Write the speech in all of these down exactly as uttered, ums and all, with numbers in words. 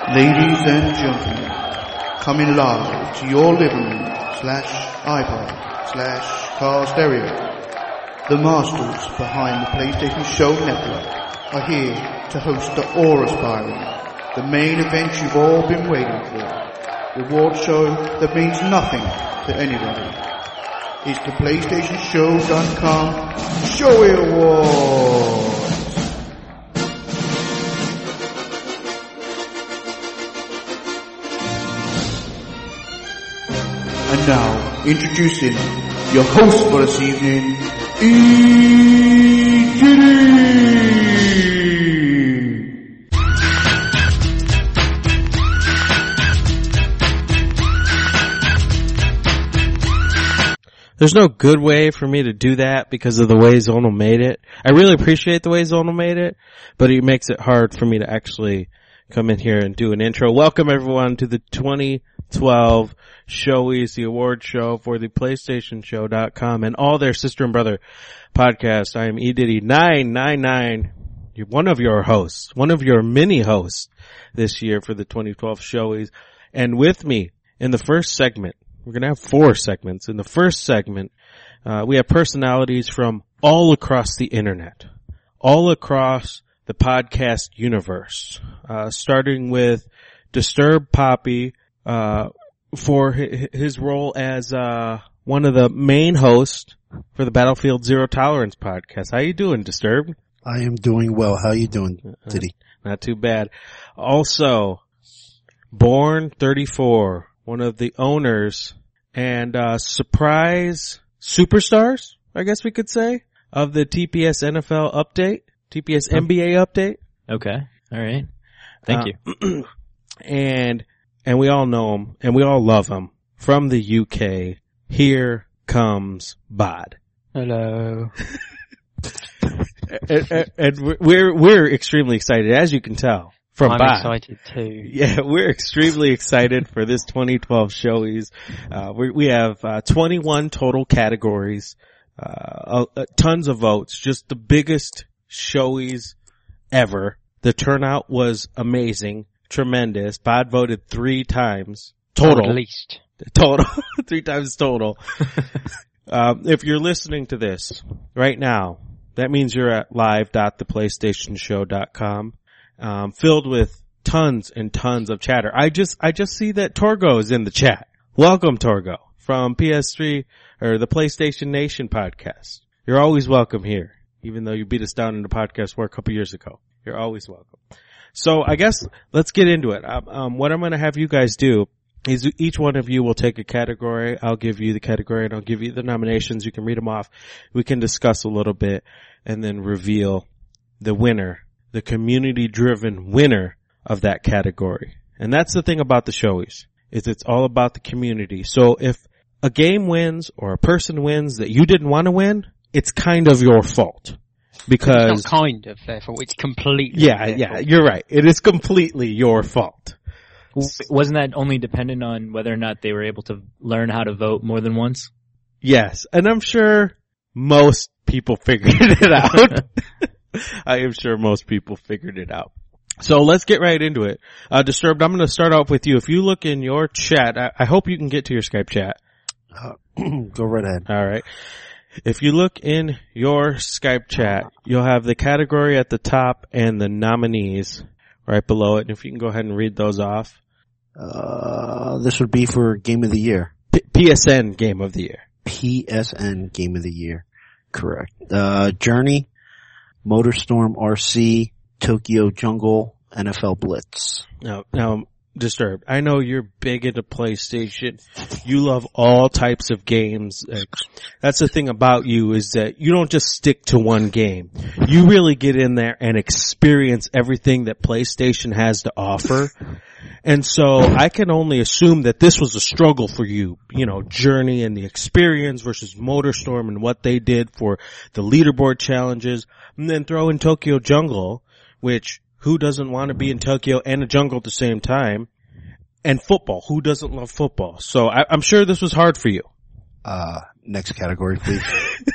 Ladies and gentlemen, coming live to your living room slash iPod slash car stereo, the masters behind the PlayStation Show Network are here to host the awe-inspiring, the main event you've all been waiting for, the award show that means nothing to anybody. It's the PlayStation Show dot com Showy Awards! And now, introducing your host for this evening, E G D! There's no good way for me to do that because of the way Zonal made it. I really appreciate the way Zonal made it, but it makes it hard for me to actually come in here and do an intro. Welcome everyone to the twenty twelve Showies, the award show for the PlayStation Show dot com and all their sister and brother podcasts. I am E Diddy nine nine nine, one of your hosts, one of your mini hosts this year for the twenty twelve Showies. And with me in the first segment, we're going to have four segments. In the first segment, uh, we have personalities from all across the internet, all across the podcast universe, uh, starting with Disturbed Poppy, uh, for his role as, uh, one of the main hosts for the Battlefield Zero Tolerance podcast. How you doing, Disturbed? I am doing well. How you doing, Diddy? Uh, not too bad. Also, Born thirty-four, one of the owners and, uh, surprise superstars, I guess we could say, of the T P S N F L update, T P S N B A update. Okay. All right. Thank uh, you. and, and we all know him and we all love him from the U K. Here comes Bod. Hello. and, and, and we're, we're extremely excited, as you can tell. From I'm Bod. excited too. Yeah, we're extremely excited for this twenty twelve Showies. Uh, we, we have, uh, twenty-one total categories, uh, uh, tons of votes, just the biggest Showies ever. The turnout was amazing, tremendous. Bod voted three times total. Or at least. Total. Three times total. um, if you're listening to this right now, that means you're at live dot the PlayStation Show dot com. Um, filled with tons and tons of chatter. I just, I just see that Torgo is in the chat. Welcome, Torgo, from P S three or the PlayStation Nation podcast. You're always welcome here, even though you beat us down in the podcast war a couple years ago. You're always welcome. So I guess let's get into it. Um, um what I'm going to have you guys do is each one of you will take a category. I'll give you the category and I'll give you the nominations. You can read them off. We can discuss a little bit and then reveal the winner. The community-driven winner of that category. And that's the thing about the Showies, is it's all about the community. So if a game wins or a person wins that you didn't want to win, it's kind of your fault. Because it's not kind of their fault, it's completely Yeah, their yeah, fault. you're right. It is completely your fault. Wasn't that only dependent on whether or not they were able to learn how to vote more than once? Yes, and I'm sure most people figured it out. I am sure most people figured it out. So let's get right into it. Uh, Disturbed, I'm going to start off with you. If you look in your chat, I, I hope you can get to your Skype chat. Uh, go right ahead. All right. If you look in your Skype chat, you'll have the category at the top and the nominees right below it. And if you can go ahead and read those off. Uh, this would be for Game of the Year. P- PSN Game of the Year. P S N Game of the Year. Correct. Uh, Journey. MotorStorm R C, Tokyo Jungle, N F L Blitz. Now, now, Disturbed, I know you're big into PlayStation. You love all types of games. That's the thing about you, is that you don't just stick to one game. You really get in there and experience everything that PlayStation has to offer. And so I can only assume that this was a struggle for you, you know, Journey and the experience versus MotorStorm and what they did for the leaderboard challenges. And then throw in Tokyo Jungle, which who doesn't want to be in Tokyo and a jungle at the same time? And football. Who doesn't love football? So I, I'm sure this was hard for you. Uh, next category, please.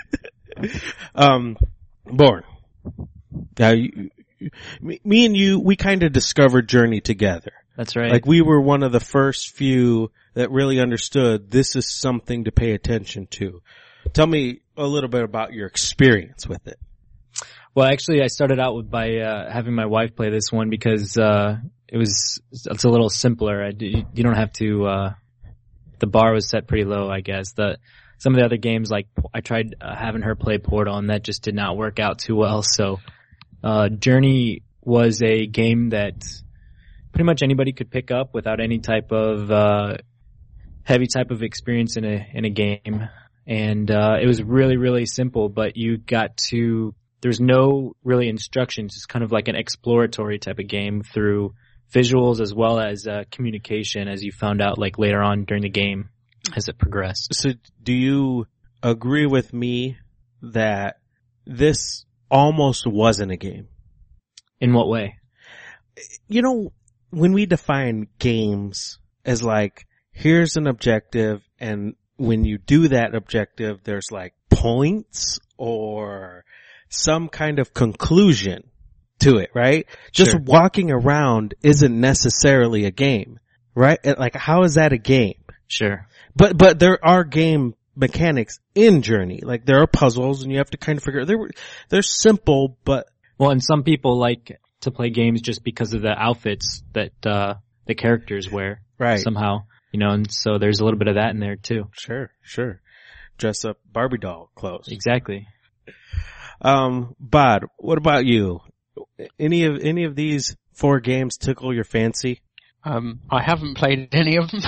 um, Born. Now, you, me, me and you, we kind of discovered Journey together. That's right. Like we were one of the first few that really understood this is something to pay attention to. Tell me a little bit about your experience with it. Well, actually, I started out with by uh, having my wife play this one because uh it was it's a little simpler. I, you don't have to. Uh, the bar was set pretty low, I guess. The some of the other games, like I tried uh, having her play Portal, and that just did not work out too well. So, uh, Journey was a game that pretty much anybody could pick up without any type of uh heavy type of experience in a in a game, and uh it was really really simple. But you got to there's no really instructions. It's kind of like an exploratory type of game through visuals as well as uh, communication, as you found out like later on during the game as it progressed. So do you agree with me that this almost wasn't a game? In what way? You know, when we define games as like, here's an objective, and when you do that objective, there's like points or some kind of conclusion to it, right? Just Sure. walking around isn't necessarily a game, right? Like, how is that a game? Sure. But, but there are game mechanics in Journey. Like, there are puzzles and you have to kind of figure, they're, they're simple, but Well, and some people like to play games just because of the outfits that uh the characters wear. Right. Somehow, you know, and so there's a little bit of that in there too. sure, sure. Dress up Barbie doll clothes. Exactly. Um, Bod, what about you? Any of, any of these four games tickle your fancy? Um, I haven't played any of them.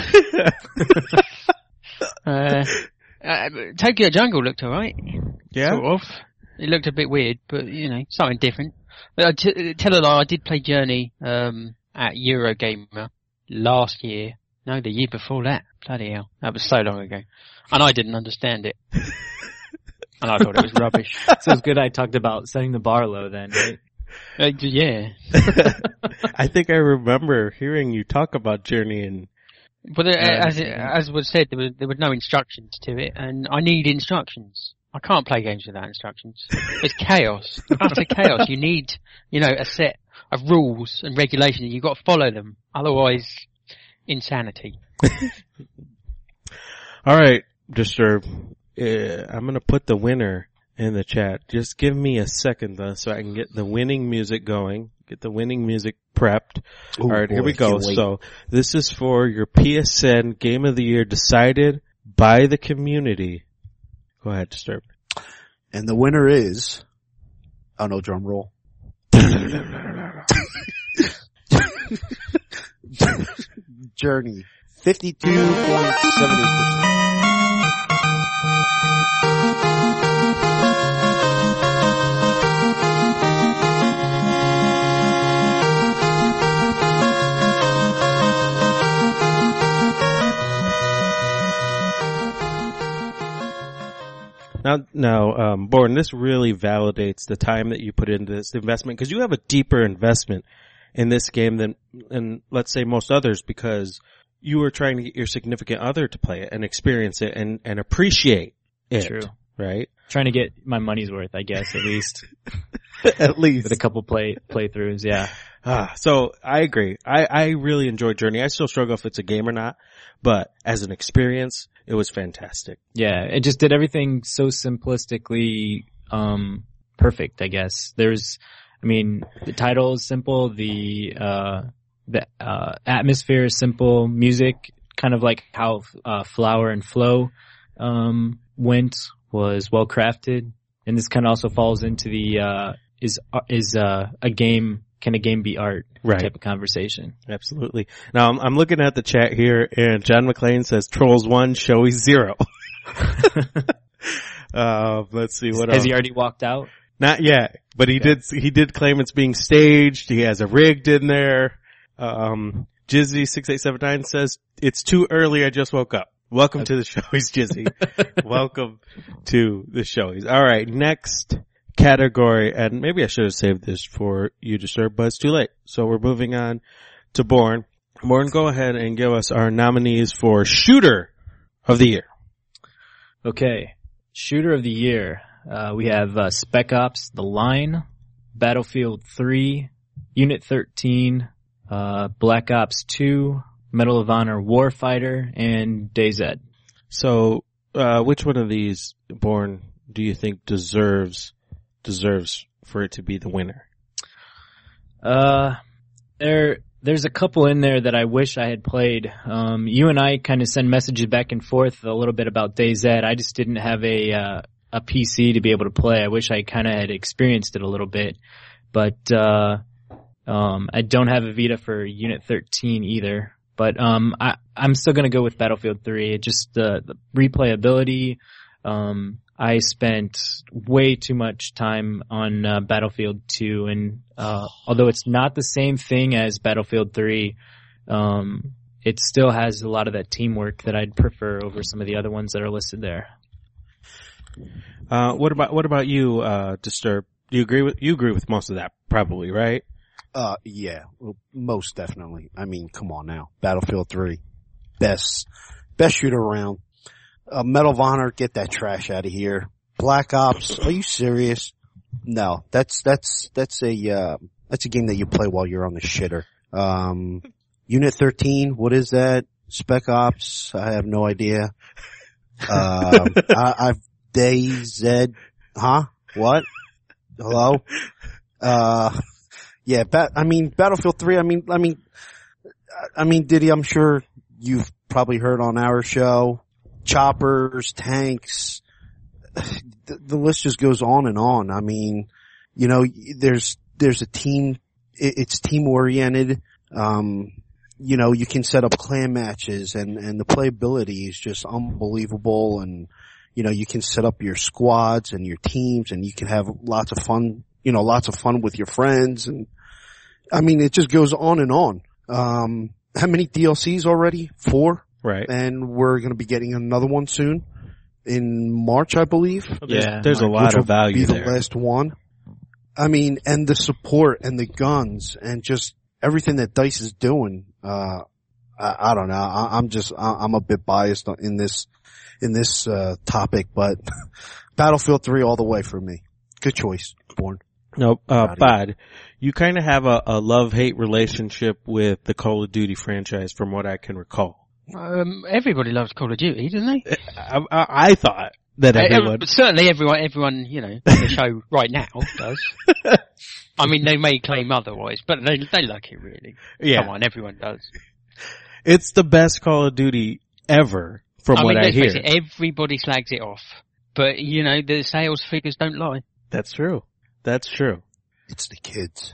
uh, uh, Tokyo Jungle looked alright. Yeah? Sort of. It looked a bit weird, but, you know, something different. But I t- tell a lie, I did play Journey, um, at Eurogamer last year. No, the year before that. Bloody hell. That was so long ago. And I didn't understand it. And I thought it was rubbish. So it's good I talked about setting the bar low then, right? Uh, yeah. I think I remember hearing you talk about Journey and But uh, Uh, as it, as was said, there were there were no instructions to it, and I need instructions. I can't play games without instructions. It's chaos, utter chaos. You need, you know, a set of rules and regulations. You've got to follow them, otherwise, insanity. all right, Disturb. Uh, I'm gonna put the winner in the chat. Just give me a second though, so I can get the winning music going. Get the winning music prepped. Ooh, All right, here boy, we go. can't wait. So this is for your P S N Game of the Year decided by the community. Go ahead, Disturb. And the winner is, oh no, drum roll. Journey, fifty-two point seven eight percent. Now, now, um, Born, this really validates the time that you put into this investment because you have a deeper investment in this game than, than let's say most others because you were trying to get your significant other to play it and experience it and, and appreciate it. True. Right? Trying to get my money's worth, I guess, at least. At least. With a couple play playthroughs, yeah. Ah, so I agree. I, I really enjoyed Journey. I still struggle if it's a game or not, but as an experience, it was fantastic. Yeah, it just did everything so simplistically, um, perfect, I guess. There's, I mean, the title is simple, the, uh, the, uh, atmosphere is simple, music, kind of like how, uh, Flower and Flow, um, went, was well crafted. And this kind of also falls into the, uh, is, is, uh, a game, can a game be art? Right. Type of conversation. Absolutely. Now I'm, I'm looking at the chat here and John McClain says Trolls one, Showy zero. uh, let's see what Has else. he already walked out? Not yet, but he did, he did claim it's being staged. He has a rigged in there. Um, Jizzy six eight seven nine says it's too early. I just woke up. Welcome to the Showies, Jizzy. Welcome to the Showies. All right. Next category, and maybe I should have saved this for you, Disturb, but it's too late. So we're moving on to Born. Born, go ahead and give us our nominees for Shooter of the Year. Okay. Shooter of the Year. Uh, we have uh, Spec Ops: The Line, Battlefield three, Unit thirteen, uh, Black Ops two, Medal of Honor Warfighter, and DayZ. So, uh, which one of these, Born, do you think deserves, deserves for it to be the winner? Uh, there, there's a couple in there that I wish I had played. Um, you and I kind of send messages back and forth a little bit about DayZ. I just didn't have a, uh, a P C to be able to play. I wish I kind of had experienced it a little bit, but, uh, um, I don't have a Vita for Unit thirteen either. But um, I, I'm still going to go with Battlefield three. It just uh, the replayability. Um, I spent way too much time on uh, Battlefield two, and uh, although it's not the same thing as Battlefield three, um, it still has a lot of that teamwork that I'd prefer over some of the other ones that are listed there. Uh, what about what about you, uh, Disturb? Do you agree with you agree with most of that, probably, right? Uh, yeah, well, most definitely. I mean, come on now. Battlefield three. Best, best shooter around. Uh, Medal of Honor, get that trash out of here. Black Ops, are you serious? No, that's, that's, that's a, uh, that's a game that you play while you're on the shitter. Um, Unit thirteen, what is that? Spec Ops, I have no idea. Um, I, I've, DayZ, huh? What? Hello? Uh, Yeah, bat, I mean, Battlefield three, I mean, I mean, I mean, Diddy, I'm sure you've probably heard on our show, choppers, tanks, the, the list just goes on and on. I mean, you know, there's, there's a team, it, it's team oriented. Um, you know, you can set up clan matches and, and the playability is just unbelievable. And, you know, you can set up your squads and your teams and you can have lots of fun, you know, lots of fun with your friends. And I mean, it just goes on and on. Um, how many D L Cs already? Four? Right. And we're going to be getting another one soon in March, I believe. There's, Yeah, there's a Which lot will of value be the there. last one. I mean, and the support and the guns and just everything that DICE is doing. Uh, I, I don't know. I, I'm just, I, I'm a bit biased in this, in this, uh, topic, but Battlefield three all the way for me. Good choice, Born. No, uh, Proud of Bod, you kind of have a, a love-hate relationship with the Call of Duty franchise from what I can recall. Um, everybody loves Call of Duty, doesn't they? I, I, I thought that Uh, everyone... uh, certainly everyone, everyone, you know, on the show right now does. I mean, they may claim otherwise, but they, they like it really. Yeah. Come on, everyone does. It's the best Call of Duty ever, from I what mean, I let's hear. face it, everybody slags it off. But, you know, the sales figures don't lie. That's true. That's true. It's the kids.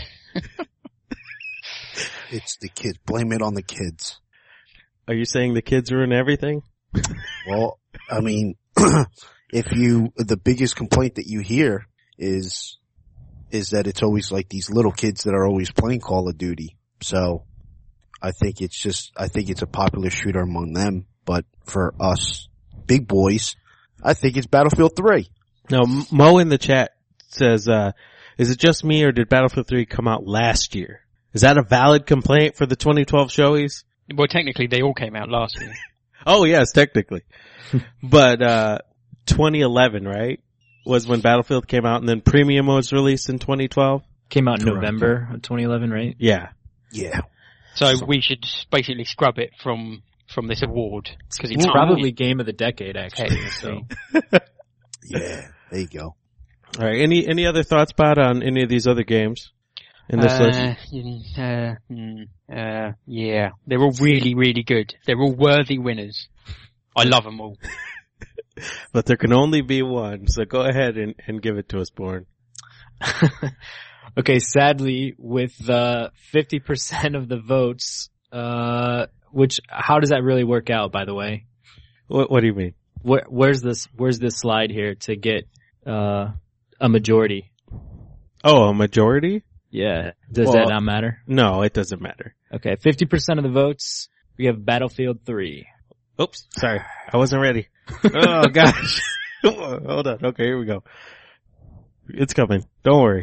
It's the kids. Blame it on the kids. Are you saying the kids ruin everything? Well, I mean, if you, the biggest complaint that you hear is, is that it's always like these little kids that are always playing Call of Duty. So I think it's just, I think it's a popular shooter among them. But for us big boys, I think it's Battlefield three. No, Mo in the chat says, uh, is it just me or did Battlefield three come out last year? Is that a valid complaint for the twenty twelve showies? Well, technically they all came out last year. Oh yes, technically. But, uh, twenty eleven, right? Was when Battlefield came out and then Premium was released in twenty twelve? Came out in Correct. November of twenty eleven, right? Yeah. Yeah. So we should basically scrub it from, from this award. Cause It's can't- probably game of the decade, actually. So Yeah. There you go. Alright, any, any other thoughts, Bod, on any of these other games in this list? Uh, mm, uh, mm, uh, yeah. They're all really, really good. They're all worthy winners. I love them all. But there can only be one, so go ahead and, and give it to us, Born. okay, sadly, with uh fifty percent of the votes, uh, which how does that really work out? By the way, What, what do you mean? Where, where's this? Where's this slide here to get uh a majority? Oh, a majority? Yeah, does Well- that not matter? No, it doesn't matter. Okay, fifty percent of the votes. We have Battlefield three. Oops, sorry. I wasn't ready. Oh gosh. Hold on. Okay, here we go. It's coming. Don't worry.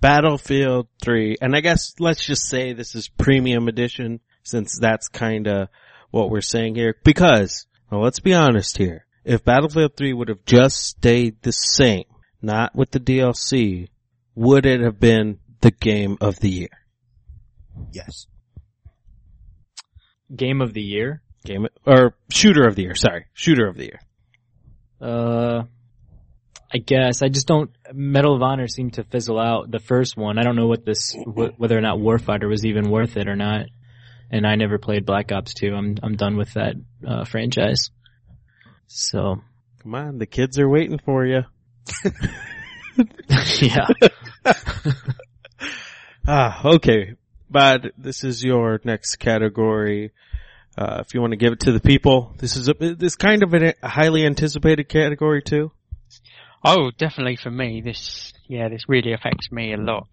Battlefield three, and I guess let's just say this is premium edition, since that's kind of what we're saying here. Because, well, let's be honest here. If Battlefield three would have just stayed the same, not with the D L C, would it have been the game of the year? Yes. Game of the year? Game, or shooter of the year, sorry. Shooter of the year. Uh, I guess. I just don't, Medal of Honor seemed to fizzle out the first one. I don't know what this, wh- whether or not Warfighter was even worth it or not. And I never played Black Ops two. I'm, I'm done with that, uh, franchise. So. Come on, the kids are waiting for you. Yeah. Ah, okay. Bud, this is your next category. Uh, if you want to give it to the people, this is a, this kind of a highly anticipated category too. Oh, definitely for me. This, yeah, this really affects me a lot.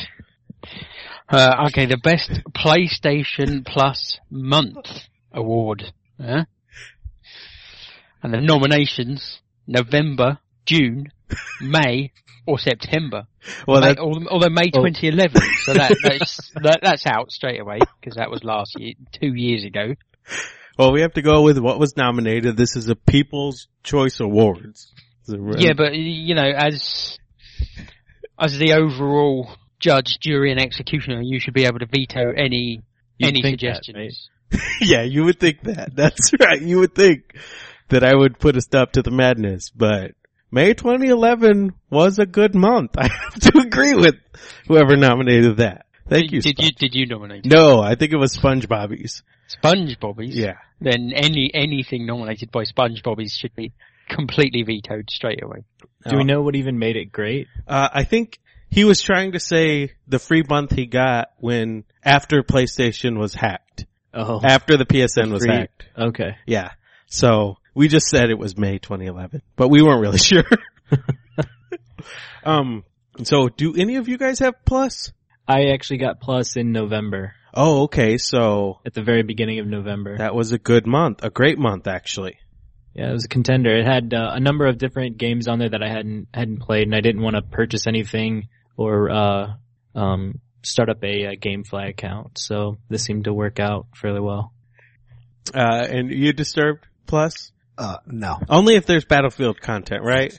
Uh, okay, the best PlayStation Plus month award. Yeah? And the nominations, November, June, May, or September. Well, May, that, although May twenty eleven, so that, that's, that, that's out straight away, because that was last year, two years ago. well, we have to go with what was nominated. This is a People's Choice Awards. Yeah, but, you know, as, as the overall judge, jury, and executioner, you should be able to veto any, You'd any think that, suggestions. right? Yeah, you would think that. That's right. You would think that I would put a stop to the madness, but May twenty eleven was a good month. I have to agree with whoever nominated that. Thank did, you. Did Sponge. you, did you nominate? No, I think it was SpongeBobby's. SpongeBobby's? Yeah. Then any, anything nominated by SpongeBobby's should be completely vetoed straight away. Do we know what even made it great? Uh, I think he was trying to say the free month he got when, after PlayStation was hacked. Oh. After the P S N was free- hacked. Okay. Yeah. So, we just said it was May twenty eleven, but we weren't really sure. um, so do any of you guys have Plus? I actually got Plus in November. Oh, okay. So, At the very beginning of November. that was a good month. A great month, actually. Yeah, it was a contender. It had uh, a number of different games on there that I hadn't hadn't played, and I didn't want to purchase anything or uh um start up a, a GameFly account. So this seemed to work out fairly well. Uh, and you Disturbed Plus? Uh, no. Only if there's Battlefield content, right?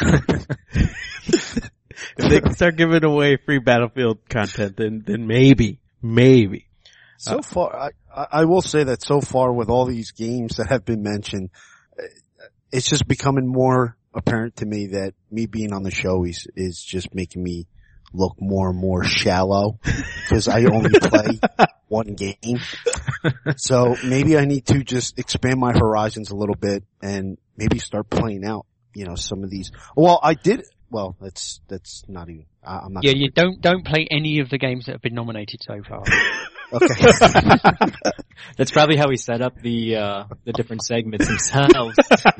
If they can start giving away free Battlefield content, then, then maybe, maybe. So far, I, I I will say that so far with all these games that have been mentioned, it's just becoming more apparent to me that me being on the show is, is just making me look more and more shallow because I only play one game. So maybe I need to just expand my horizons a little bit and maybe start playing out, you know, some of these. Well, I did. Well, that's, that's not even, I, I'm not. Yeah, you don't, don't play any of the games that have been nominated so far. Okay. That's probably how he set up the uh the different segments themselves.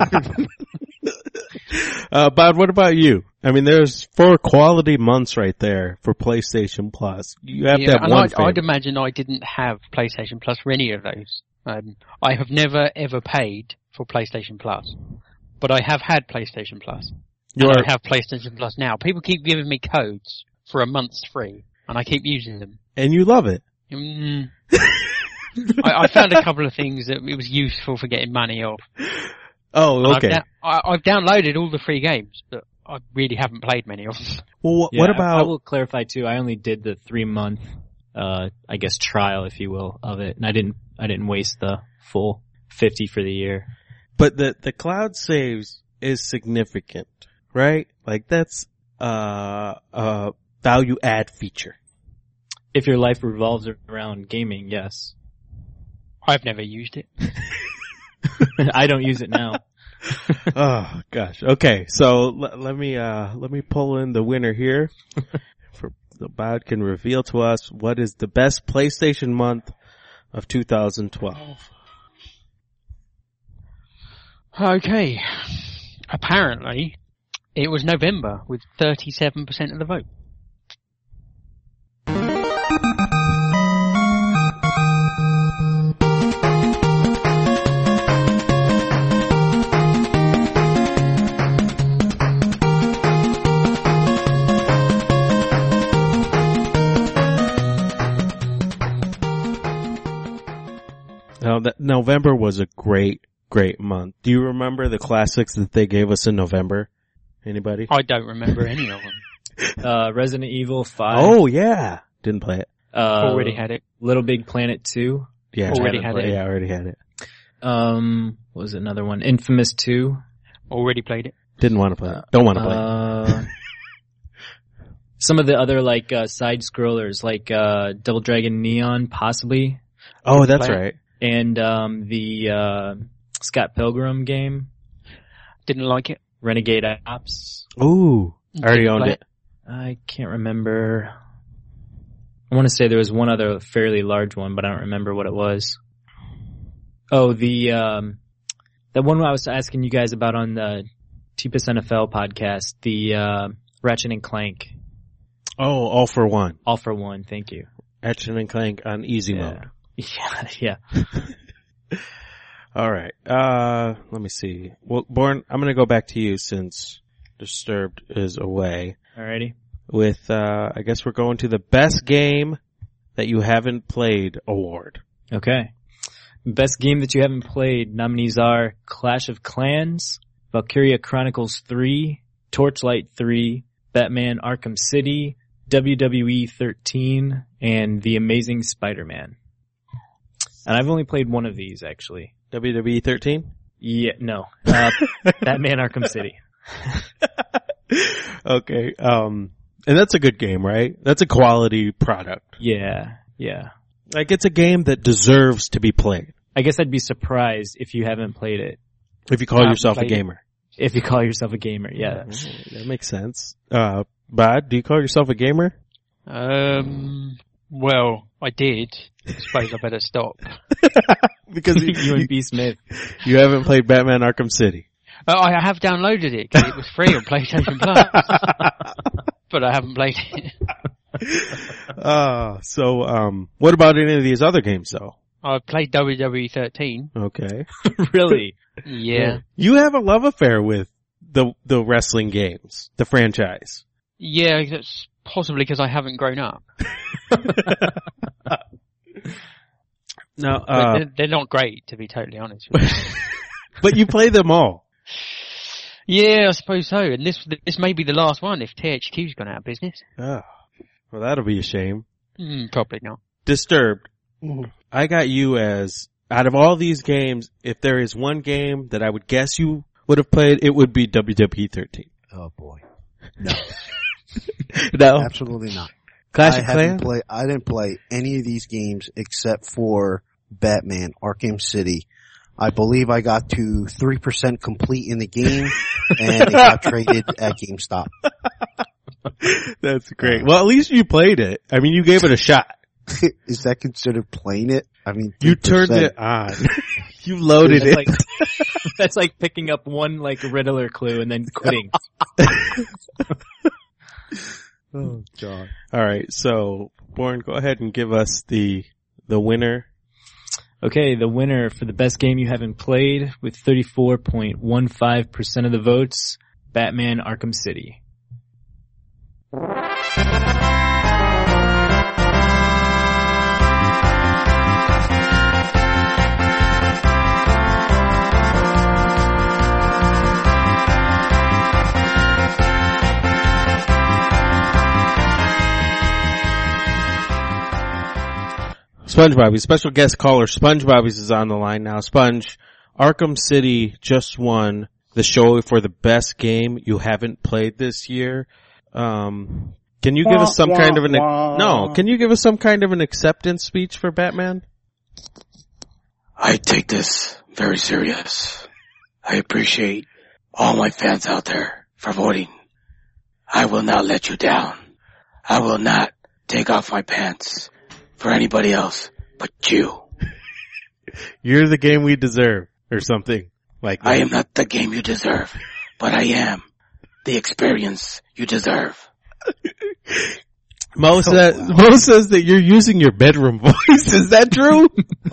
Uh, Bob, what about you? I mean, there's four quality months right there for PlayStation Plus. You have yeah, to have and one I'd, favorite. I'd imagine I didn't have PlayStation Plus for any of those. Um, I have never ever paid for PlayStation Plus, but I have had PlayStation Plus. You And are- I have PlayStation Plus now. People keep giving me codes for a month's free, and I keep using them. and you love it. Mm. I, I found a couple of things that it was useful for getting money off. Oh, And okay. I've, da- I, I've downloaded all the free games, but I really haven't played many of them. Well, wh- Yeah, what I- I about, will clarify too. I only did the three month, uh, I guess trial, if you will, of it, and I didn't, I didn't waste the full fifty for the year. but the, the cloud saves is significant, right? Like that's, uh, a value add feature. If your life revolves around gaming, yes. I've never used it. I don't use it now. Oh gosh. Okay. So l- let me, uh, let me pull in the winner here. For the Bod can reveal to us what is the best PlayStation month of two thousand twelve. Okay. Apparently, it was November with thirty-seven percent of the vote. No, that November was a great, great month. Do you remember the classics that they gave us in November? Anybody? I don't remember any of them. Uh, Resident Evil five. Oh yeah, didn't play it. Uh, Already had it. Little Big Planet two. Yeah, Already I had played- it. Yeah, I already had it. Um, what was another one? Infamous two. Already played it. Didn't want to play it. Don't want to play it. Uh, some of the other like uh, side scrollers, like uh, Double Dragon Neon, possibly, Oh, that's play it. right. and um, the uh, Scott Pilgrim game, Didn't like it. Renegade Ops. Ooh, I already Didn't owned play it. I can't remember. I want to say there was one other fairly large one, but I don't remember what it was. Oh, the um, the one I was asking you guys about on the Cheapest N F L podcast, the uh, Ratchet and Clank, Oh, all for one. all for one. Thank you. Ratchet and Clank on easy Yeah. mode. Yeah, yeah. All right. Uh, let me see. Well, Born, I'm going to go back to you since Disturbed is away. Alrighty. With, uh, I guess we're going to the best game that you haven't played award. Okay. Best game that you haven't played. Nominees are Clash of Clans, Valkyria Chronicles three, Torchlight three, Batman Arkham City, W W E thirteen, and The Amazing Spider-Man. And I've only played one of these, actually. W W E thirteen? Yeah, no. Uh, Batman Arkham City. Okay. Um, and that's a good game, right? That's a quality product. Yeah, yeah. Like, it's a game that deserves to be played. I guess I'd be surprised if you haven't played it. If you call haven't yourself a played it. gamer. If you call yourself a gamer, yeah. Mm, that makes sense. Uh, Bod, do you call yourself a gamer? Um, well, I did. I suppose I better stop. Because You you, and B. Smith. you haven't played Batman Arkham City. Uh, I have downloaded it 'cause it was free on PlayStation Plus, but I haven't played it. Uh, so, um, what about any of these other games though? I played W W E thirteen. Okay. Really? Yeah. You have a love affair with the, the wrestling games, the franchise. Yeah, that's possibly because I haven't grown up. No, But uh, they're, they're not great, to be totally honest with you. but you play them all. Yeah, I suppose so. And this this may be the last one if T H Q's gone out of business. Oh, well, that'll be a shame. Mm, probably not. Disturbed. I got you as, out of all these games, if there is one game that I would guess you would have played, it would be W W E thirteen. Oh boy. No, No. absolutely not. Clash I of haven't Clans? play. I didn't play any of these games except for Batman Arkham City. I believe I got to three percent complete in the game, and it got traded at GameStop. That's great. Well, at least you played it. I mean, you gave it a shot. Is that considered playing it? I mean, You three percent. turned it on. You loaded That's it. like, that's like picking up one like Riddler clue and then quitting. Oh God. All right. So, Born, go ahead and give us the, the winner. Okay, the winner for the best game you haven't played with thirty-four point one five percent of the votes, Batman Arkham City. SpongeBobby, special guest caller SpongeBobby's is on the line now. Sponge, Arkham City just won the show for the best game you haven't played this year. Um, can you give us some kind of an, no, can you give us some kind of an acceptance speech for Batman? I take this very serious. I appreciate all my fans out there for voting. I will not let you down. I will not take off my pants for anybody else but you. You're the game we deserve, or something like that. I am not the game you deserve, but I am the experience you deserve. Mo says, Mo says that you're using your bedroom voice. Is that true?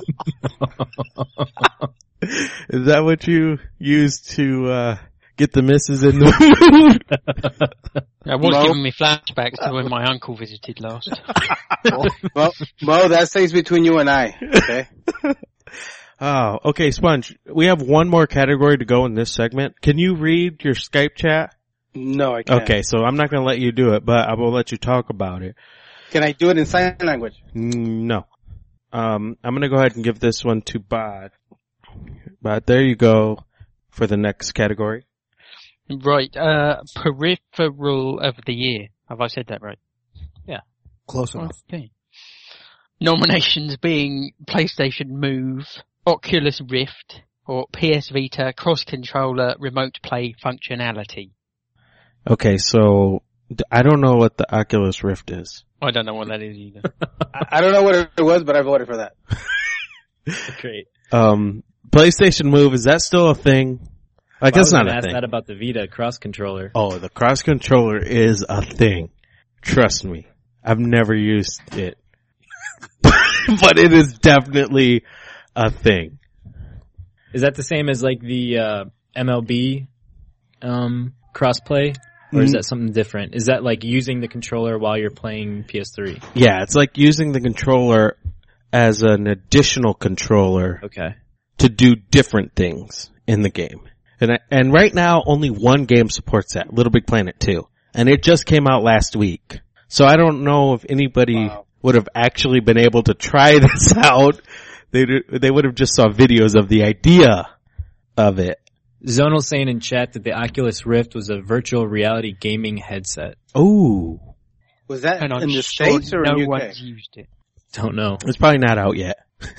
Is that what you use to, uh, get the missus in the mood? It was Mo? giving me flashbacks to when my uncle visited last. Mo, Mo, that stays between you and I, okay? Oh, okay, Sponge. We have one more category to go in this segment. Can you read your Skype chat? No, I can't. Okay, so I'm not going to let you do it, but I will let you talk about it. Can I do it in sign language? Mm, No. Um, I'm going to go ahead and give this one to Bod. But there you go for the next category. Right, uh, peripheral of the year. Have I said that right? Close enough. Okay. Nominations being PlayStation Move, Oculus Rift, or P S Vita cross-controller remote play functionality. Okay, so d- I don't know what the Oculus Rift is. I don't know what that is either. I, I don't know what it was, but I voted for that. Great. Um, PlayStation Move, is that still a thing? Like, Well, that's I was not gonna a ask thing. that about the Vita cross controller. Oh, the cross controller is a thing. Trust me. I've never used it. But it is definitely a thing. Is that the same as like the uh, M L B um, crossplay, or is Mm. that something different? Is that like using the controller while you're playing P S three? Yeah, it's like using the controller as an additional controller Okay. to do different things in the game. And I, and right now only one game supports that, Little Big Planet two. And it just came out last week. So I don't know if anybody Wow. would have actually been able to try this out. They they would have just saw videos of the idea of it. Zonal saying in chat that the Oculus Rift was a virtual reality gaming headset. Ooh. Was that And I'm in the sure States or no in U K? one's used it. Don't know. It's probably not out yet.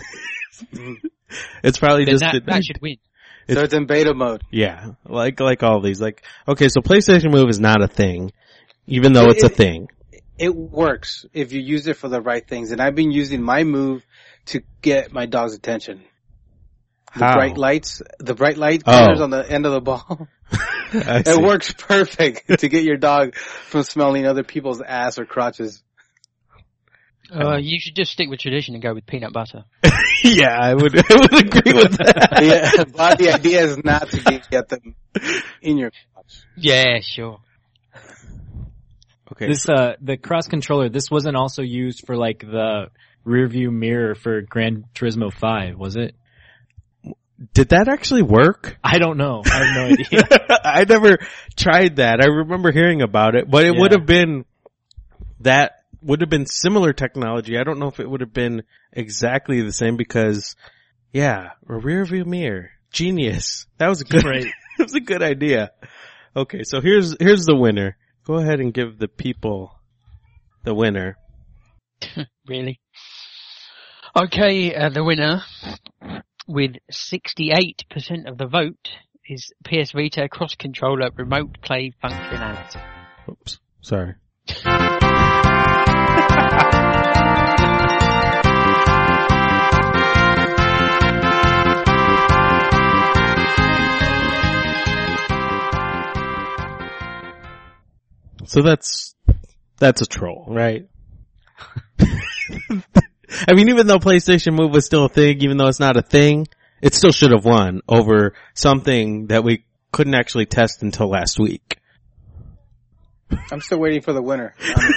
It's probably Then just that, it- that should win. It's- So it's in beta mode. yeah, like like all these. Like okay, so PlayStation Move is not a thing, even though It- it's a it- thing. It works if you use it for the right things. And I've been using my Move to get my dog's attention. The How? bright lights, the bright light Oh. colors on the end of the ball. I see. It works perfect to get your dog from smelling other people's ass or crotches. Uh, you should just stick with tradition and go with peanut butter. Yeah, I would I would agree with that. Yeah, but the idea is not to get, get them in your crotch. Yeah, sure. Okay. This uh the cross controller. This wasn't also used for like the rear view mirror for Gran Turismo five, was it? Did that actually work? I don't know. I have no idea. I never tried that. I remember hearing about it, but it Yeah. would have been that would have been similar technology. I don't know if it would have been exactly the same because, yeah, a rear view mirror, genius. That was a good. Right. It was a good idea. Okay, so here's here's the winner. Go ahead and give the people the winner. Really? Okay, uh, the winner with sixty-eight percent of the vote is P S Vita cross-controller remote play functionality. Oops, sorry. So that's, that's a troll, right? I mean, even though PlayStation Move was still a thing, even though it's not a thing, it still should have won over something that we couldn't actually test until last week. I'm still waiting for the winner.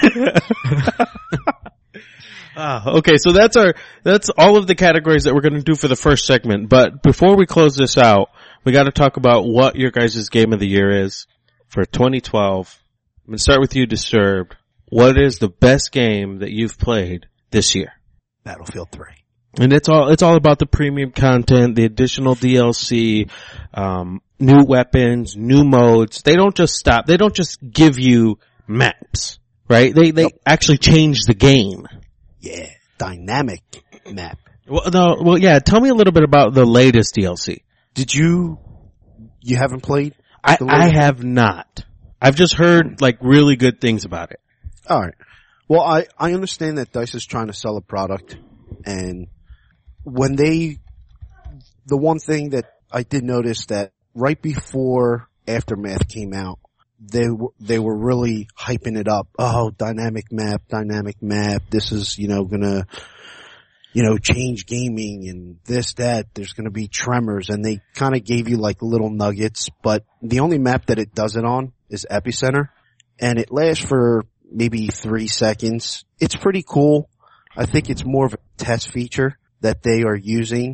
Ah, okay, so that's our, that's all of the categories that we're going to do for the first segment. But before we close this out, we got to talk about what your guys' game of the year is for twenty twelve. I'm going to start with you, Disturbed. What is the best game that you've played this year? Battlefield three. And it's all, it's all about the premium content, the additional D L C, um, new weapons, new modes. They don't just stop. They don't just give you maps, right? They, they actually change the game. Yeah, dynamic map. Well, no, well, yeah, tell me a little bit about the latest D L C. Did you, you haven't played? I, the I latest? have not. I've just heard, like, really good things about it. Alright. Well, I, I understand that DICE is trying to sell a product, and when they, the one thing that I did notice that right before Aftermath came out, they were, they were really hyping it up. Oh, dynamic map, dynamic map, this is, you know, gonna, you know, change gaming and this, that, there's gonna be tremors, and they kinda gave you like little nuggets, but the only map that it does it on is Epicenter, and it lasts for maybe three seconds. It's pretty cool. I think it's more of a test feature that they are using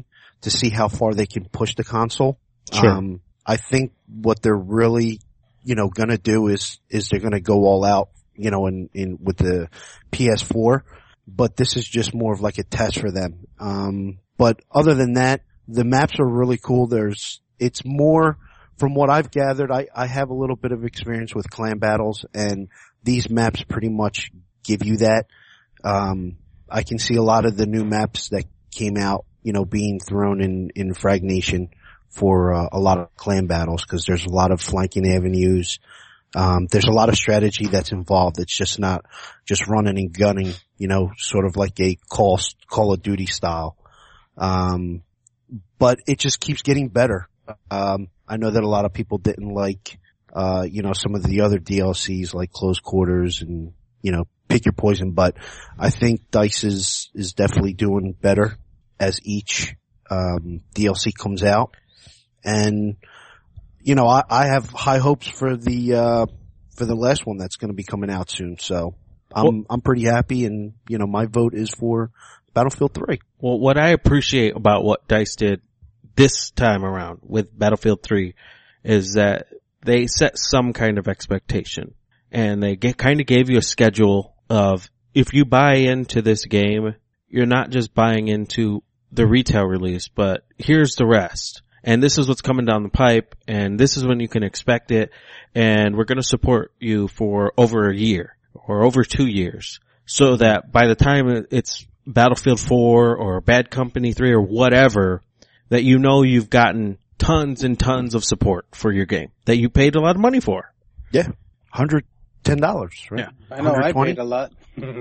to see how far they can push the console. Sure. Um, I think what they're really, you know, gonna do is, is they're gonna go all out, you know, in, in, with the P S four, but this is just more of like a test for them. Um, but other than that, the maps are really cool. There's, it's more, from what I've gathered, I, I have a little bit of experience with clan battles, and these maps pretty much give you that. Um, I can see a lot of the new maps that came out, you know, being thrown in, in Frag Nation for uh, a lot of clan battles, because there's a lot of flanking avenues. Um, there's a lot of strategy that's involved. It's just not just running and gunning, you know, sort of like a Call, Call of Duty style. Um, but it just keeps getting better. Um, I know that a lot of people didn't like, uh, you know, some of the other D L Cs like Close Quarters and, you know, Pick Your Poison, but I think DICE is, is definitely doing better as each, um, D L C comes out. And, you know, I, I have high hopes for the, uh, for the last one that's going to be coming out soon. So I'm, well, I'm pretty happy, and, you know, my vote is for Battlefield three. Well, what I appreciate about what DICE did this time around with Battlefield three is that they set some kind of expectation, and they get, kind of gave you a schedule of, if you buy into this game, you're not just buying into the retail release, but here's the rest. And this is what's coming down the pipe, and this is when you can expect it, and we're going to support you for over a year or over two years, so that by the time it's Battlefield four or Bad Company three or whatever, that you know you've gotten tons and tons of support for your game that you paid a lot of money for. Yeah. one hundred ten dollars, right? Yeah. I know, I paid a lot.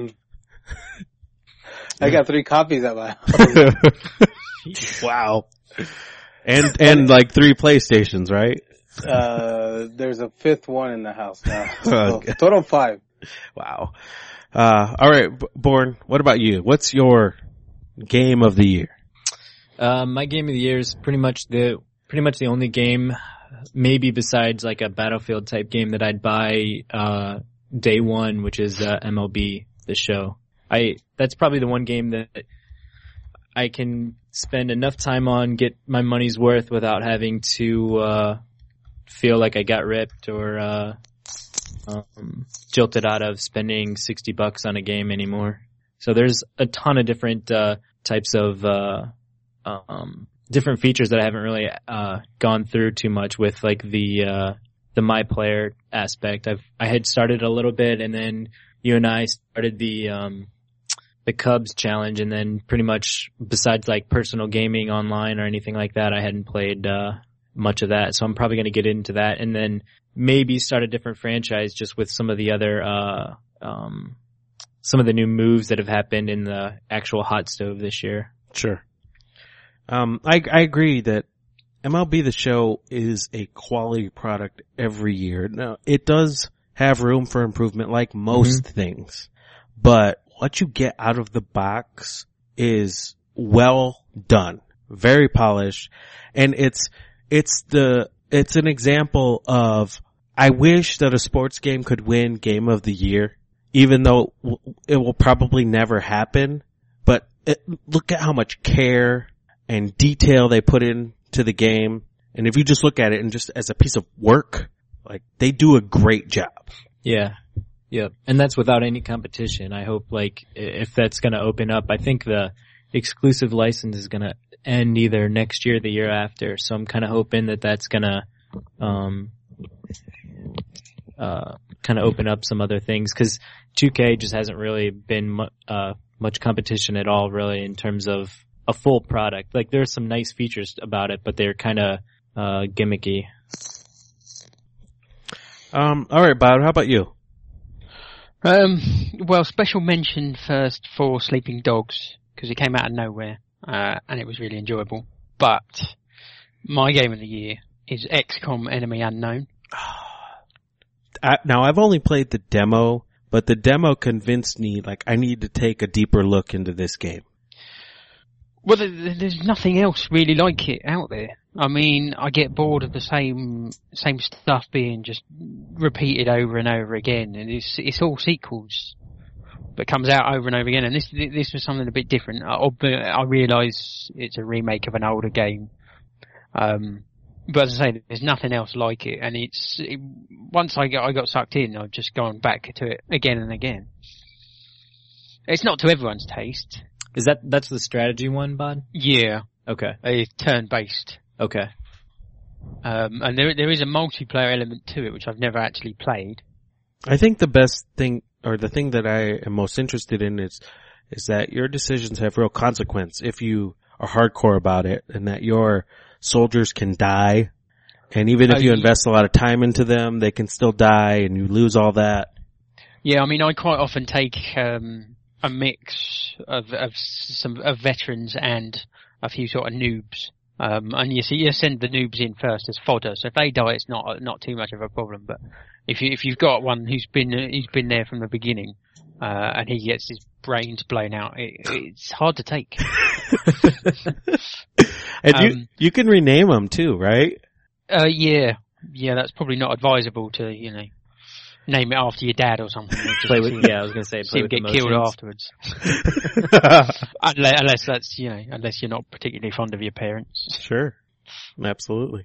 I got three copies at my house. Wow. And, and like three PlayStations, right? Uh, there's a fifth one in the house now. So total five. Wow. Uh, alright, Born, what about you? What's your game of the year? Uh, my game of the year is pretty much the, pretty much the only game, maybe besides like a Battlefield type game, that I'd buy, uh, day one, which is, uh, M L B The Show. I, that's probably the one game that I can spend enough time on, get my money's worth without having to, uh, feel like I got ripped or, uh, um, jilted out of spending sixty bucks on a game anymore. So there's a ton of different, uh, types of, uh, um, different features that I haven't really, uh, gone through too much with, like the, uh, the My Player aspect. I've, I had started a little bit, and then you and I started the, um, the Cubs challenge, and then pretty much besides like personal gaming online or anything like that, I hadn't played, uh, much of that. So I'm probably going to get into that, and then maybe start a different franchise just with some of the other, uh, um, some of the new moves that have happened in the actual hot stove this year. Sure. Um, I, I agree that M L B The Show is a quality product every year. Now, it does have room for improvement like most mm-hmm. things, but what you get out of the box is well done, very polished, and it's, it's the, it's an example of, I wish that a sports game could win Game of the Year, even though it will probably never happen, but it, look at how much care and detail they put into the game, and if you just look at it and just as a piece of work, like, they do a great job. Yeah. Yep. And that's without any competition. I hope, like, if that's going to open up, I think the exclusive license is going to end either next year or the year after. So I'm kind of hoping that that's going to, um, uh, kind of open up some other things, because two K just hasn't really been, mu- uh, much competition at all, really, in terms of a full product. Like, there are some nice features about it, but they're kind of, uh, gimmicky. Um, alright, Bob, how about you? Um, well, special mention first for Sleeping Dogs, because it came out of nowhere, uh, and it was really enjoyable. But my game of the year is X COM Enemy Unknown. I, now, I've only played the demo, but the demo convinced me, like, I need to take a deeper look into this game. Well, there's nothing else really like it out there. I mean, I get bored of the same same stuff being just repeated over and over again, and it's it's all sequels. but comes out over and over again. And this this was something a bit different. I, I realise it's a remake of an older game, um, but as I say, there's nothing else like it. And it's it, once I got I got sucked in, I've just gone back to it again and again. It's not to everyone's taste. Is that that's the strategy one, Bod? Yeah. Okay. It's turn based. Okay. Um, and there there is a multiplayer element to it, which I've never actually played. I think the best thing, or the thing that I am most interested in is, is that your decisions have real consequence if you are hardcore about it, and that your soldiers can die, and even if Uh, you you- invest a lot of time into them, they can still die, and you lose all that. Yeah, I mean, I quite often take um, a mix of, of some of veterans and a few sort of noobs. Um, and you see, you send the noobs in first as fodder. So if they die, it's not not too much of a problem. But if you if you've got one who's been who's been there from the beginning, uh, and he gets his brains blown out, it, it's hard to take. And you Um, you can rename them too, right? Uh, yeah, yeah, that's probably not advisable to you know name it after your dad or something. Just Play with see- yeah, I was gonna say see play him with get emotions. killed afterwards. unless, unless that's you know, unless you're not particularly fond of your parents. Sure. Absolutely.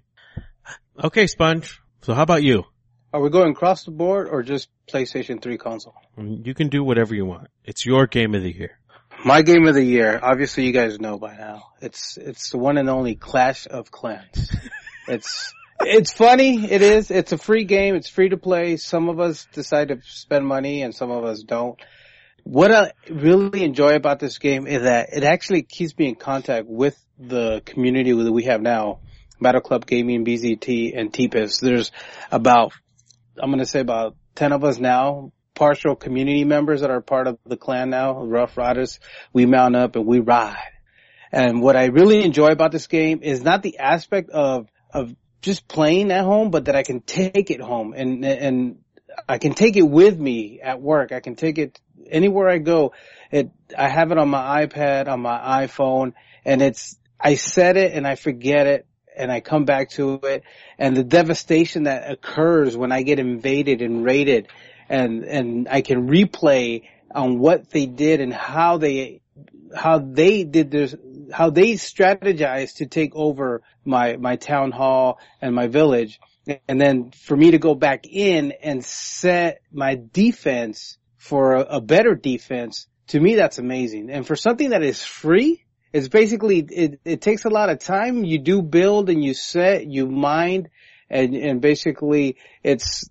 Okay, Sponge. So how about you? Are we going across the board or just PlayStation three console? You can do whatever you want. It's your game of the year. My game of the year, obviously you guys know by now. It's it's the one and only Clash of Clans. It's it's funny, it is. It's a free game, it's free to play. Some of us decide to spend money and some of us don't. What I really enjoy about this game is that it actually keeps me in contact with the community that we have now. Battle Club Gaming, B Z T, and T P I S. There's about, I'm gonna say about ten of us now, partial community members that are part of the clan now, Rough Riders. We mount up and we ride. And what I really enjoy about this game is not the aspect of, of just playing at home, but that I can take it home and, and I can take it with me at work. I can take it anywhere I go. It, I have it on my iPad, on my iPhone, and it's, I set it and I forget it and I come back to it, and the devastation that occurs when I get invaded and raided, and, and I can replay on what they did and how they, how they did this, how they strategized to take over my, my town hall and my village. And then for me to go back in and set my defense for a, a better defense, to me that's amazing. And for something that is free, it's basically, it, it takes a lot of time. You do build and you set, you mind, and, and basically it's,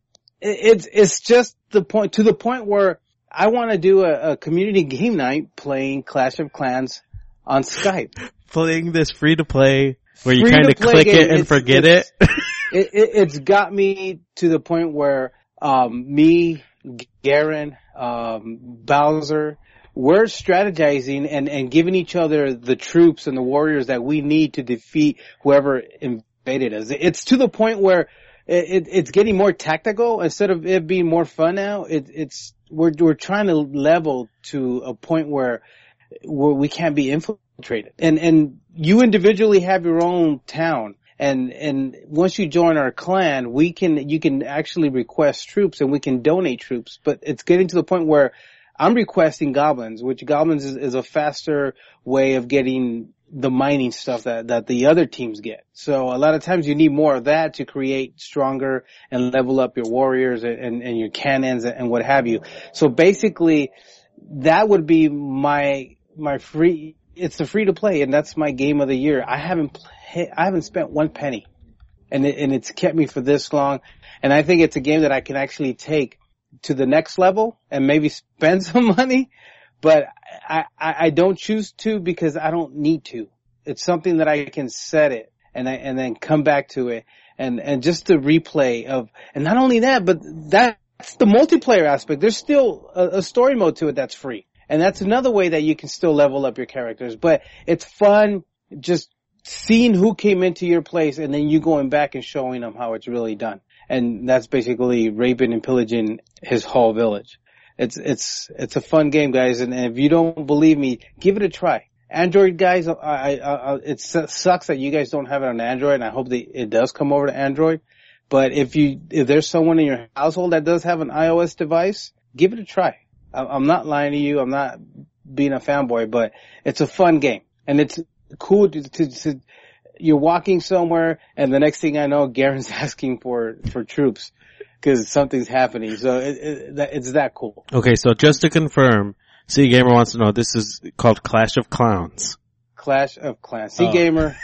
it's, it's just the point, to the point where I want to do a, a community game night playing Clash of Clans on Skype. Playing this free to play where you Free kind to of play click game, it and it's- forget it's- it. it, it. It's got me to the point where, um, me, Garen, um, Bowser, we're strategizing and, and giving each other the troops and the warriors that we need to defeat whoever invaded us. It's to the point where it, it, it's getting more tactical instead of it being more fun now. It, it's, we're, we're trying to level to a point where, where we can't be infiltrated. And, and you individually have your own town. And, and once you join our clan, we can, you can actually request troops and we can donate troops. But it's getting to the point where I'm requesting goblins, which goblins is, is a faster way of getting the mining stuff that, that the other teams get. So a lot of times you need more of that to create stronger and level up your warriors and, and, and your cannons and what have you. So basically that would be my, my free, it's the free to play, and that's my game of the year. I haven't play, I haven't spent one penny, and it, and it's kept me for this long. And I think it's a game that I can actually take to the next level and maybe spend some money, but I, I, I don't choose to because I don't need to. It's something that I can set it and I, and then come back to it and, and just the replay of, and not only that, but that's the multiplayer aspect. There's still a, a story mode to it that's free. And that's another way that you can still level up your characters, but it's fun just seeing who came into your place and then you going back and showing them how it's really done. And that's basically raping and pillaging his whole village. It's, it's, it's a fun game, guys. And if you don't believe me, give it a try. Android guys, I, I, I, it sucks that you guys don't have it on Android, and I hope that it does come over to Android. But if you, if there's someone in your household that does have an iOS device, give it a try. I'm not lying to you. I'm not being a fanboy, but it's a fun game. And it's cool to, to, to you're walking somewhere and the next thing I know, Garen's asking for, for troops because something's happening. So it, it, that, it's that cool. Okay, so just to confirm, C Gamer wants to know, this is called Clash of Clowns. Clash of Clans. C Oh. Gamer.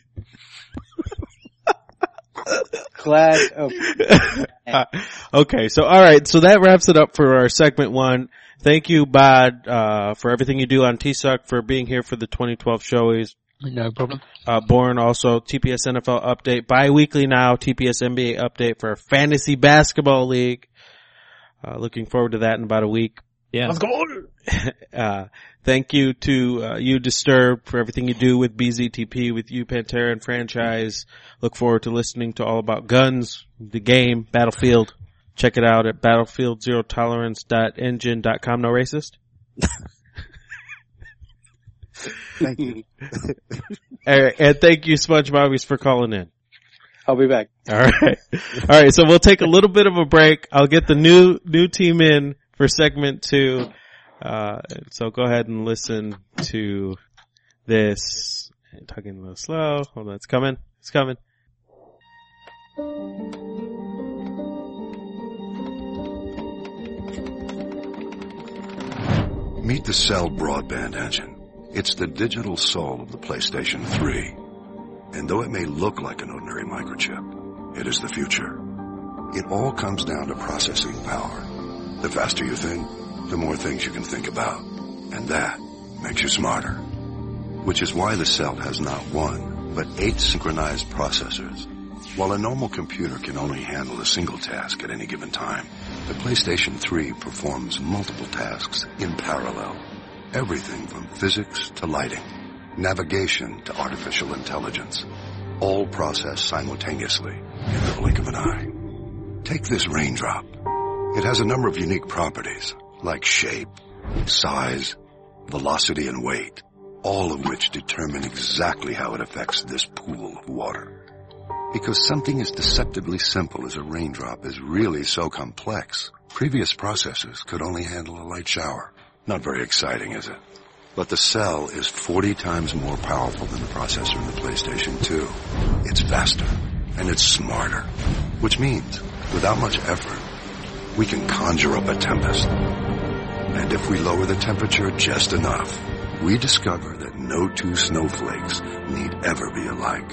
Clash of Uh, okay, so alright, so that wraps it up for our segment one. Thank you, Bod, uh, for everything you do on T-Suck, for being here for the twenty twelve showies. No problem. Uh, Born also, T P S N F L update, bi-weekly now, T P S N B A update for our Fantasy Basketball League. Uh, looking forward to that in about a week. Yeah. Let's go! uh, thank you to, uh, you Disturbed for everything you do with B Z T P, with you Pantera and Franchise. Look forward to listening to all about guns, the game, Battlefield. Check it out at battlefield zero tolerance dot engine dot com. No racist? Thank you. and, and thank you, SpongeBobbies, for calling in. I'll be back. All right. All right. So we'll take a little bit of a break. I'll get the new, new team in for segment two. Uh, so go ahead and listen to this. Talking a little slow. Hold on. It's coming. It's coming. Meet the Cell broadband engine. It's the digital soul of the PlayStation three. And though it may look like an ordinary microchip, it is the future. It all comes down to processing power. The faster you think, the more things you can think about. And that makes you smarter. Which is why the Cell has not one, but eight synchronized processors. While a normal computer can only handle a single task at any given time, the PlayStation three performs multiple tasks in parallel. Everything from physics to lighting, navigation to artificial intelligence, all processed simultaneously in the blink of an eye. Take this raindrop. It has a number of unique properties, like shape, size, velocity, and weight, all of which determine exactly how it affects this pool of water. Because something as deceptively simple as a raindrop is really so complex, previous processors could only handle a light shower. Not very exciting, is it? But the Cell is forty times more powerful than the processor in the PlayStation two. It's faster, and it's smarter. Which means, without much effort, we can conjure up a tempest. And if we lower the temperature just enough, we discover that no two snowflakes need ever be alike.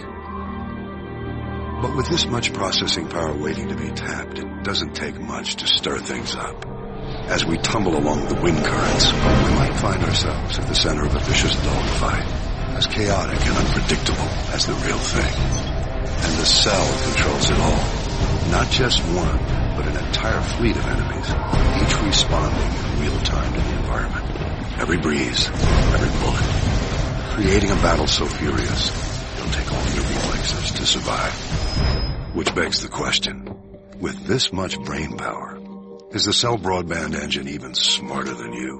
But with this much processing power waiting to be tapped, it doesn't take much to stir things up. As we tumble along the wind currents, we might find ourselves at the center of a vicious dogfight, as chaotic and unpredictable as the real thing. And the Cell controls it all. Not just one, but an entire fleet of enemies, each responding in real time to the environment. Every breeze, every bullet, creating a battle so furious, it'll take all your reflexes to survive. Which begs the question, with this much brain power, is the Cell broadband engine even smarter than you?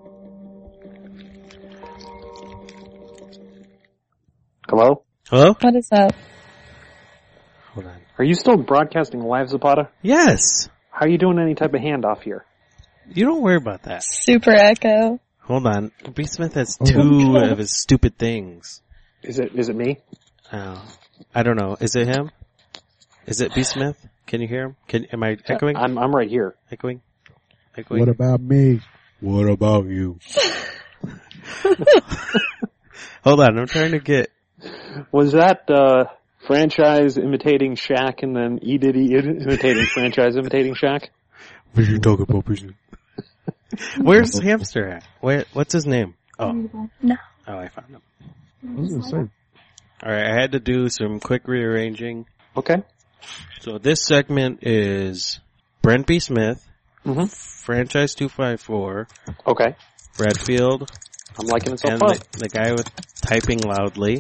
Hello? Hello? What is up? Hold on. Are you still broadcasting live, Zapata? Yes. How are you doing any type of handoff here? You don't worry about that. Super Echo. Hold on. B. Smith has two of his stupid things. Is it is it me? Oh. I don't know. Is it him? Is it B. Smith? Can you hear him? Can am I echoing? I'm I'm right here. Echoing? Echoing? What about me? What about you? Hold on, I'm trying to get... Was that uh Franchise imitating Shaq and then E. Diddy imitating Franchise imitating Shaq? What are you talking about, person? Where's Hamster at? Where? What's his name? Oh. No. Oh, I found him. I was gonna say. Alright, I had to do some quick rearranging. Okay. So this segment is Brent B. Smith, Mm-hmm. Franchise two five four, Okay. Redfield, I'm liking it so and far. the, the guy with typing loudly.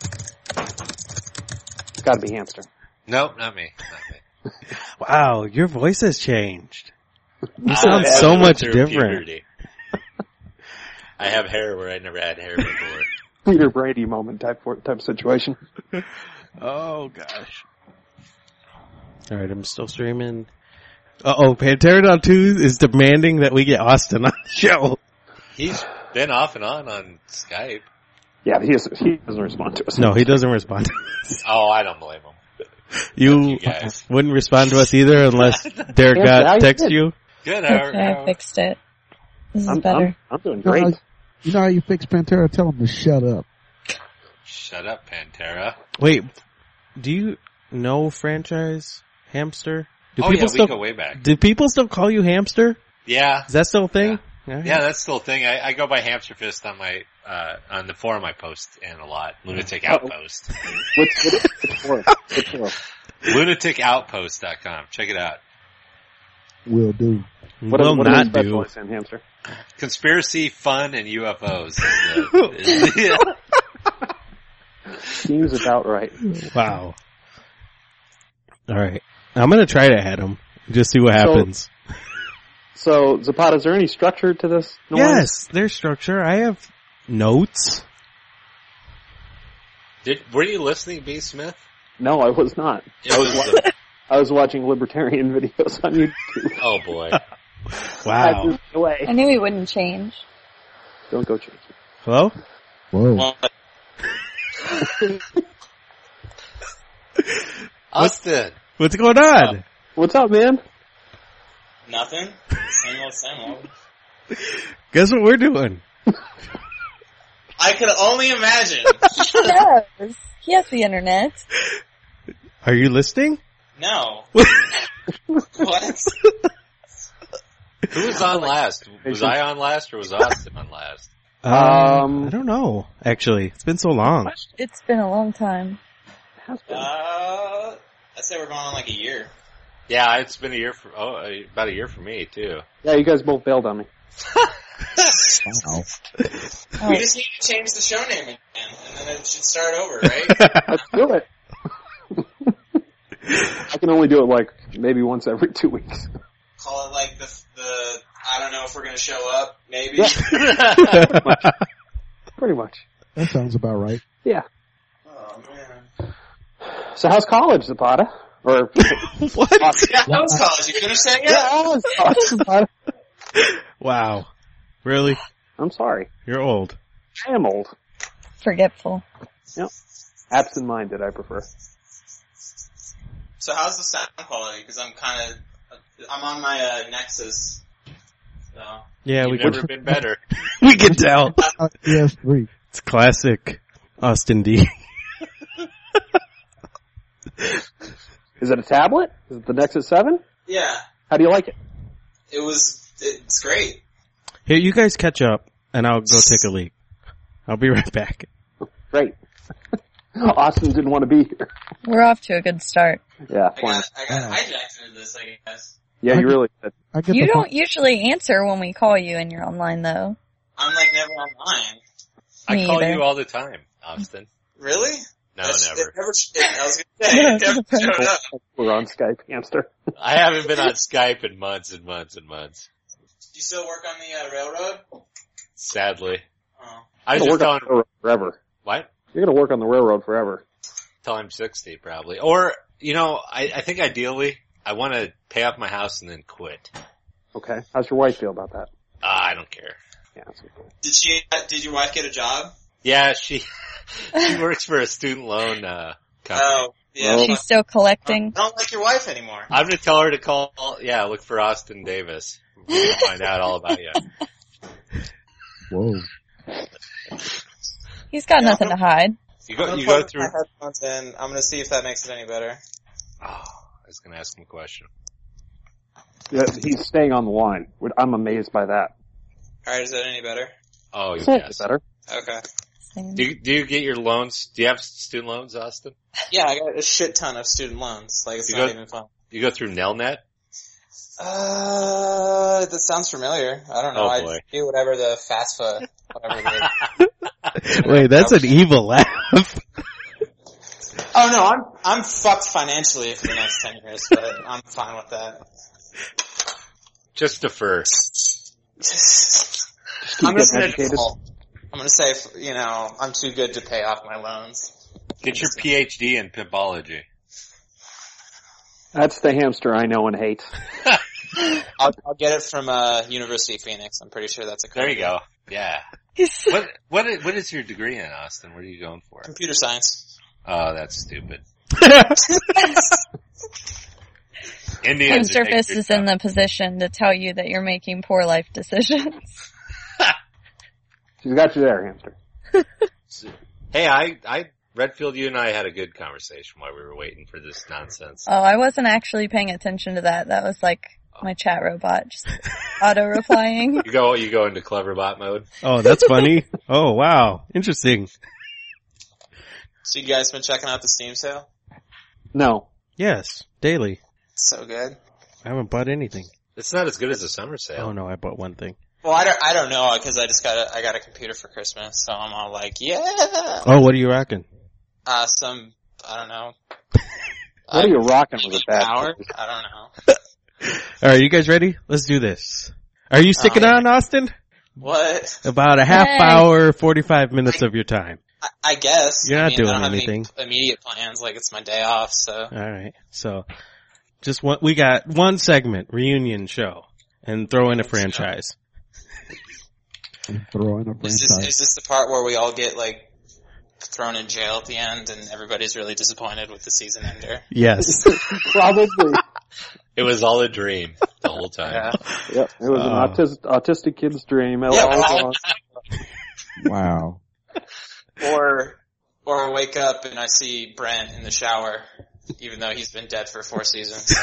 It's gotta be Hamster. Nope, not me. Not me. Wow, your voice has changed. You I sound have so went much through different. puberty. I have hair where I never had hair before. Peter Brady moment type type situation. Oh gosh. Alright, I'm still streaming. Uh-oh, Pterodon two is demanding that we get Austin on the show. He's been off and on on Skype. Yeah, he, is, he doesn't respond to us. No, he doesn't respond. Oh, I don't blame him. You, you guys. wouldn't respond to us either unless Derek Yeah, got I text did. you? Good, how, Okay, I how, fixed it. This is I'm, better. I'm, I'm doing You know, great. how, you know how you fix Pantera? Tell him to shut up. shut up, Pantera. Wait, do you know Franchise Hamster? Do Oh people yeah, still, we go way back. do people still call you Hamster? Yeah. Is that still a thing? Yeah, yeah that's still a thing. I, I go by Hamster Fist on my, uh, on the forum I post in a lot. Lunatic Uh-oh. Outpost. What's, what's, what's for? What's for? lunatic outpost dot com. Check it out. Will do. What, Will what do not you do. specialize in, Hamster? Conspiracy, fun, and U F Os. is the- is the- Seems about right. Wow. Alright. I'm gonna try to add him. Just see what So- happens. So, Zapata, is there any structure to this noise? Yes, there's structure. I have notes. Did, were you listening, B. Smith? No, I was not. It I was, was wa- I was watching libertarian videos on YouTube. Oh boy. Wow. Moved away. I knew he wouldn't change. Don't go change it. Hello? Whoa. Austin. What's going on? What's up, man? Nothing. Same old, same old. Guess what we're doing? I could only imagine. He does. He has the internet. Are you listening? No. What? Who was on last? Was I on last or was Austin on last? Um, I don't know. Actually, it's been so long. It's been a long time. Uh, I'd say we're going on like a year. Yeah, it's been a year for, oh, uh, about a year for me too. Yeah, you guys both bailed on me. Wow. We just need to change the show name again, and then it should start over, right? Let's do it. I can only do it like maybe once every two weeks. Call it like the, the, I don't know if we're gonna show up, maybe. Yeah. Pretty much. That sounds about right. Yeah. Oh man. So how's college, Zapata? Or What? Yeah, that was college. You finished that yet? yeah, how's college, Zapata? Wow. Really? I'm sorry. You're old. I am old. Forgetful. Yep. Absent-minded, I prefer. So how's the sound quality? Because I'm kind of, I'm on my uh, Nexus. So. Yeah, You've we never can, been better. we can tell. Uh, yes, three. It's classic Austin D. Is it a tablet? Is it the Nexus seven? Yeah, How do you like it? it was. It's great. Here, you guys catch up, and I'll go take a leak. I'll be right back. Great. Austin didn't want to be here. We're off to a good start. Yeah, I fine. got, I got hijacked into this, I guess. Yeah, you really did. I get You the don't usually answer when we call you and you're online, though. I'm like never online. Me I call either. you all the time, Austin. Really? No, That's, never. It never. It, I was gonna say it never showed up. We're on Skype, hamster. I haven't been on Skype in months and months and months. Do you still work on the uh, railroad? Sadly. Oh. I was You're just gonna work on telling, the railroad forever. what? You're gonna work on the railroad forever. Till I'm sixty, probably. Or, you know, I, I think ideally, I want to pay off my house and then quit. Okay. How's your wife feel about that? Uh, I don't care. Yeah, that's cool. Did she? Did your wife get a job? Yeah, she, she works for a student loan, uh, company. Oh, yeah. Well, She's still collecting. I don't like your wife anymore. I'm gonna tell her to call, yeah, look for Austin Davis. We're gonna find out all about you. Whoa. He's got nothing to hide. You I'm go, gonna you plug go through, my headphones in. I'm gonna see if that makes it any better. oh, I was gonna ask him a question. Yeah, he's staying on the line. I'm amazed by that. Alright, is that any better? Oh, Is that yes. better? Okay. Do you, do you get your loans? Do you have student loans, Austin? Yeah, I got a shit ton of student loans. Like, it's You not go- even fun. You go through Nelnet? Uh, that sounds familiar. I don't know. Oh, I boy. do whatever the FAFSA, whatever it is. Wait, that's an evil laugh. Oh no, I'm, I'm fucked financially for the next ten years, but I'm fine with that. Just defer. Keep I'm just getting gonna educated. default. I'm gonna say, you know, I'm too good to pay off my loans. Get your P H D in pimpology. That's the hamster I know and hate. I'll, I'll get it from uh, University of Phoenix. I'm pretty sure that's a There you go. Yeah. what what is, what is your degree in, Austin? What are you going for? Computer science. Oh, that's stupid. Indians Hamster would take Fist your is in the position to tell you that you're making poor life decisions. She's got you there, Hamster. Hey, I, I, Redfield, you and I had a good conversation while we were waiting for this nonsense. Oh, I wasn't actually paying attention to that. That was like my chat robot just auto-replying. You go, you go into Cleverbot mode. Oh, that's funny. Oh, wow. Interesting. So you guys been checking out the Steam sale? No. Yes, daily. So good. I haven't bought anything. It's not as good as the summer sale. Oh no, I bought one thing. Well, I don't, I don't know, because I just got a, I got a computer for Christmas, so I'm all like, yeah! Oh, what are you rocking? Uh, some, I don't know. What are you rocking with a bad Power? I don't know. Alright, you guys ready? Let's do this. Are you sticking Um, on, Austin? What? About a half Hey. hour, forty-five minutes of your time. I, I guess. You're I not mean, doing I don't have anything. Any immediate plans, like it's my day off, so. Alright, so, just one, we got one segment, reunion show, and throw in a franchise. Throw in a Is this, franchise. is this the part where we all get, like, thrown in jail at the end and everybody's really disappointed with the season ender? Yes. Probably. It was all a dream the whole time. Yeah. Yep, it was an Uh. autistic, autistic kid's dream. It Yeah, all well- Wow. Or, or wake up and I see Brent in the shower, even though he's been dead for four seasons.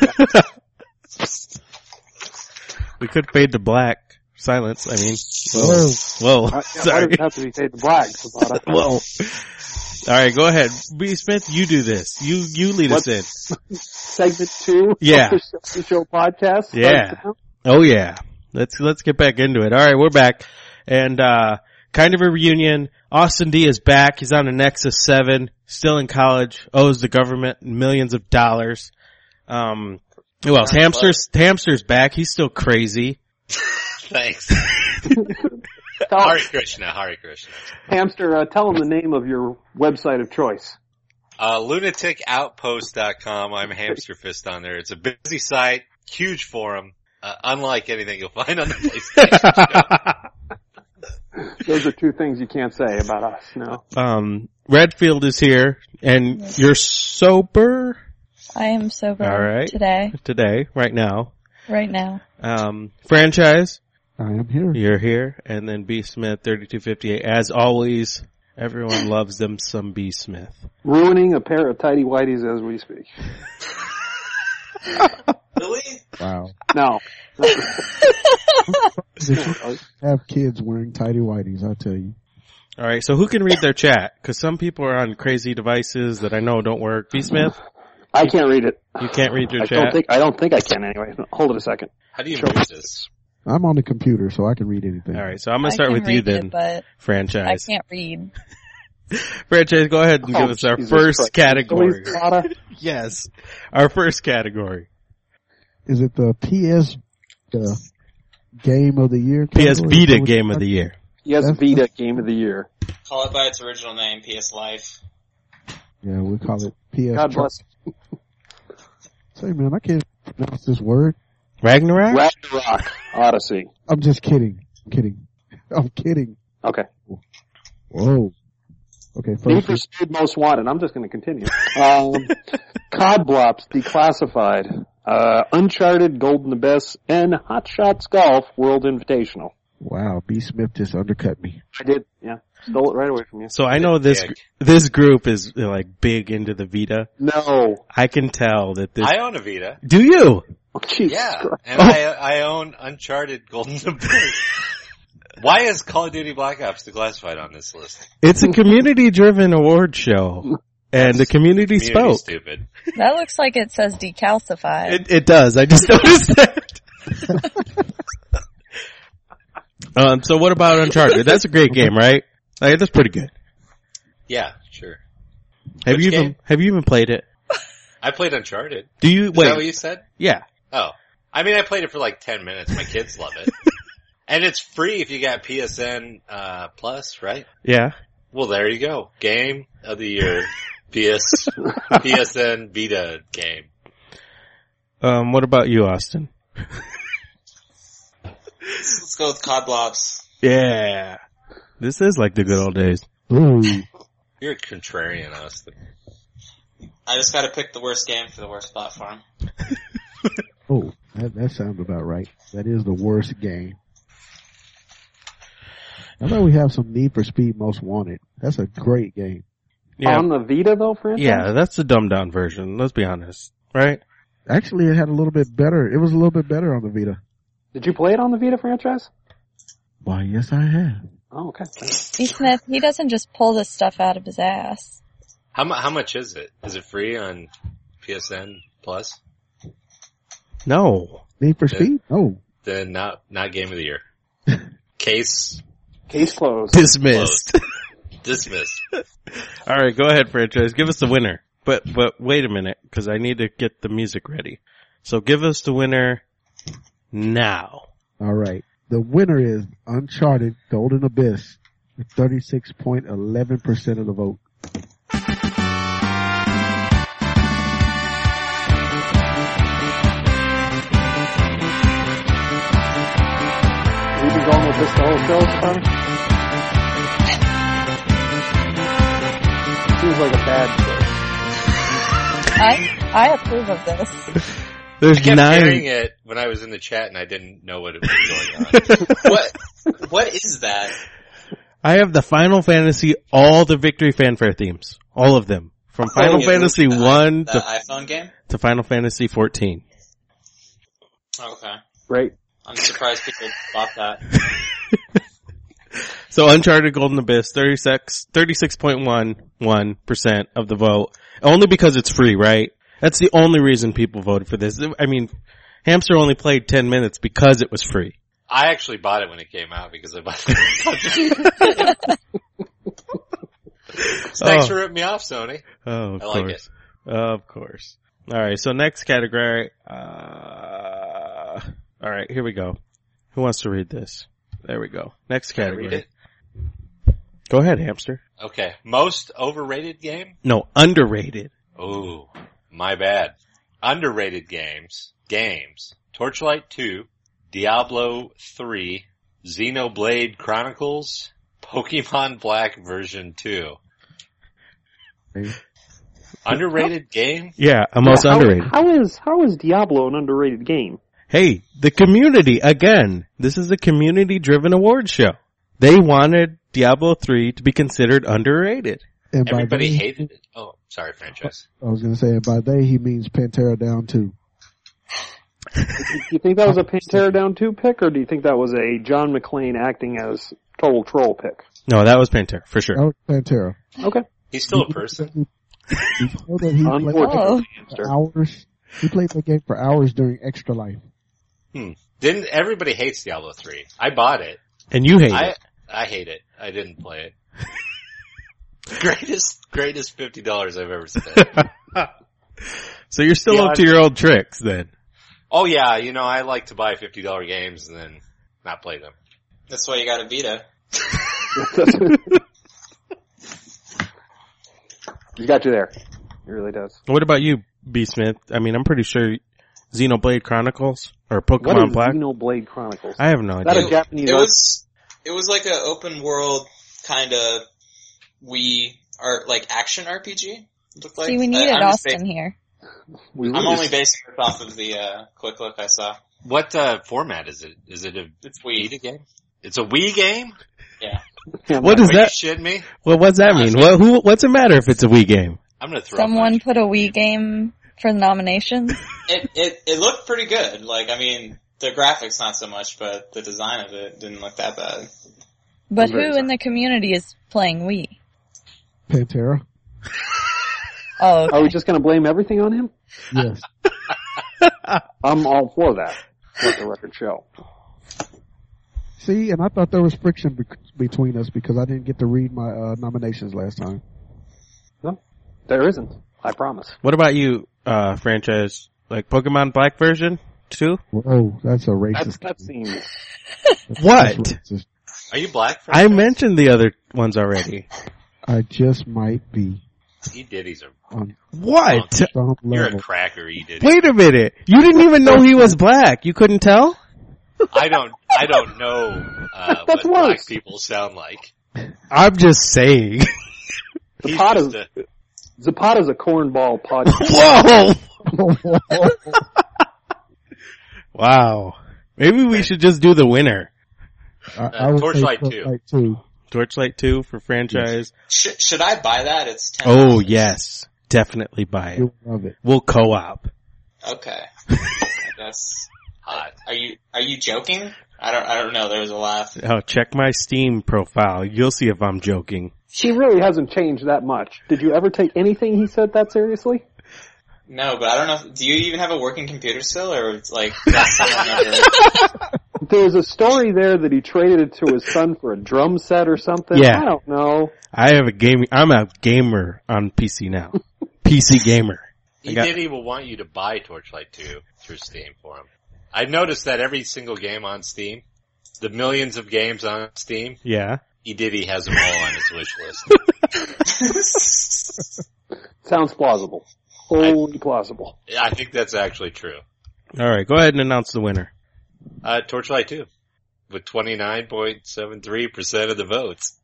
We could fade to black. Silence, I mean. Whoa. Whoa. I, I Sorry. didn't have to be paid the blacks about it. Whoa. Alright, go ahead. B. Smith, you do this. You, you lead us in. Segment two Yeah. of the show, the show podcast. Yeah. starts now. Oh yeah. Let's, let's get back into it. Alright, we're back. And, uh, kind of a reunion. Austin D is back. He's on a Nexus seven. Still in college. Owes the government millions of dollars. Um, who else? Yeah, Hamster's, Hamster's back. He's still crazy. Thanks. Tell, Hare Krishna, Hare Krishna. Hamster, uh, tell them the name of your website of choice. Uh, lunatic outpost dot com. I'm Hamster Fist on there. It's a busy site, huge forum, uh, unlike anything you'll find on the PlayStation show. Those are two things you can't say about us now. Um, Redfield is here, and you're sober I am sober All right. today, today, right now. right now. Um, franchise, I am here. you're here, and then B. Smith, thirty-two fifty-eight. As always, everyone loves them some B. Smith. Ruining a pair of tidy whities as we speak. Really? Wow. No. Have kids wearing tidy whities, I tell you. Alright, so who can read their chat? Cause some people are on crazy devices that I know don't work. B. Smith, I can't read it. you can't read your I chat? don't think, I don't think I can anyway. Hold it a second. How do you Sure. move this? I'm on the computer, so I can read anything. Alright, so I'm gonna I start can with you read then, it, but I franchise. can't read. Franchise, go ahead and Oh, give us our Jesus first Christ. category. Please, Lotta. Yes. Our first category. Is it the P S uh, Game of the Year? P S category? Vita Game of the Year. Yes, That's- Vita Game of the Year. Call it by its original name, P S Life. Yeah, we call it P S. God Char- bless. Say, man, I can't pronounce this word. Ragnarok? Ragnarok Odyssey. I'm just kidding. I'm kidding. I'm kidding. Okay. Whoa. Okay, Need first. for Speed Most Wanted. I'm just going to continue. Um, Cod Blops Declassified. Uh, Uncharted Golden Abyss and Hot Shots Golf World Invitational. Wow, B. Smith just undercut me. I did. Yeah. Stole it right away from you. So I know this, Dick. this group is like big into the Vita. No. I can tell that this, I own a Vita. do you? Oh, Jesus Yeah, Christ. and Oh. I I own Uncharted Golden Abyss. Why is Call of Duty Black Ops Declassified on this list? It's a community driven award show. And the community, Community spoke. stupid. That looks like it says decalcified. It, it does. I just noticed that. um, so what about Uncharted? That's a great game, right? Like, that's pretty good. Yeah, sure. Have Which you even, game? have you even played it? I played Uncharted. Do you, Is that what wait, you said? yeah. Oh. I mean, I played it for like ten minutes. My kids love it. And it's free if you got P S N, uh, Plus, right? Yeah. Well, there you go. Game of the year. P S, P S N Vita game. Um, what about you, Austin? Let's go with Cod Blops. Yeah. This is like the good old days. Ooh. You're a contrarian, Austin. I just gotta pick the worst game for the worst platform. Oh, that, that sounds about right. That is the worst game. I know we have some Need for Speed Most Wanted. That's a great game. Yeah. On the Vita though, franchise? Yeah, that's the dumbed down version. Let's be honest. Right? Actually, it had a little bit better. It was a little bit better on the Vita. Did you play it on the Vita franchise? Why, yes I have. Oh, okay. E. Smith, he doesn't just pull this stuff out of his ass. How, mu- how much is it? Is it free on P S N Plus? No. Need for Then- Speed? No. Then not, not game of the year. Case Case closed. Dismissed. dismissed. All right, go ahead, franchise. Give us the winner. But but wait a minute, because I need to get the music ready. So give us the winner now. All right. The winner is Uncharted Golden Abyss with thirty-six point one one percent of the vote. We've been going with this the whole show, Sonny? Seems like a bad choice. I I approve of this. There's I kept nine. hearing it when I was in the chat and I didn't know what it was going on. What? What is that? I have the Final Fantasy, all the Victory Fanfare themes. All of them. From Final Oh, Fantasy the, one the to, iPhone game? to Final Fantasy fourteen. Okay. Great. I'm surprised people bought that. So Uncharted Golden Abyss, thirty-six point one one percent of the vote. Only because it's free, right? That's the only reason people voted for this. I mean, Hamster only played ten minutes because it was free. I actually bought it when it came out because I bought it. Thanks Oh. for ripping me off, Sony. Oh, of I like course. Of course. Alright, so next category, uh, alright, here we go. Who wants to read this? There we go. Next Can I category. read it? Go ahead, Hamster. Okay. Most overrated game? No, underrated. Ooh, my bad. Underrated games. Games. Torchlight two, Diablo three, Xenoblade Chronicles, Pokemon Black version two. Hey. Underrated game? Yeah, a most Yeah, how- underrated. How is, how is Diablo an underrated game? Hey, the community, again, this is a community-driven award show. They wanted Diablo three to be considered underrated. And by Everybody they, hated it. Oh, sorry, franchise. I was going to say, and by they, he means Pantera Down two. Do you think that was a Pantera Down two pick, or do you think that was a John McClane acting as total troll pick? No, that was Pantera, for That sure. was Pantera. Okay. He's still a person. You know that he played Unfortunately, for hours. He played the game for hours during Extra Life. Hmm. Didn't everybody hates Diablo three? I bought it. And you hate I it. I hate it. I didn't play it. greatest greatest fifty dollars I've ever spent. So you're still Yeah, up to your old tricks then. Oh yeah, you know I like to buy fifty dollar games and then not play them. That's why you got a Vita. He got you there. He really does. What about you, B. Smith? I mean, I'm pretty sure Xenoblade Chronicles or What Pokemon is Black. Xenoblade Chronicles? I have no Is that idea. a Japanese It art? was, it was like an open world kind of Wii art, like action R P G. It looked like. See, we I- needed I'm just Austin bas- here. We I'm really- only basing it off of the uh, quick look I saw. What uh, format is it? Is it a It's Wii. Vita game? It's a Wii game? Yeah. Yeah, What my- is Are that? you shitting me? Well, what's that mean? What, who, what's it matter if it's a Wii game? I'm gonna throw up Someone my- put a Wii game for the nominations. It, it, it looked pretty good. Like, I mean, the graphics not so much, but the design of it didn't look that bad. But I'm very who in the community is playing Wii? Pantera? Oh, okay. Are we just going to blame everything on him? Yes. I'm all for that. Let the record show. See, and I thought there was friction be- between us because I didn't get to read my uh, nominations last time. No, there isn't. I promise. What about you, uh, franchise? Like Pokemon Black version too? Whoa, that's a That's, racist. that seems. That's- What? that's racist. Are you black? I franchise? mentioned the other ones already. I just might be. E Diddy's a On What? some you're level. a cracker, E Diddy. Wait a minute. You didn't even know he was black. You couldn't tell? I don't I don't know uh, That's what black worse. people sound like. I'm just saying. He's Zapata's, just a, Zapata's a cornball podcast. Whoa! Wow. Maybe we should just do the winner. I, Uh, I would Torchlight say two. Torchlight two. Torchlight two for franchise. Should, should I buy that? It's ten. Oh, yes. Definitely buy it. You'll love it. We'll co-op. Okay. That's hot. Are you are you joking? I don't I don't know. There was a laugh. Oh, check my Steam profile. You'll see if I'm joking. He really hasn't changed that much. Did you ever take anything he said that seriously? No, but I don't know. If, do you even have a working computer still, or it's like that's someone ever? There's a story there that he traded it to his son for a drum set or something. Yeah. I don't know. I have a gaming, I'm a gamer on P C now. P C gamer. I E got- Diddy will want you to buy Torchlight two through Steam for him. I've noticed that every single game on Steam, the millions of games on Steam, Yeah. E Diddy has them all on his wish list. Sounds plausible. Wholly plausible. I think that's actually true. Alright, go ahead and announce the winner. Uh, Torchlight two, with twenty-nine point seven three percent of the votes.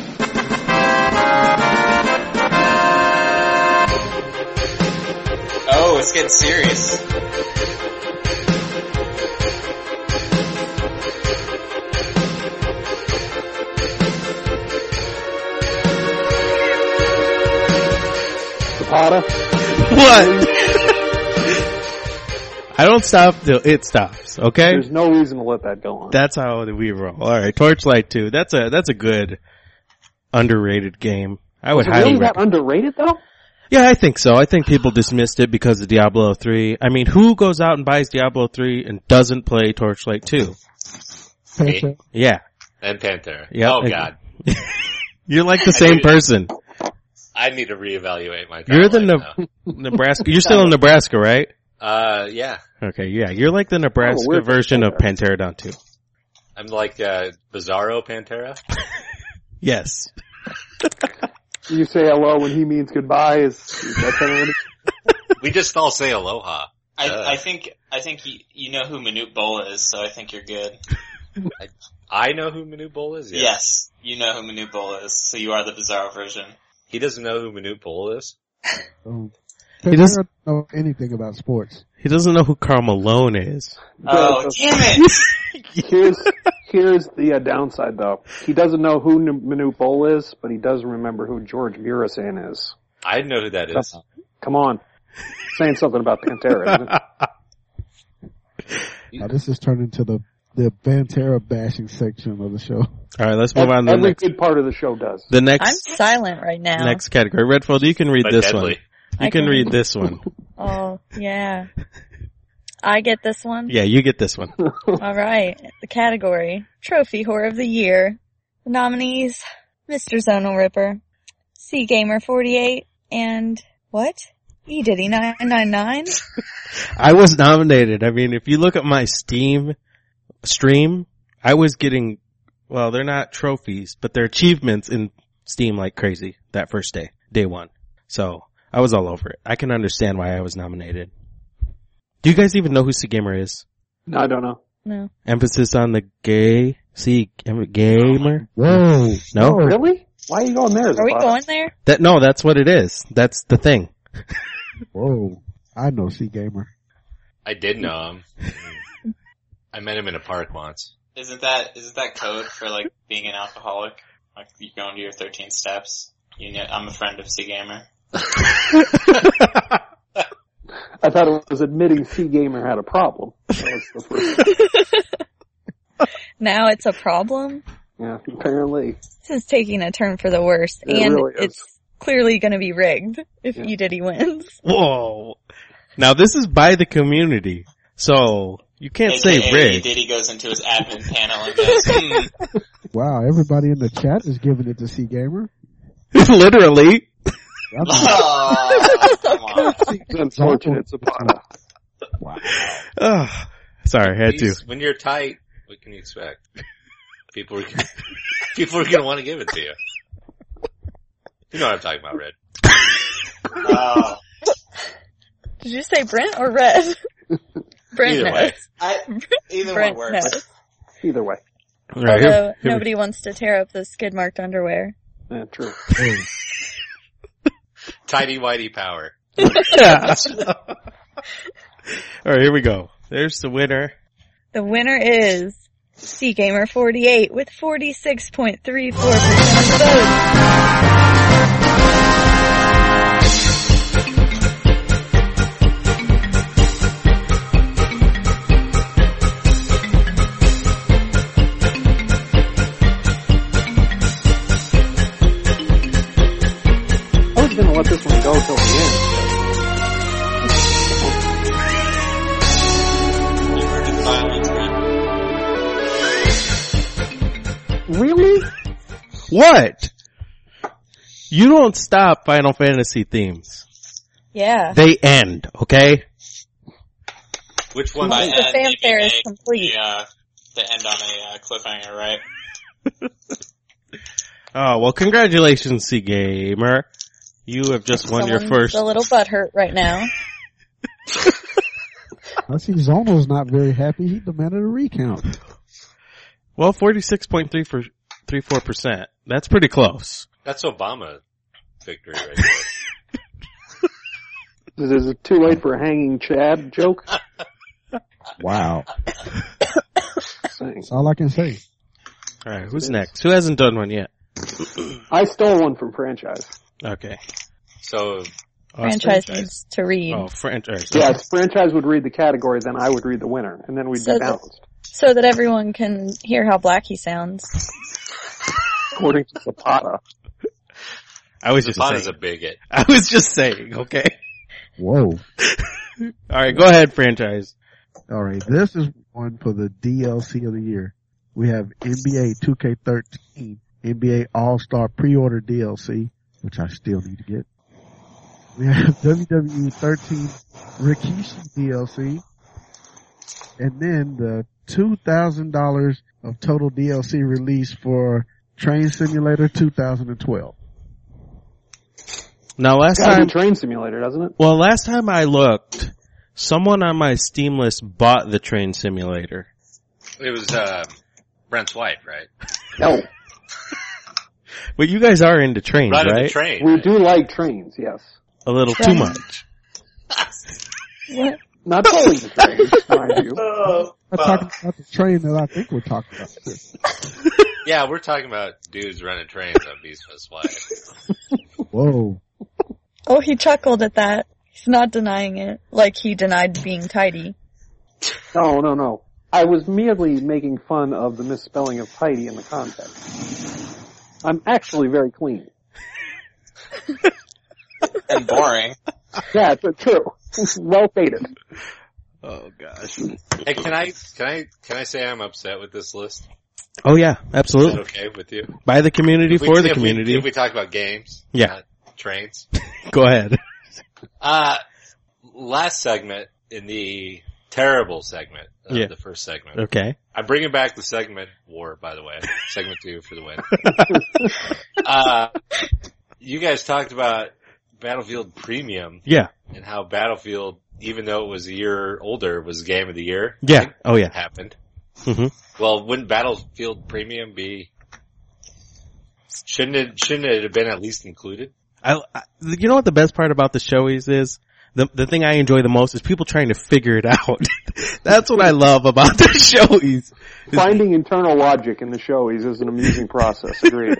Oh, it's getting serious. Zapata? What? I don't stop till it stops, okay? There's no reason to let that go on. That's how we roll. Alright, Torchlight two. That's a, that's a good, underrated game. I would Was it highly really that recommend. underrated though? Yeah, I think so. I think people dismissed it because of Diablo three. I mean, who goes out and buys Diablo three and doesn't play Torchlight two? Me Yeah. and Pantera. Yep. Oh god. You're like the I same need- person. I need to reevaluate my You're the timeline Ne- Nebraska. You're still in Nebraska, right? now. Uh, yeah. Okay, yeah. You're like the Nebraska weird version of Pantera. Pantera two. I'm like, uh, Bizarro Pantera. Yes. You say hello when he means goodbye. Is, is that kind of what it- We just all say aloha. I Uh. I think I think you you know who Manute Bol is, so I think you're good. I know who Manute Bol is, yes. Yes, you know who Manute Bol is, so you are the Bizarro version. He doesn't know who Manute Bol is? Um, He he doesn't- doesn't know anything about sports. He doesn't know who Karl Malone is. Oh, Yeah, damn it! Here's here's the uh, downside though. He doesn't know who N- Manute Bol is, but he does remember who George Murasan is. I know who that is. Come on, saying something about Pantera. Isn't it? Now, this is turned into the the Pantera bashing section of the show. Alright, let's move on to the Every next, good part of the show does. the I'm next, silent right now. next category. Redfield, you can read But this deadly. one. You I can can- read this one. Oh, yeah. I get this one? Yeah, you get this one. Alright. The category. Trophy Whore of the Year. The nominees. Mister Zonal Ripper. C Gamer forty-eight. And, what? E Diddy nine nine nine? I was nominated. I mean, if you look at my Steam stream, I was getting, well, they're not trophies, but they're achievements in Steam like crazy that first day, day one. So, I was all over it. I can understand why I was nominated. Do you guys even know who C Gamer is? No, I don't know. No. Emphasis on the gay, C Gamer? Whoa. No? Really? Why are you going there? Are we Zapata? going there? That, no, that's what it is. That's the thing. Whoa. I know C Gamer. I did know him. I met him in a park once. Isn't that isn't that code for like being an alcoholic? Like you go into your thirteen steps. You know, I'm a friend of C Gamer. I thought it was admitting C Gamer had a problem. That was the first. Now it's a problem? Yeah, apparently. This is taking a turn for the worse. It and really is. it's clearly gonna be rigged if Yeah. E Diddy wins. Whoa. Now this is by the community. So, you can't say A K A rigged. Diddy goes into his admin panel and goes, hmm, Wow, everybody in the chat is giving it to C Gamer. Literally. oh, come on. It's unfortunate, Zapata. Wow. Ugh. Sorry, I had to. Please, when you're tight, what can you expect? People are, people are gonna want to give it to you. You know what I'm talking about, Red. Oh. Did you say Brent or Red? Brent Either knows. way. I, either Brent one works. knows. Either way. Right, Although here- here we- nobody wants to tear up the skid marked underwear. Yeah, true. Tidy whitey power. Yeah. All right, here we go. There's the winner. The winner is C Gamer forty-eight with forty-six point three four percent of the votes. I was going to let this one go till the end. Really? What? You don't stop Final Fantasy themes. Yeah. They end, okay? Which one? By The end, maybe fanfare is they- complete. The, uh, they end on a uh, cliffhanger, right? Oh, well, congratulations, C-Gamer. You have just won your Someone's first. a little butthurt right now. I see Zono's not very happy. He demanded a recount. Well, forty-six point three four percent. That's pretty close. That's Obama victory right there. Is it too late for a hanging Chad joke? Wow. That's all I can say. Alright, who's next? Who hasn't done one yet? I stole one from franchise. Okay. So, Franchise needs to read. Oh, franchise. Yes, franchise would read the category, then I would read the winner, and then we'd So be that- balanced. So that everyone can hear how black he sounds. According to Zapata. I was just Zapata's saying. a bigot. I was just saying, okay? Whoa. Alright, go ahead, franchise. Alright, this is one for the D L C of the year. We have N B A two K thirteen, N B A All-Star Pre-Order D L C, which I still need to get. We have W W E thirteen Rikishi D L C, and then the two thousand dollars of total D L C release for Train Simulator two thousand twelve. Now last Gotta time, be Train Simulator, doesn't it? well last time I looked, someone on my Steam list bought the Train Simulator. It was, uh, Brent's wife, right? No. But you guys are into trains, Running right? the train. We do like trains, yes. A little too Train. much. What? Not totally the trains, mind you. Oh, I'm talking about the train that I think we're talking about. Yeah, we're talking about dudes running trains on Beast West Wide. Whoa. Oh, he chuckled at that. He's not denying it. Like he denied being tidy. No, no, no. I was merely making fun of the misspelling of tidy in the context. I'm actually very clean. and boring. Yeah, it's true. Well stated. Oh gosh. Hey, can I, can I, can I say I'm upset with this list? Oh yeah, Is that absolutely. okay with you? By the community, If we- for the if we- community. If we talk about games, Yeah. not trains. Go ahead. Uh, last segment in the terrible segment of Yeah. the first segment. Okay. I'm bringing back the segment war, by the way. Segment two for the win. uh, you guys talked about Battlefield Premium. Yeah. And how Battlefield, even though it was a year older, was game of the year. Yeah. Right? Oh yeah. Happened. hmm Well, wouldn't Battlefield Premium be, shouldn't it, shouldn't it have been at least included? I, I, you know what the best part about the showies is? The the thing I enjoy the most is people trying to figure it out. That's what I love about the showies. Finding internal logic in the showies is an amusing process. Agreed.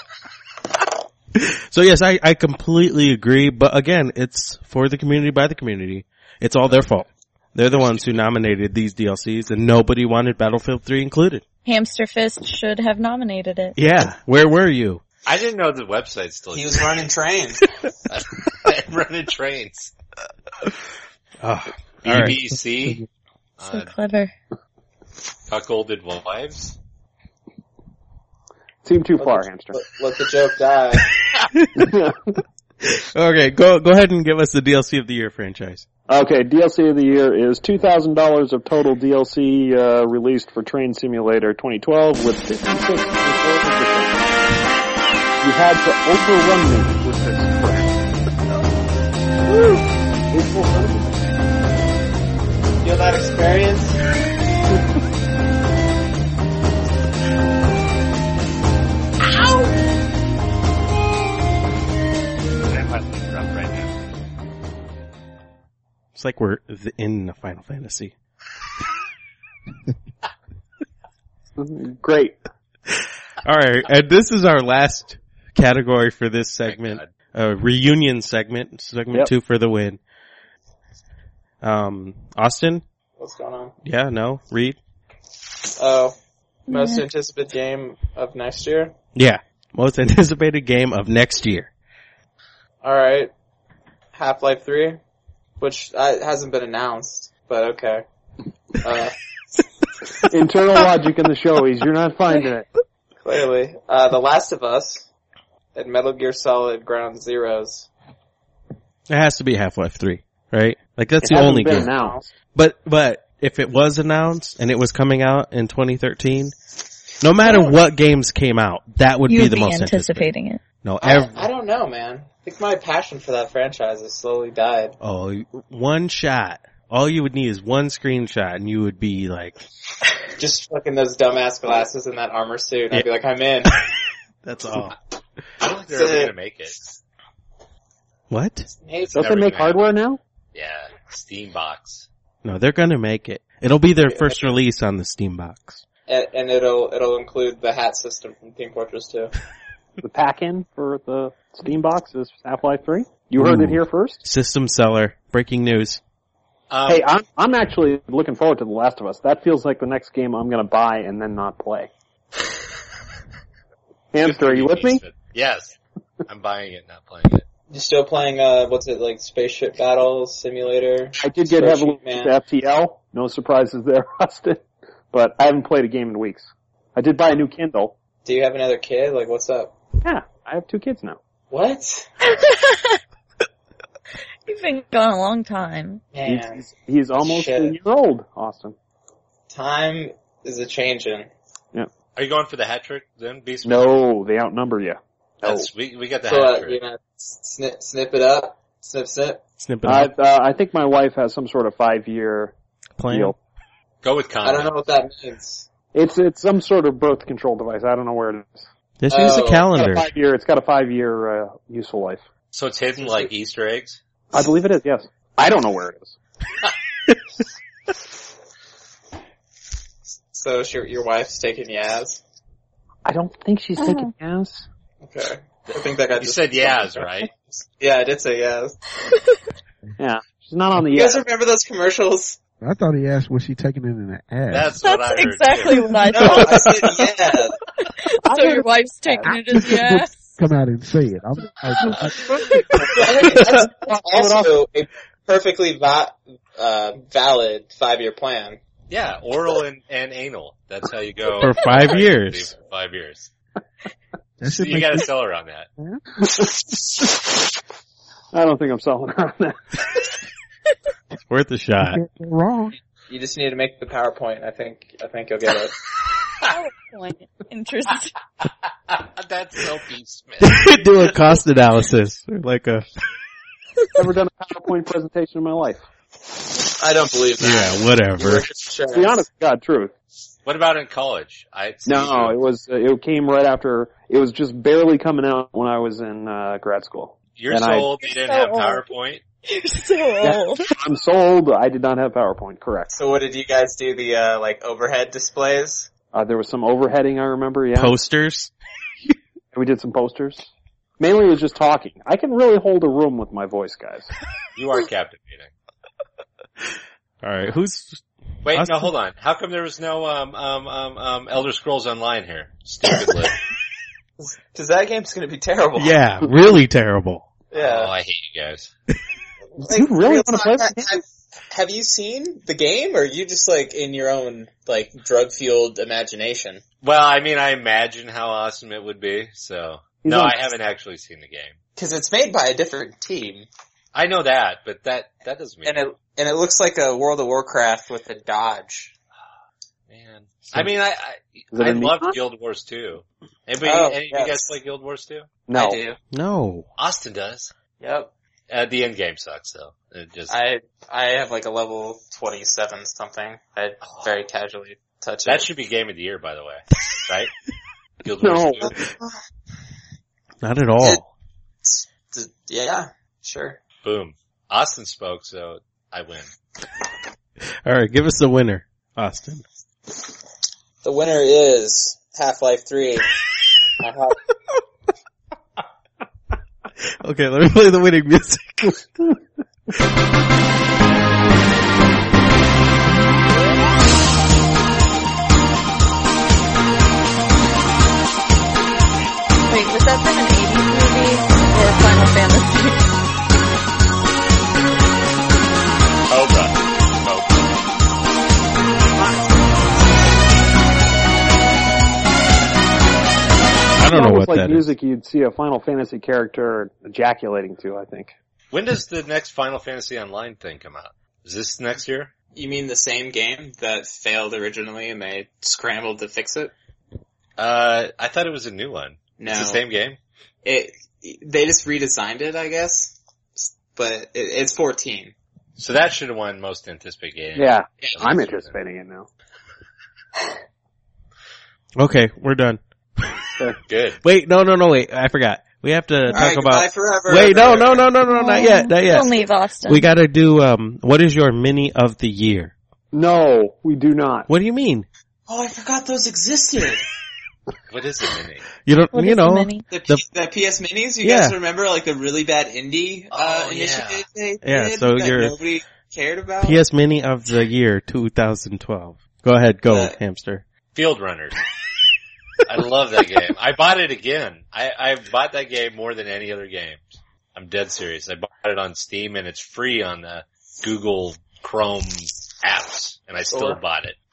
So yes, I, I completely agree, but again, it's for the community by the community. It's all their fault. They're the ones who nominated these D L Cs and nobody wanted Battlefield three included. Hamster Fist should have nominated it. Yeah, where were you? I didn't know the website still He was running trains. running trains. Oh, B all right. B C. So Uh, clever. cuckolded wives. Seemed too far, hamster. Let the joke die. Okay, go go ahead and give us the D L C of the year franchise. Okay, D L C of the year is two thousand dollars of total D L C uh, released for Train Simulator twenty twelve with fifty-six point four percent. You had to overrun me with this crap. Feel that experience? It's like we're th- in the Final Fantasy. Great. All right, and this is our last category for this segment, uh, reunion segment, segment Yep. two for the win. Um, Austin? What's going on? Yeah, no, Reed? Oh, most anticipated game of next year? Yeah, most anticipated game of next year. Alright. Half-Life three, which uh, hasn't been announced, but okay. Uh, Internal logic in the show is you're not finding it. clearly. Uh, The Last of Us and Metal Gear Solid Ground Zeroes. It has to be Half-Life three, right? Like that's It the hasn't only been game. announced. But, but, if it was announced and it was coming out in twenty thirteen, no matter what games came out, that would You'd be the be most anticipated. anticipating it. No, I, ev- I don't know, man. I think my passion for that franchise has slowly died. oh, one shot. All you would need is one screenshot and you would be like, Just fucking those dumbass glasses and that armor suit, and I'd be like, I'm in. that's all. I don't think they're ever gonna make it. What? Don't Never they make gonna happen. hardware now? Yeah, Steam box. No, they're gonna make it. It'll be their first release on the Steam box. And, and it'll it'll include the hat system from Team Fortress two. The pack-in for the Steam box is Half-Life three. You heard Ooh. it here first. System seller. Breaking news. Um, Hey, I'm I'm actually looking forward to The Last of Us. That feels like the next game I'm going to buy and then not play. Hamster, are you with me? Yes. I'm buying it, not playing it. You still playing, uh, what's it, like, Spaceship Battle Simulator? I did get Spreadsheet heavily Man. into F T L. No surprises there, Austin. But I haven't played a game in weeks. I did buy a new Kindle. Do you have another kid? Like, what's up? Yeah, I have two kids now. What? You've been gone a long time. Man, He's, he's almost Shit. a year old, Austin. time is a changing. Yeah. Are you going for the hat trick then, Beast? No, they outnumber you. That's, we, we got the So, hat uh, trick. you know, snip, snip it up? Snip, snip? Snip it I, up. uh, I think my wife has some sort of five-year Plan. deal. Go with I condom. don't know what that means. It's it's some sort of birth control device. I don't know where it is. Just use Oh. a It's got calendar. a five year. It's got a five-year uh, useful life. So it's hidden like Easter eggs? I believe it is. Yes. I don't know where it is. So, your, your wife's taking Yaz? I don't think she's taking gas. Okay. I think that got You said Yaz, right? Yeah, I did say Yaz. Yeah, she's not on the. You guys air. remember those commercials? I thought he asked was she taking it in the ass. That's what I That's heard. exactly too. what I No, thought. I said Yaz. So your wife's taking it as yes. Come out and say it. I'm, I, That's also a perfectly va- uh, valid five-year plan. Yeah, oral and, and anal. That's how you go. For five years. For five years. that should You make gotta you- sell her on that. I don't think I'm selling her on that. It's worth a shot. can't go wrong. You just need to make the PowerPoint. I think I think you'll get it. PowerPoint. Interesting. That's so Pete Smith. Do a cost analysis. Like a, Never done a PowerPoint presentation in my life. I don't believe that. yeah, whatever. To be honest, God, truth. What about in college? I No, it was uh, it came right after. It was just barely coming out when I was in uh, grad school. You're and so I- old you didn't so have old. PowerPoint? You're so Yeah. old. I'm so old. I did not have PowerPoint. Correct. So what did you guys do? The uh, like overhead displays? Uh, there was some overheading. I remember. Yeah. Posters. We did some posters. Mainly it was just talking. I can really hold a room with my voice, guys. You are captivating. Alright, who's, Wait, Us- no, hold on. How come there was no um um um um Elder Scrolls Online here? Stupid list. Because that game's going to be terrible. yeah, really terrible. Oh, Yeah. I hate you guys. Like, you really real want to play talk, that have, have you seen the game, or are you just like in your own like drug-fueled imagination? Well, I mean, I imagine how awesome it would be, so. He's No, on- I haven't actually seen the game. Because it's made by a different team, I know that, but that, that doesn't mean and it and it looks like a World of Warcraft with a dodge. Man. I mean, I, I, Is it I a love Neon? Guild Wars two. Anybody, Oh, any of yes. you guys play Guild Wars two? No. I do. No. Austin does. Yep. Uh, the end game sucks though. It just I I have like a level twenty-seven something. I very casually touch that it. should be game of the year, by the way, right? Guild No. Wars two. Not at all. It's, it's, yeah, sure. Boom. Austin spoke, so I win. All right, give us the winner, Austin. The winner is Half-Life three. I have Okay, let me play the winning music. Wait, was that from an eighties movie or Final Fantasy? Cobra. I don't know what like that music you'd see a Final Fantasy character ejaculating to, I think. When does the next Final Fantasy Online thing come out? Is this next year? You mean the same game that failed originally and they scrambled to fix it? Uh, I thought it was a new one. No. It's the same game? It, they just redesigned it, I guess. But it, it's fourteen. So that should have won most anticipated game. Yeah, Yeah, I'm that's- anticipating it now. Okay, we're done. Good. Wait, no, no, no, wait. I forgot. We have to talk Alright, about. goodbye forever. Wait, no, no, no, no, no, not yet, not yet. Don't leave Austin. We got to do. Um, what is your mini of the year? No, we do not. What do you mean? Oh, I forgot those existed. What is a mini? You don't. What you is the know. mini? The, P- The- the P S Minis, you Yeah. guys remember like the really bad indie uh, Oh, initiative they Yeah, did so that you're- nobody cared about? P S Mini of the year twenty twelve. Go ahead, go, Uh, hamster. Field Runners. I love that game. I bought it again. I, I bought that game more than any other game. I'm dead serious. I bought it on Steam and it's free on the Google Chrome apps and I still Sure. bought it.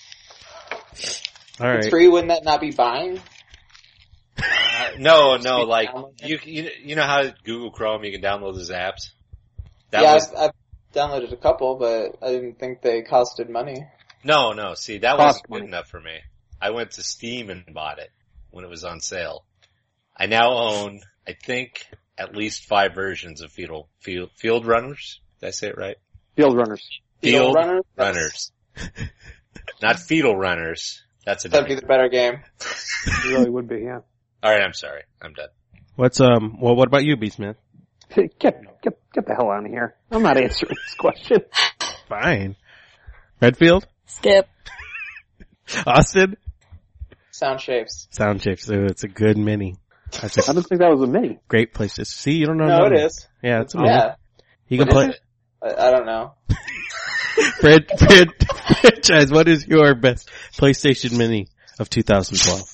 All It's right. free, wouldn't that not be buying? Uh, no, no, Speak like, download it? you, you, you know how Google Chrome you can download those apps? That yeah, was, I've, I've downloaded a couple, but I didn't think they costed money. no, no, see, that Cost wasn't good money. enough for me. I went to Steam and bought it when it was on sale. I now own, I think, at least five versions of Field, Field, Field Runners. Did I say it right? Field Runners. Field Runners? Runners. Not Fetal Runners. That's a That'd be different. the better game. It really would be, yeah. Alright, I'm sorry. I'm done. What's um? Well, what about you, B Smith? Get, get, get the hell out of here. I'm not answering this question. Fine. Redfield, Skip. Austin, Sound shapes. Sound Shapes. Ooh, it's a good mini. That's I a don't think that was a mini. great place to see. You don't know. No, none. it is. Yeah, it's a mini. Yeah. You can What play. is it? I, I don't know. Fred, Fred, franchise. What is your best PlayStation Mini of twenty twelve?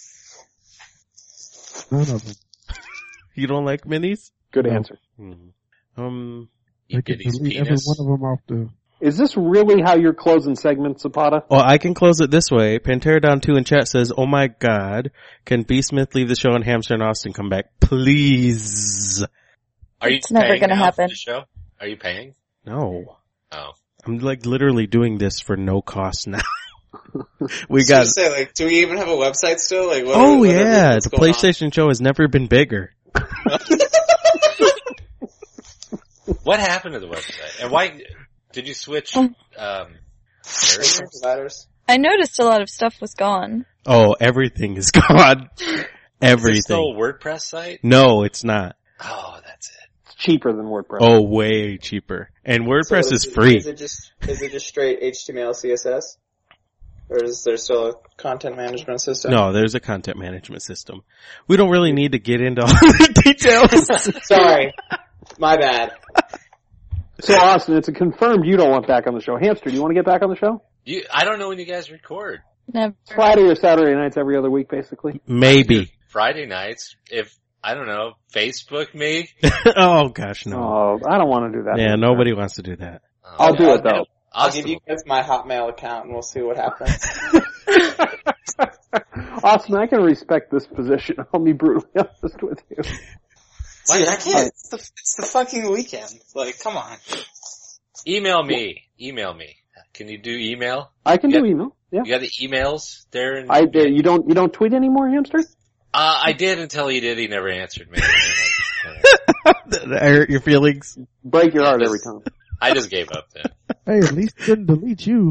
None of them. You don't like minis? Good No. answer. Hmm. Um. You I can Diddy's delete every penis. one of them off the. Is this really how you're closing segments, Zapata? Well, I can close it this way. Pantera two in chat says, "Oh my God, can B Smith leave the show and Hamster and Austin come back, please?" Are you It's never paying gonna now for happen. the show? Are you paying? No, Oh. I'm like literally doing this for no cost now. we So got. you say, like, do we even have a website still? Like, what Oh what- yeah, what's the going on? PlayStation show has never been bigger. What happened to the website? And why did you switch, um, carriers? Providers. I noticed a lot of stuff was gone. Oh, everything is gone. Is it Everything. still a WordPress site? No, it's not. Oh, that's it. It's cheaper than WordPress. Oh, way cheaper. And WordPress So is it- free. Is it just is it just straight H T M L C S S, or is there still a content management system? No, there's a content management system. We don't really need to get into all the details. Sorry, my bad. So Austin, it's a confirmed you don't want back on the show. Hamster, do you want to get back on the show? You, I don't know when you guys record. Never. Friday or Saturday nights every other week, basically. Maybe. Friday nights, if, I don't know, Facebook me? Oh gosh, no. Oh, I don't want to do that. Yeah, nobody wants to do that. I'll do it though. I'll give you guys my Hotmail account and we'll see what happens. Austin, I can respect this position. I'll be brutally honest with you. Dude, I can't. It's the, it's the fucking weekend. Like, come on. Email me. Email me. Can you do email? I can You do got- email. Yeah. You got the emails there? In, I uh, you don't you don't tweet anymore, Hamster? uh, I did until he did. He never answered me. And I I hurt your feelings. Break your heart just, every time. I just gave up then. Hey, at least it didn't delete you.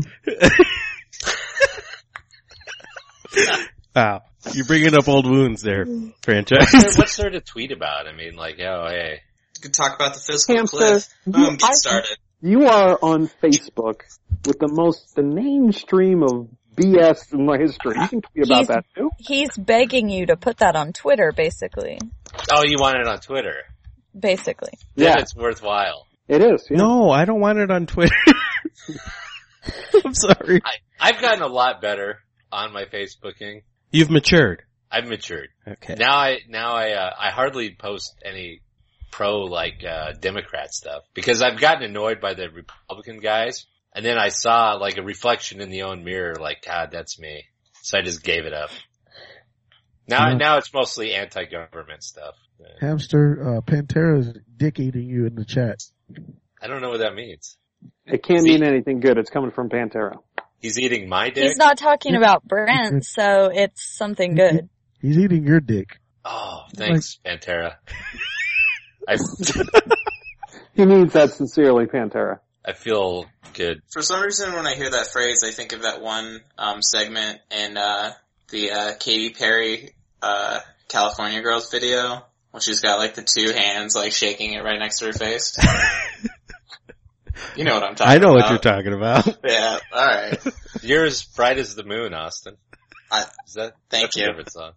Wow. You're bringing up old wounds there, franchise. What's there, what's there to tweet about? I mean, like, oh, hey. You could talk about the physical Hamster, cliff. Boom, you- get I- started. You are on Facebook with the most inane stream of B S in my history. You can tweet about He's- that too. He's begging you to put that on Twitter, basically. Oh, you want it on Twitter? Basically. Then Yeah. it's worthwhile. It is. Yeah. No, I don't want it on Twitter. I'm sorry. I, I've gotten a lot better on my Facebooking. You've matured. I've matured. Okay. Now I, now I, uh, I hardly post any pro, like, uh, Democrat stuff because I've gotten annoyed by the Republican guys. And then I saw, like, a reflection in the own mirror, like, God, that's me. So I just gave it up. Now, Yeah. now it's mostly anti-government stuff. Hamster, uh, Pantera's dick eating you in the chat. I don't know what that means. It can't mean anything good. It's coming from Pantera. He's eating my dick? He's not talking about Brent, so it's something good. He's eating your dick. Oh, thanks, Pantera. I, He means that sincerely, Pantera. I feel good. For some reason, when I hear that phrase, I think of that one um, segment in uh, the uh, Katy Perry uh, California Girls video, when she's got like the two hands like shaking it right next to her face. You know what I'm talking about. I know what you're talking about. Yeah, alright. You're as bright as the moon, Austin. I, Is that, thank that's you. a different song.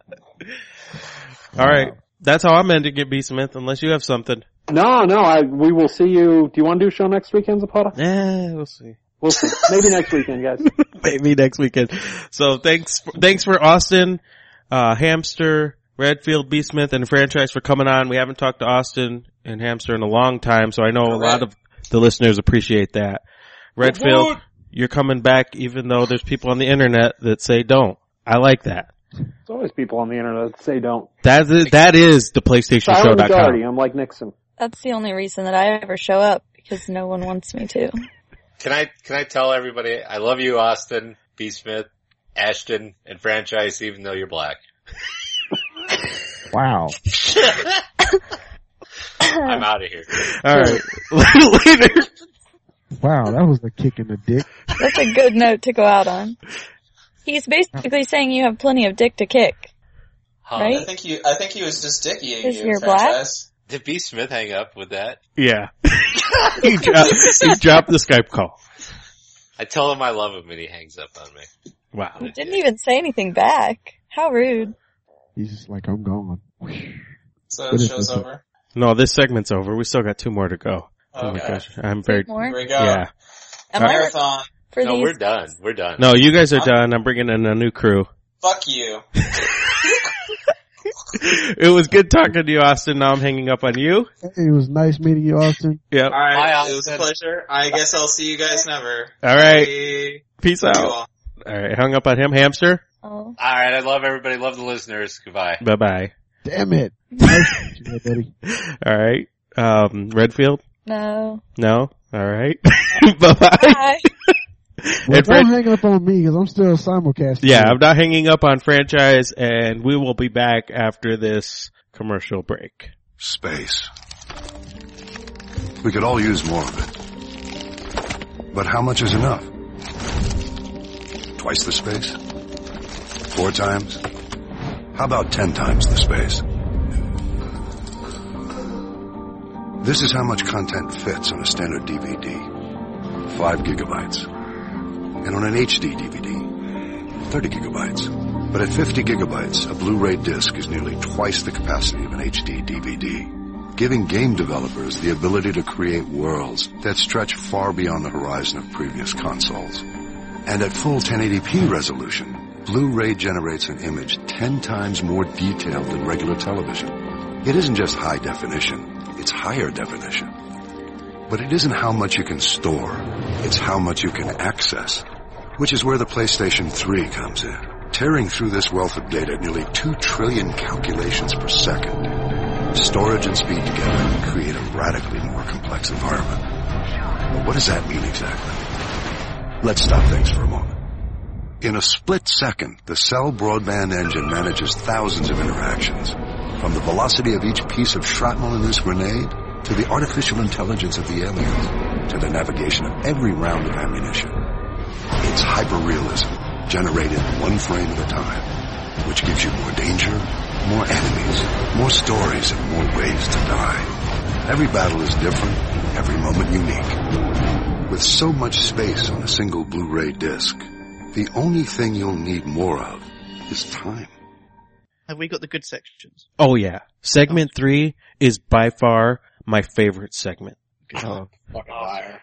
All right. That's how I'm ending it, B. Smith, unless you have something. No, no, I, we will see you. Do you want to do a show next weekend, Zapata? Yeah, we'll see. We'll see. Maybe next weekend, guys. Maybe next weekend. So thanks, for, thanks for Austin, uh, Hamster, Redfield, B. Smith, and Franchise for coming on. We haven't talked to Austin and Hamster in a long time, so I know a lot of the listeners appreciate that. Redfield, you're coming back even though there's people on the internet that say don't. I like that. There's always people on the internet that say don't. That is, that is the PlayStation Show Silent dot majority. com. I'm like Nixon. That's the only reason that I ever show up, because no one wants me to. Can I, can I tell everybody, I love you, Austin, B. Smith, Ashton, and Franchise, even though you're black. Wow. I'm out of here. All right. Later. Wow, that was a kick in the dick. That's a good note to go out on. He's basically saying you have plenty of dick to kick. Huh. Right? I think he, I think he was just dickying Is you, you're black? Franchise. Did B. Smith hang up with that? Yeah. he, dropped, he dropped the Skype call. I tell him I love him and he hangs up on me. Wow. He didn't even say anything back. How rude. He's just like, I'm gone. So What the is show's this? over. No, this segment's over. We still got two more to go. Okay. Oh my gosh. I'm very, More? Here we go. yeah. A Am I marathon. for No, these? we're done. We're done. No, you guys are done. I'm bringing in a new crew. Fuck you. It was good talking to you, Austin. Now I'm hanging up on you. It was nice meeting you, Austin. Yep. Alright, Bye, it was a Austin. pleasure. I guess I'll see you guys never. All right. Bye. Peace Love out. you all. All right. Hung up on him. Hamster. Oh. Alright, I love everybody. Love the listeners. Goodbye. Bye bye. Damn it. Nice to meet you, buddy. All right. Um, Redfield. No. No. All right. Bye bye. Bye. Well, And don't Fran- hang up on me because I'm still simulcasting. yeah, I'm not hanging up on Franchise, and we will be back after this commercial break. Space. We could all use more of it. But how much is enough? Twice the space? Four times? How about ten times the space? This is how much content fits on a standard D V D. Five gigabytes. And on an H D D V D, thirty gigabytes. But at fifty gigabytes, a Blu-ray disc is nearly twice the capacity of an H D D V D, giving game developers the ability to create worlds that stretch far beyond the horizon of previous consoles. And at full ten eighty p resolution, Blu-ray generates an image ten times more detailed than regular television. It isn't just high definition, it's higher definition. But it isn't how much you can store, it's how much you can access, which is where the PlayStation three comes in. Tearing through this wealth of data at nearly two trillion calculations per second. Storage and speed together create a radically more complex environment. But what does that mean exactly? Let's stop things for a moment. In a split second, the Cell broadband engine manages thousands of interactions, From the velocity of each piece of shrapnel in this grenade, to the artificial intelligence of the aliens, to the navigation of every round of ammunition. It's hyper-realism, generated one frame at a time, which gives you more danger, more enemies, more stories, and more ways to die. Every battle is different, every moment unique. With so much space on a single Blu-ray disc, the only thing you'll need more of is time. Have we got the good sections? Oh yeah. Segment three is by far my favorite segment. Oh, fucking liar.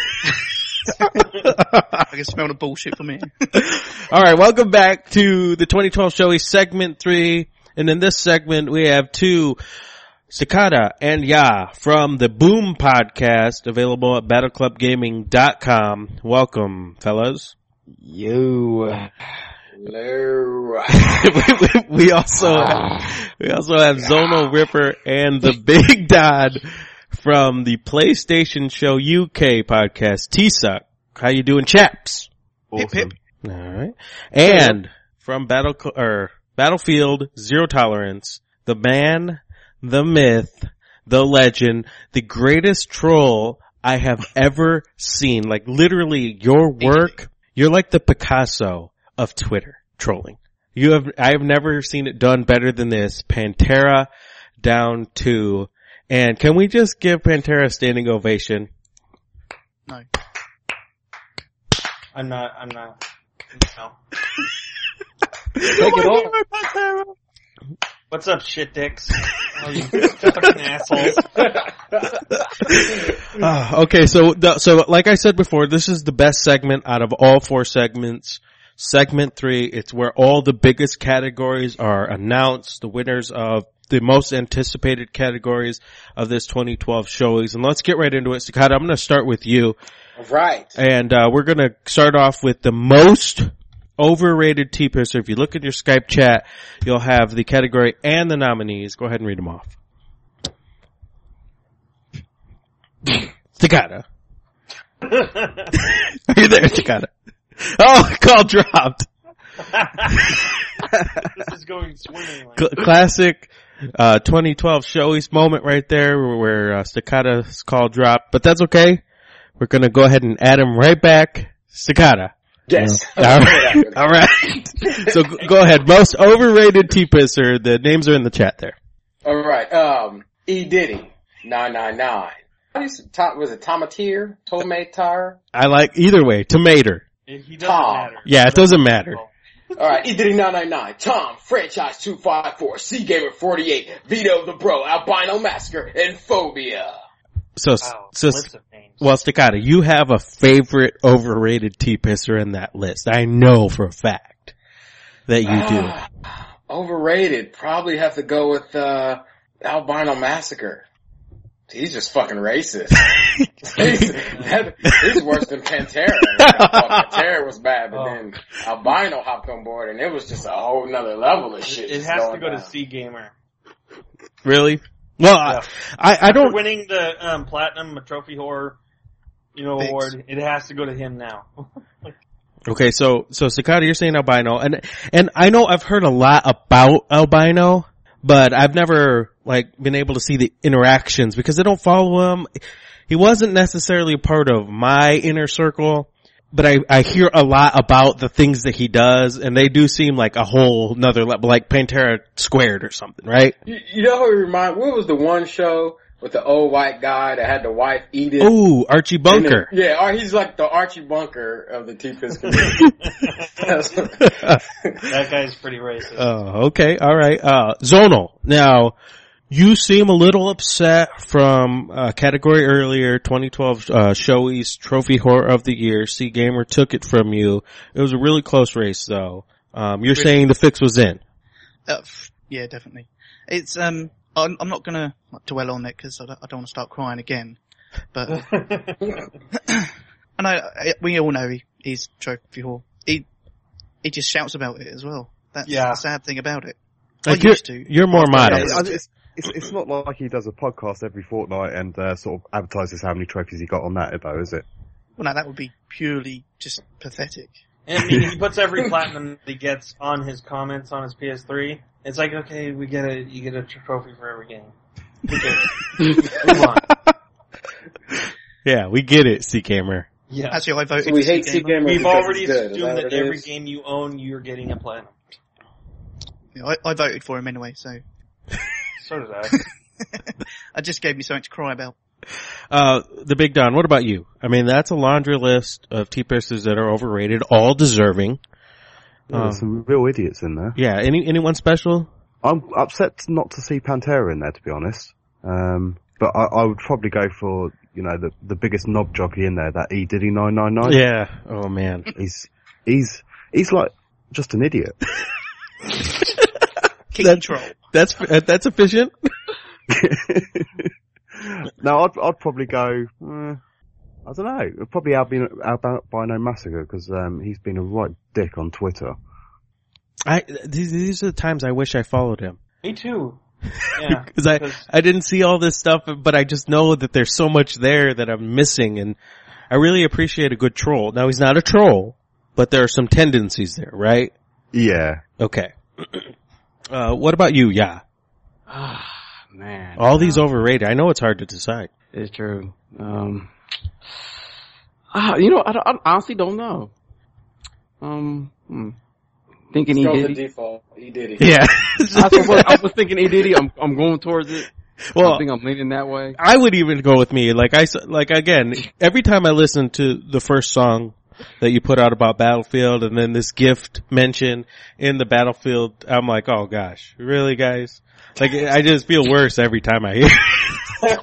I can smell the bullshit from here. Alright, welcome back to the twenty twelve Showy segment three. And in this segment we have two Cicada and Ya from the Boom Podcast, available at battle club gaming dot com. Welcome, fellas. Yo. we, we also have, we also have Zonal Ripper and the Big Dodd from the PlayStation Show U K podcast. T-Suck, how you doing, chaps? Awesome. Hip, hip. All right. And from Battle or Battlefield Zero Tolerance, the man, the myth, the legend, the greatest troll I have ever seen. Like literally, your work, you're like the Picasso of Twitter trolling. You have, I have never seen it done better than this. Pantera down to, and can we just give Pantera a standing ovation? No. I'm not, I'm not, no. Take it off. What's up, shit dicks? Oh, you fucking assholes. uh, okay, so, the, so like I said before, this is the best segment out of all four segments. Segment three, it's where all the biggest categories are announced, the winners of the most anticipated categories of this twenty twelve Showies. And let's get right into it. Cicada, I'm going to start with you. Right. And uh we're going to start off with the most overrated T-Pisser. If you look in your Skype chat, you'll have the category and the nominees. Go ahead and read them off. Cicada. Are you there, Cicada? Oh, call dropped. This is going swimmingly. Cl- classic uh twenty twelve Showies moment right there where uh, Cicada's call dropped. But that's okay. We're going to go ahead and add him right back. Cicada. Yes. All right. All right. So g- go ahead. Most overrated T-Pisser. The names are in the chat there. All right. Um, E Diddy nine nine nine. Was it Tomateer? Tomatar? I like either way. Tomater. He doesn't Tom. matter. Yeah, it doesn't matter. All right, E Diddy nine nine nine, Tom, Franchise two five four, C Gamer forty-eight, Vito the Bro, Albino Massacre, and Phobia. So, Wow, so, list of names. well, Cicada, you have a favorite overrated T-Pisser in that list. I know for a fact that you do. Uh, overrated. Probably have to go with, uh, Albino Massacre. He's just fucking racist. he's, that, he's worse than Pantera. I thought Pantera was bad, but Oh. then Albino hopped on board and it was just a whole nother level of shit. It just has to going go to down. C Gamer. Really? Well, Yeah. I, I, I After don't. winning the um, platinum trophy horror, you know, Thanks. award, it has to go to him now. Okay, so, so Cicada, you're saying albino, and, and I know I've heard a lot about albino, but I've never, like, been able to see the interactions because I don't follow him. He wasn't necessarily a part of my inner circle, but I, I hear a lot about the things that he does, and they do seem like a whole nother level, like Pantera squared or something, right? You, you know who he remind? What was the one show with the old white guy that had the wife eat it? Ooh, Archie Bunker. And then- yeah, or he's like the Archie Bunker of the T-Piss community. That guy's pretty racist. Oh, okay. All right. Uh, Zonal. Now, you seem a little upset from uh category earlier, twenty twelve uh Showies Trophy Horror of the Year. C Gamer took it from you. It was a really close race though. Um, you're Really? saying the fix was in. Uh, f- yeah, definitely. It's, um, I'm, I'm not gonna dwell on it because I don't, I don't want to start crying again. But, and I, I, we all know he, he's trophy whore. He, he just shouts about it as well. That's Yeah. the sad thing about it. Like I used to. you're more After I modest. got it. It's, it's, it's not like he does a podcast every fortnight and uh, sort of advertises how many trophies he got on that, though, is it? Well, no, that would be purely just pathetic. And I mean, he puts every platinum that he gets on his comments on his P S three. It's like, okay, we get a, you get a trophy for every game. Okay. Move on. Yeah, we get it, C-Gamer. Yeah. Actually, I voted So we for hate C-Gamer. C-Gamer. We've because already it's good. Is assumed that that what it every is? game you own, you're getting a platinum. Yeah, I, I voted for him anyway, so So did I. I just gave me something to cry about. Uh, the Big Don, what about you? I mean, that's a laundry list of T-pissers that are overrated, all deserving. Yeah, Um, there's some real idiots in there. Yeah, any anyone special? I'm upset not to see Pantera in there, to be honest. Um, but I, I would probably go for, you know, the the biggest knob jockey in there, that E Diddy nine nine nine. Yeah. Oh man. He's he's he's like just an idiot. King control. That's uh, that's efficient. No, I'd I'd probably go. Uh, I don't know. Probably Albino, Albino Massacre because um, he's been a right dick on Twitter. I these, these are the times I wish I followed him. Me too. Yeah. Because I, I didn't see all this stuff, but I just know that there's so much there that I'm missing, and I really appreciate a good troll. Now, he's not a troll, but there are some tendencies there, right? Yeah. Okay. Uh, what about you, Yeah? Ah, man. All these overrated. I know it's hard to decide. It's true. Um, ah, you know, I, I honestly don't know. Um, hmm. Thinking E Let's go with Diddy. the default. E Diddy. Yeah. I, was, I was thinking E Diddy. I'm, I'm going towards it. Well, I think I'm leaning that way. I would even go with me. Like I, s- like again, every time I listen to the first song that you put out about Battlefield and then this gift mention in the Battlefield, I'm like, oh gosh, really guys? Like I just feel worse every time I hear it.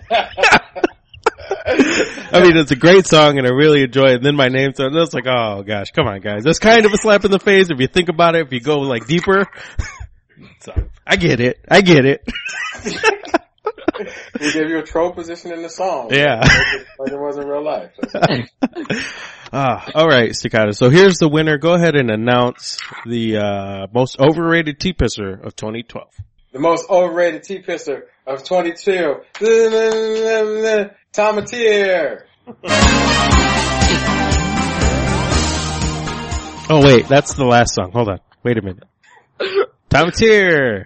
I mean, it's a great song and I really enjoy it. And then my name's on it. It's like, oh gosh, come on guys. That's kind of a slap in the face if you think about it, if you go like deeper. So, I get it. I get it. We gave you a troll position in the song. Yeah. Like it, like it was in real life. Ah, all right, Staccato. So here's the winner. Go ahead and announce the uh most overrated T-pisser of twenty twelve. The most overrated T-pisser of twenty-two. Tomateer. Oh wait, that's the last song. Hold on. Wait a minute. Tomateer.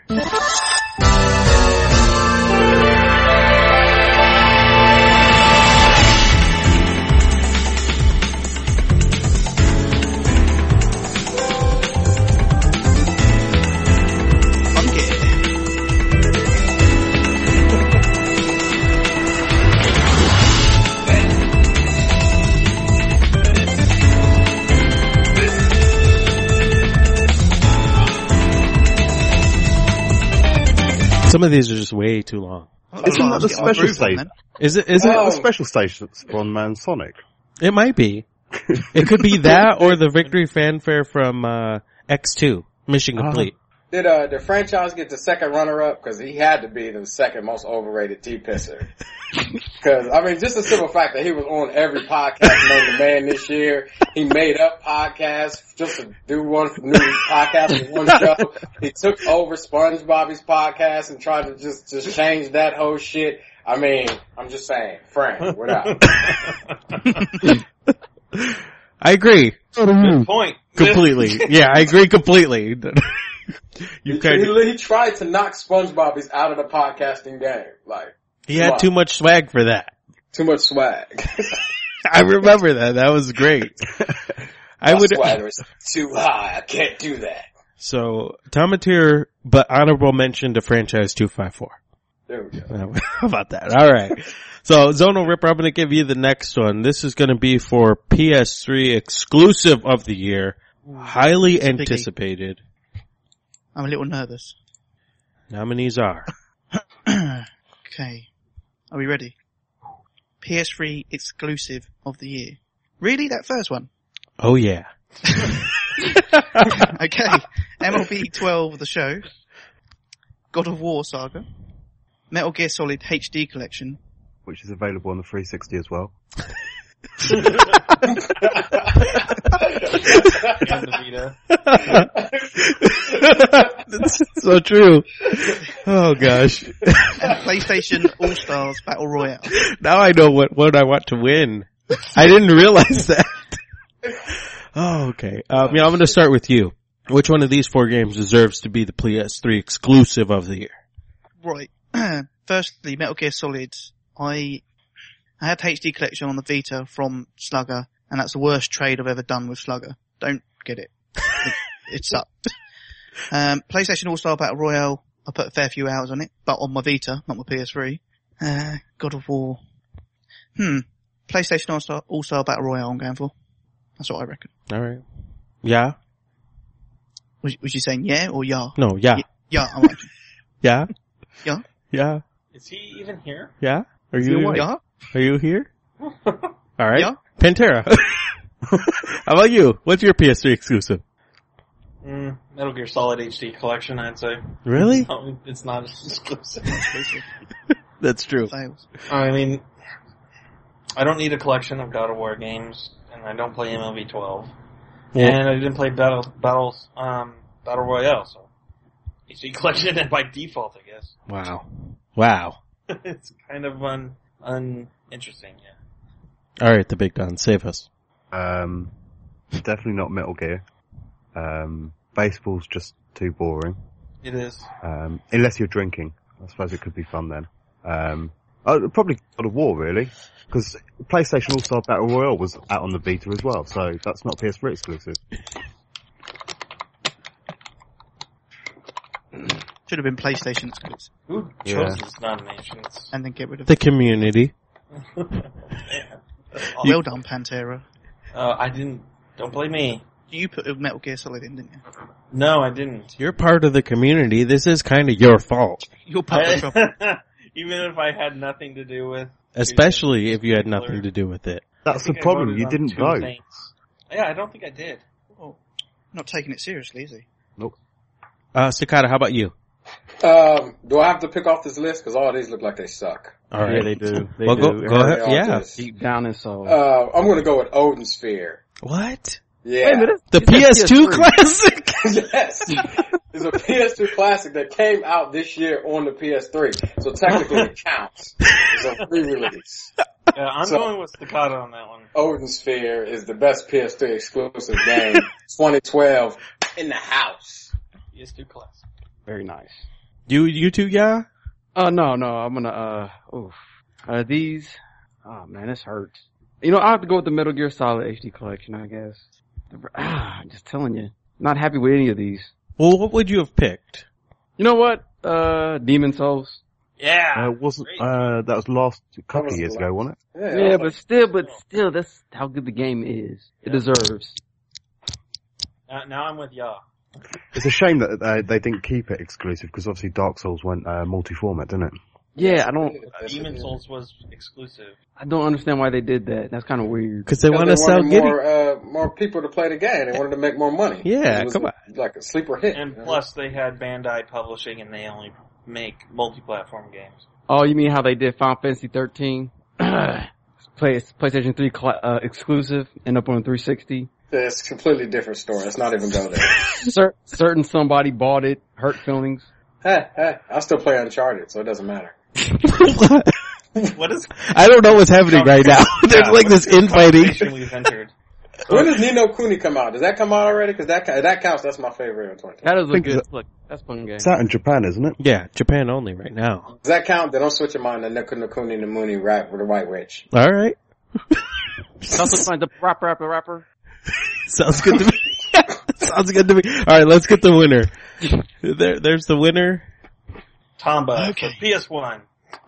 Some of these are just way too long. Isn't that the special station? Is it? Is Isn't it? that the special station from Man Sonic? It might be. It could be that or the victory fanfare from uh X two, Mission Complete. Did uh the franchise get the second runner up? Because he had to be the second most overrated T-pisser. Because I mean, just the simple fact that he was on every podcast known to man this year. He made up podcasts just to do one new podcast for one show. He took over SpongeBob's podcast and tried to just just change that whole shit. I mean, I'm just saying, Frank, what up? I agree. Good point. Completely. Yeah, I agree completely. You he, kind of, he, he tried to knock SpongeBob's out of the podcasting game. Like he had too much swag for that. Too much swag. I remember that. That was great. I My would. swagger is too high. I can't do that. So, Tomateer, but honorable mention to Franchise two five four. There we go. How about that? All right. So, Zonal Ripper, I'm going to give you the next one. This is going to be for P S three exclusive of the year. Highly anticipated. I'm a little nervous. Nominees are. Okay. Are we ready? P S three exclusive of the year. Really? That first one? Oh yeah. Okay. M L B twelve, the show. God of War Saga. Metal Gear Solid H D Collection. Which is available on the three sixty as well. That's so true. Oh gosh. And PlayStation All Stars Battle Royale. Now I know what, what I want to win. I didn't realize that. Oh, okay. Um, yeah, I'm going to start with you. Which one of these four games deserves to be the P S three exclusive of the year? Right. Firstly, Metal Gear Solid. I I had H D Collection on the Vita from Slugger, and that's the worst trade I've ever done with Slugger. Don't get it. It, it sucked. Um, PlayStation All-Star Battle Royale, I put a fair few hours on it, but on my Vita, not my P S three. Uh, God of War. Hmm. PlayStation All-Star, All-Star Battle Royale I'm going for. That's what I reckon. Alright. Yeah? Was, was you saying yeah or yeah? No, yeah. Y- yeah, I'm right. Yeah? Yeah? Yeah? Is he even here? Yeah? Are Is you, he awake? Yeah? Are you here? Alright. Yeah? Pantera. How about you? What's your P S three exclusive? Mm, Metal Gear Solid H D Collection, I'd say. Really? No, it's not exclusive. That's true. I mean, I don't need a collection of God of War games, and I don't play M L B twelve. Yeah. And I didn't play Battle Battles um Battle Royale, so H D Collection by default, I guess. Wow. Wow. It's kind of un uninteresting, yeah. Alright, the Big Don, save us. Um, definitely not Metal Gear. Um, baseball's just too boring. It is. Um, unless you're drinking. I suppose it could be fun then. Um, oh, probably God of War, really. Because PlayStation All-Star Battle Royale was out on the Vita as well, so that's not P S three exclusive. Should have been PlayStation exclusive. Who Yeah. chose these nominations? And then get rid of The community. Oh, well done, Pantera. Uh, I didn't. Don't blame me. You put a Metal Gear Solid in, didn't you? No, I didn't. You're part of the community. This is kind of your fault. You're part of the trouble. Even if I had nothing to do with. Especially if you had nothing to do with it. That's I think the I problem, voted you on didn't two vote. things. Yeah, I don't think I did. Oh, not taking it seriously, is he? Nope. Uh, Staccato, how about you? Um, do I have to pick off this list? Because all these look like they suck. All right. Yeah, they do. They well, do. go, go ahead. They all Yeah. just- Deep down inside. Uh, I'm going to go with Odin Sphere. What? Yeah. Wait a minute. The You P S said two P S three. classic? Yes. It's a P S two classic that came out this year on the P S three. So technically it counts. It's a re-release. Yeah, I'm So- going with Staccato on that one. Odin Sphere is the best P S three exclusive game. twenty twelve in the house. P S two classic. Very nice. You, you two, yeah? Oh, no, no, I'm gonna, uh, oof. Uh, these, oh man, this hurts. You know, I have to go with the Metal Gear Solid H D Collection, I guess. Ah, I'm just telling you. Not happy with any of these. Well, what would you have picked? You know what? Uh, Demon Souls. Yeah. Uh, wasn't, uh, that was last couple was of years the ago, wasn't it? Yeah, Yeah, I but was still, but still, that's how good the game is. It deserves. Now, now I'm with Ya. It's a shame that uh, they didn't keep it exclusive, because obviously Dark Souls went, uh, multi-format, didn't it? Yeah, I don't, Demon Souls was exclusive. I don't understand why they did that. That's kind of weird. Cause they Because want to they sell wanted Giddy. more, uh, more people to play the game. They wanted to make more money. Yeah, It was come on. Like a sleeper hit. And plus, they had Bandai Publishing, and they only make multi-platform games. Oh, you mean how they did Final Fantasy thirteen? Play, PlayStation three cl- uh, exclusive, end up on three sixty. It's a completely different story. Let's not even go there. Cer- certain somebody bought it, hurt feelings. Hey, hey, I still play Uncharted, so it doesn't matter. What is? I don't know what's happening right now. There's Yeah, like what this is infighting. conversation we've entered? When does Nino Kuni come out? Does that come out already? Because that, that counts. That's my favorite in twenty twenty. That is a think good it's- look. That's a fun game. It's out in Japan, isn't it? Yeah, Japan only right now. Does that count? Then don't switch your mind to Niku Nakuni Namuni rap with the white witch. All right. Also find the rapper, rapper, rapper. Sounds good to me. Sounds good to me. All right, let's get the winner. There, there's the winner. Tomba Okay. for P S one.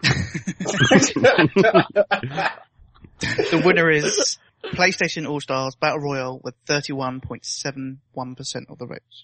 The winner is PlayStation All Stars Battle Royale with thirty-one point seven one percent of the votes.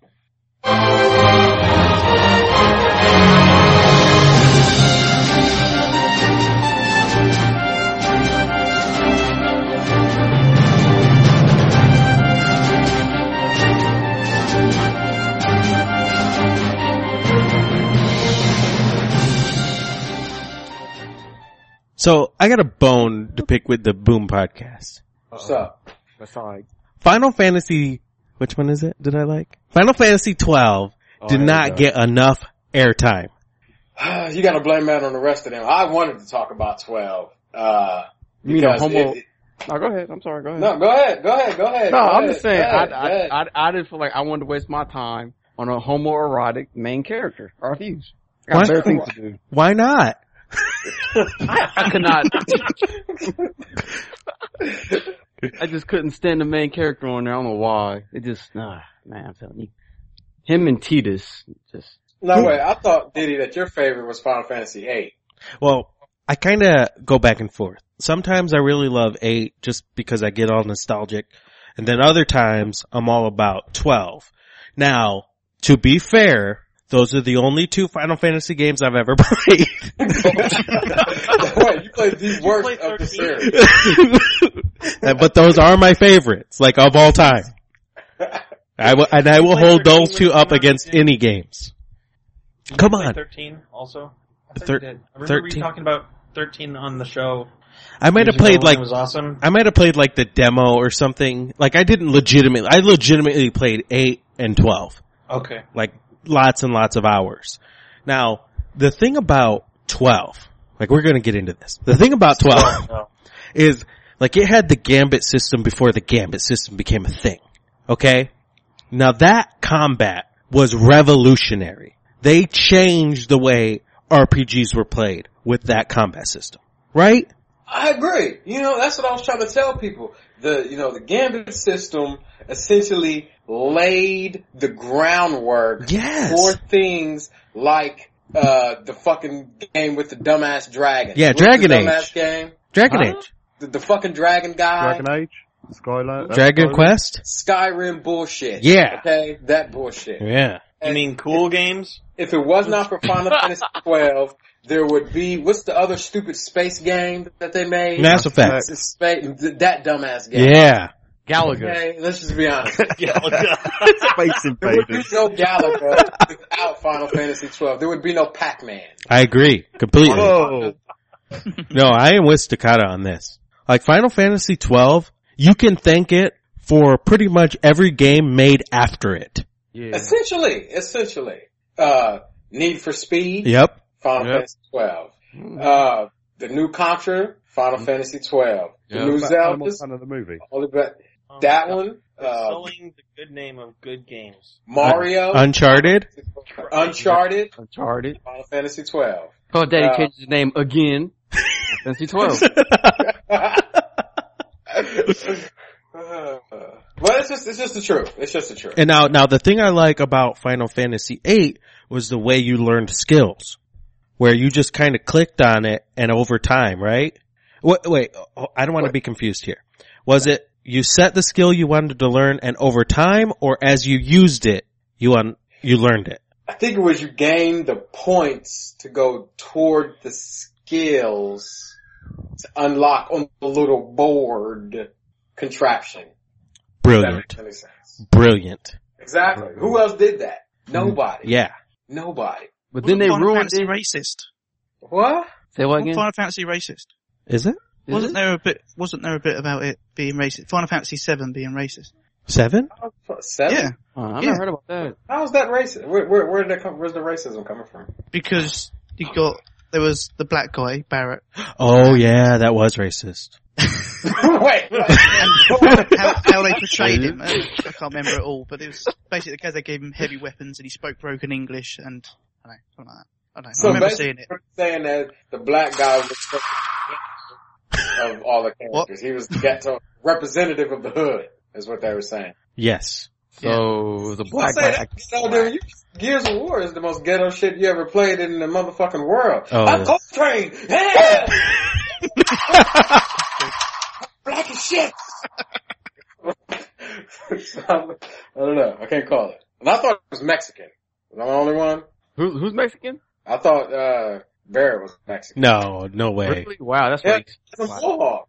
So I got a bone to pick with the Boom podcast. What's up? That's all right. Final Fantasy, which one is it? Did I like? Final Fantasy twelve Oh, did there we not go. get enough airtime. You gotta blame that on the rest of them. I wanted to talk about twelve. Uh, You mean a because homo, it- No, go ahead. I'm sorry. Go ahead. No, go ahead. Go ahead. Go ahead. No, go I'm ahead, just saying. go ahead, I, go ahead. I, I, I didn't feel like I wanted to waste my time on a homoerotic main character. I refuse. I got Why- better things to do. Why not? I, I could not. I just couldn't stand the main character on there. I don't know why. It just, nah, man, I'm telling you. Him and Titus, just. No, wait, I thought, Diddy, that your favorite was Final Fantasy eight. Well, I kind of go back and forth. Sometimes I really love eight just because I get all nostalgic. And then other times I'm all about twelve. Now, to be fair, those are the only two Final Fantasy games I've ever played. Wait, you played the worst of the series. But those are my favorites, like of all time. I will, and I will hold those two up against any games. Did Come you play on. thirteen also? I thought Thir- you did. I remember thirteen. you talking about thirteen on the show. I might have years ago played when like, it was awesome. I might have played like the demo or something. Like I didn't legitimately, I legitimately played eight and twelve. Okay. Like lots and lots of hours. Now, the thing about twelve, like we're gonna get into this. The thing about twelve No. is like it had the Gambit system before the Gambit system became a thing. Okay? Now that combat was revolutionary. They changed the way R P Gs were played with that combat system. Right? I agree. You know, that's what I was trying to tell people. The, you know, the Gambit system essentially laid the groundwork Yes. for things like, uh, the fucking game with the dumbass dragon. Yeah, What's Dragon the Age. dumbass game? Dragon Huh? Age. The, the fucking dragon guy. Dragon Age? Skyline? uh, Dragon Skyrim? Quest? Skyrim bullshit. Yeah. Okay? That bullshit. Yeah. You mean cool games? If it was not for Final Fantasy twelve, there would be, what's the other stupid space game that they made? Mass Effect. It's a space, that dumbass game. Yeah. Galaga. Okay, let's just be honest. Space There would be Invaders. no Galaga without Final Fantasy twelve. There would be no Pac-Man. I agree. Completely. Whoa. No, I am with Staccato on this. Like Final Fantasy twelve, you can thank it for pretty much every game made after it. Yeah. Essentially, essentially. Uh, Need for Speed. Yep. Final Yep. Fantasy twelve. Uh, the new Contra, Final Fantasy twelve. The Yep. new That Hannah Zelda, Montana the movie. only but Oh that my God. one, They're uh, sullying the good name of good games. Mario, Uncharted? Uncharted, Uncharted. Final Fantasy twelve. Call Daddy Uh, changed his name again. Fantasy twelve. But it's just, it's just the truth. It's just the truth. And now, now the thing I like about Final Fantasy eight was the way you learned skills. Where you just kind of clicked on it and over time, right? Wait, wait, oh, I don't want to be confused here. Was it you set the skill you wanted to learn and over time, or as you used it, you un- you learned it? I think it was you gained the points to go toward the skills to unlock on the little board contraption. If that Brilliant. makes any sense. Brilliant. Exactly. Who else did that? Nobody. Yeah. Nobody. But then they Final ruined Fantasy it. racist. What? Say what again? Final Fantasy racist. Is it? Is Wasn't it? there a bit? Wasn't there a bit about it being racist? Final Fantasy seven being racist. Seven? Seven? Yeah, Oh, I've Yeah. never heard about that. How's that racist? Where, where, where did that come, where's the racism coming from? because you got there was the black guy Barrett. Oh yeah, that was racist. Wait, wait. how, how they portrayed him. uh, I can't remember it all, but it was basically the case they gave him heavy weapons and he spoke broken English and I don't know, something like that. I don't know. So I remember basically, seeing it. you're saying that the black guy was the of all the characters. He was the ghetto representative of the hood, is what they were saying. Yes. So the I black say guy. that, ghetto, dude, you, Gears of War is the most ghetto shit you ever played in the motherfucking world. Oh. I'm Coltrane! Yeah! Black as shit! So, I don't know. I can't call it. And I thought it was Mexican. Was I the only one? Who, who's Mexican? I thought, uh, Barrett was Mexican. No, no way. Really? Wow, that's Yeah, racist. it's a mohawk.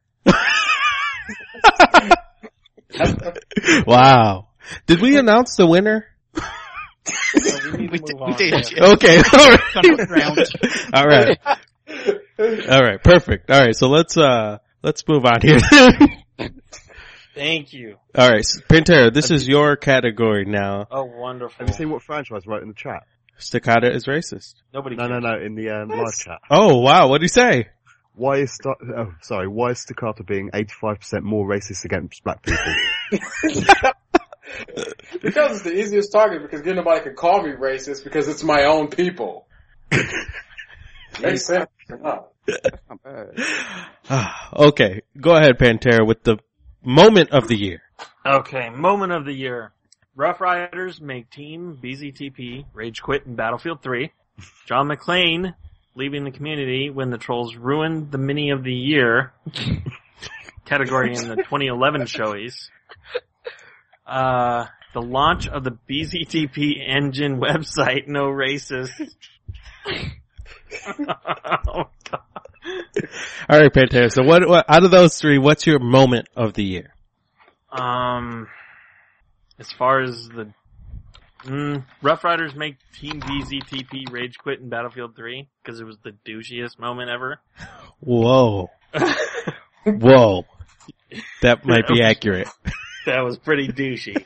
Wow. Did we announce the winner? We, we did, we did. Yeah. Okay. All right. Kind of round. All right. All right. Perfect. All right. So let's, uh, let's move on here. Thank you. All right. Pantera, this is your category now. Oh, wonderful. Have you seen what franchise wrote in the chat? Staccato is racist. Nobody No, no, cares. no, in the um, live chat. Oh, wow. What'd he say? Why is Sta- oh, sorry, why is Staccato being eighty-five percent more racist against black people? Because it's the easiest target, because then nobody can call me racist because it's my own people. Makes sense. Huh? Okay, go ahead, Pantera, with the moment of the year. Okay, moment of the year. Rough Riders make Team B Z T P rage quit in Battlefield three. John McClane leaving the community when the trolls ruined the mini of the year category in the twenty eleven showies. Uh, the launch of the B Z T P engine website, no racist. Oh, God. All right, Pantera. So, what, what out of those three, what's your moment of the year? Um, as far as the mm, Rough Riders make Team B Z T P rage quit in Battlefield three because it was the douchiest moment ever. Whoa, whoa, that might be accurate. That was pretty douchey.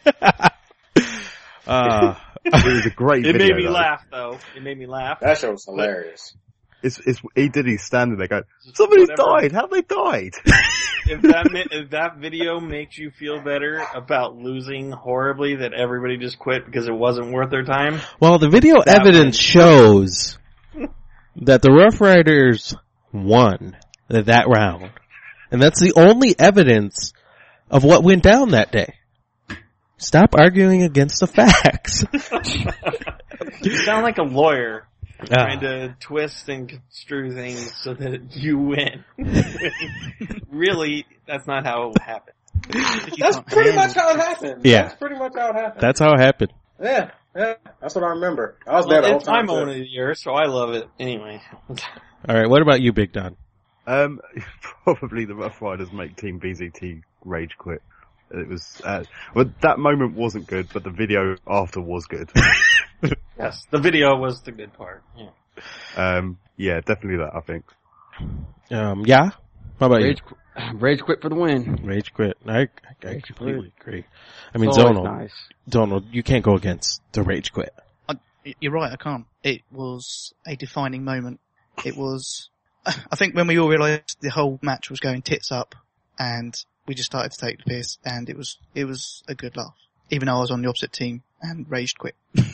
Uh, it was a great It video, made me though. laugh, though. It made me laugh. That show was hilarious. It's, it's, he did, he's standing there going, somebody's Whatever. died, how they died? If that ma- if that video makes you feel better about losing horribly that everybody just quit because it wasn't worth their time. Well, the video That evidence shows that the Rough Riders won that round. And that's the only evidence of what went down that day. Stop arguing against the facts. You sound like a lawyer Ah. trying to twist and construe things so that you win. Really, that's not how it happened. That's pretty much how it happened. Yeah. That's pretty much how it happened. That's how it happened. Yeah, yeah. That's what I remember. I was Well, there the whole it's my time. moment too. of the year, so I love it anyway. All right, what about you, Big Don? Um, probably the Rough Riders make Team B Z T rage quit. It was, uh, well, that moment wasn't good, but the video after was good. Yes, the video was the good part. Yeah. Um, yeah, definitely that, I think. Um, yeah? How about Rage, you? qu- rage quit for the win. Rage quit. I, I, I completely agree. I mean, It's always Zonal, nice. Zonal, you can't go against the rage quit. I, you're right, I can't. It was a defining moment. It was, I think when we all realised the whole match was going tits up, and we just started to take the piss, and it was, it was a good laugh. Even though I was on the opposite team and raged quit.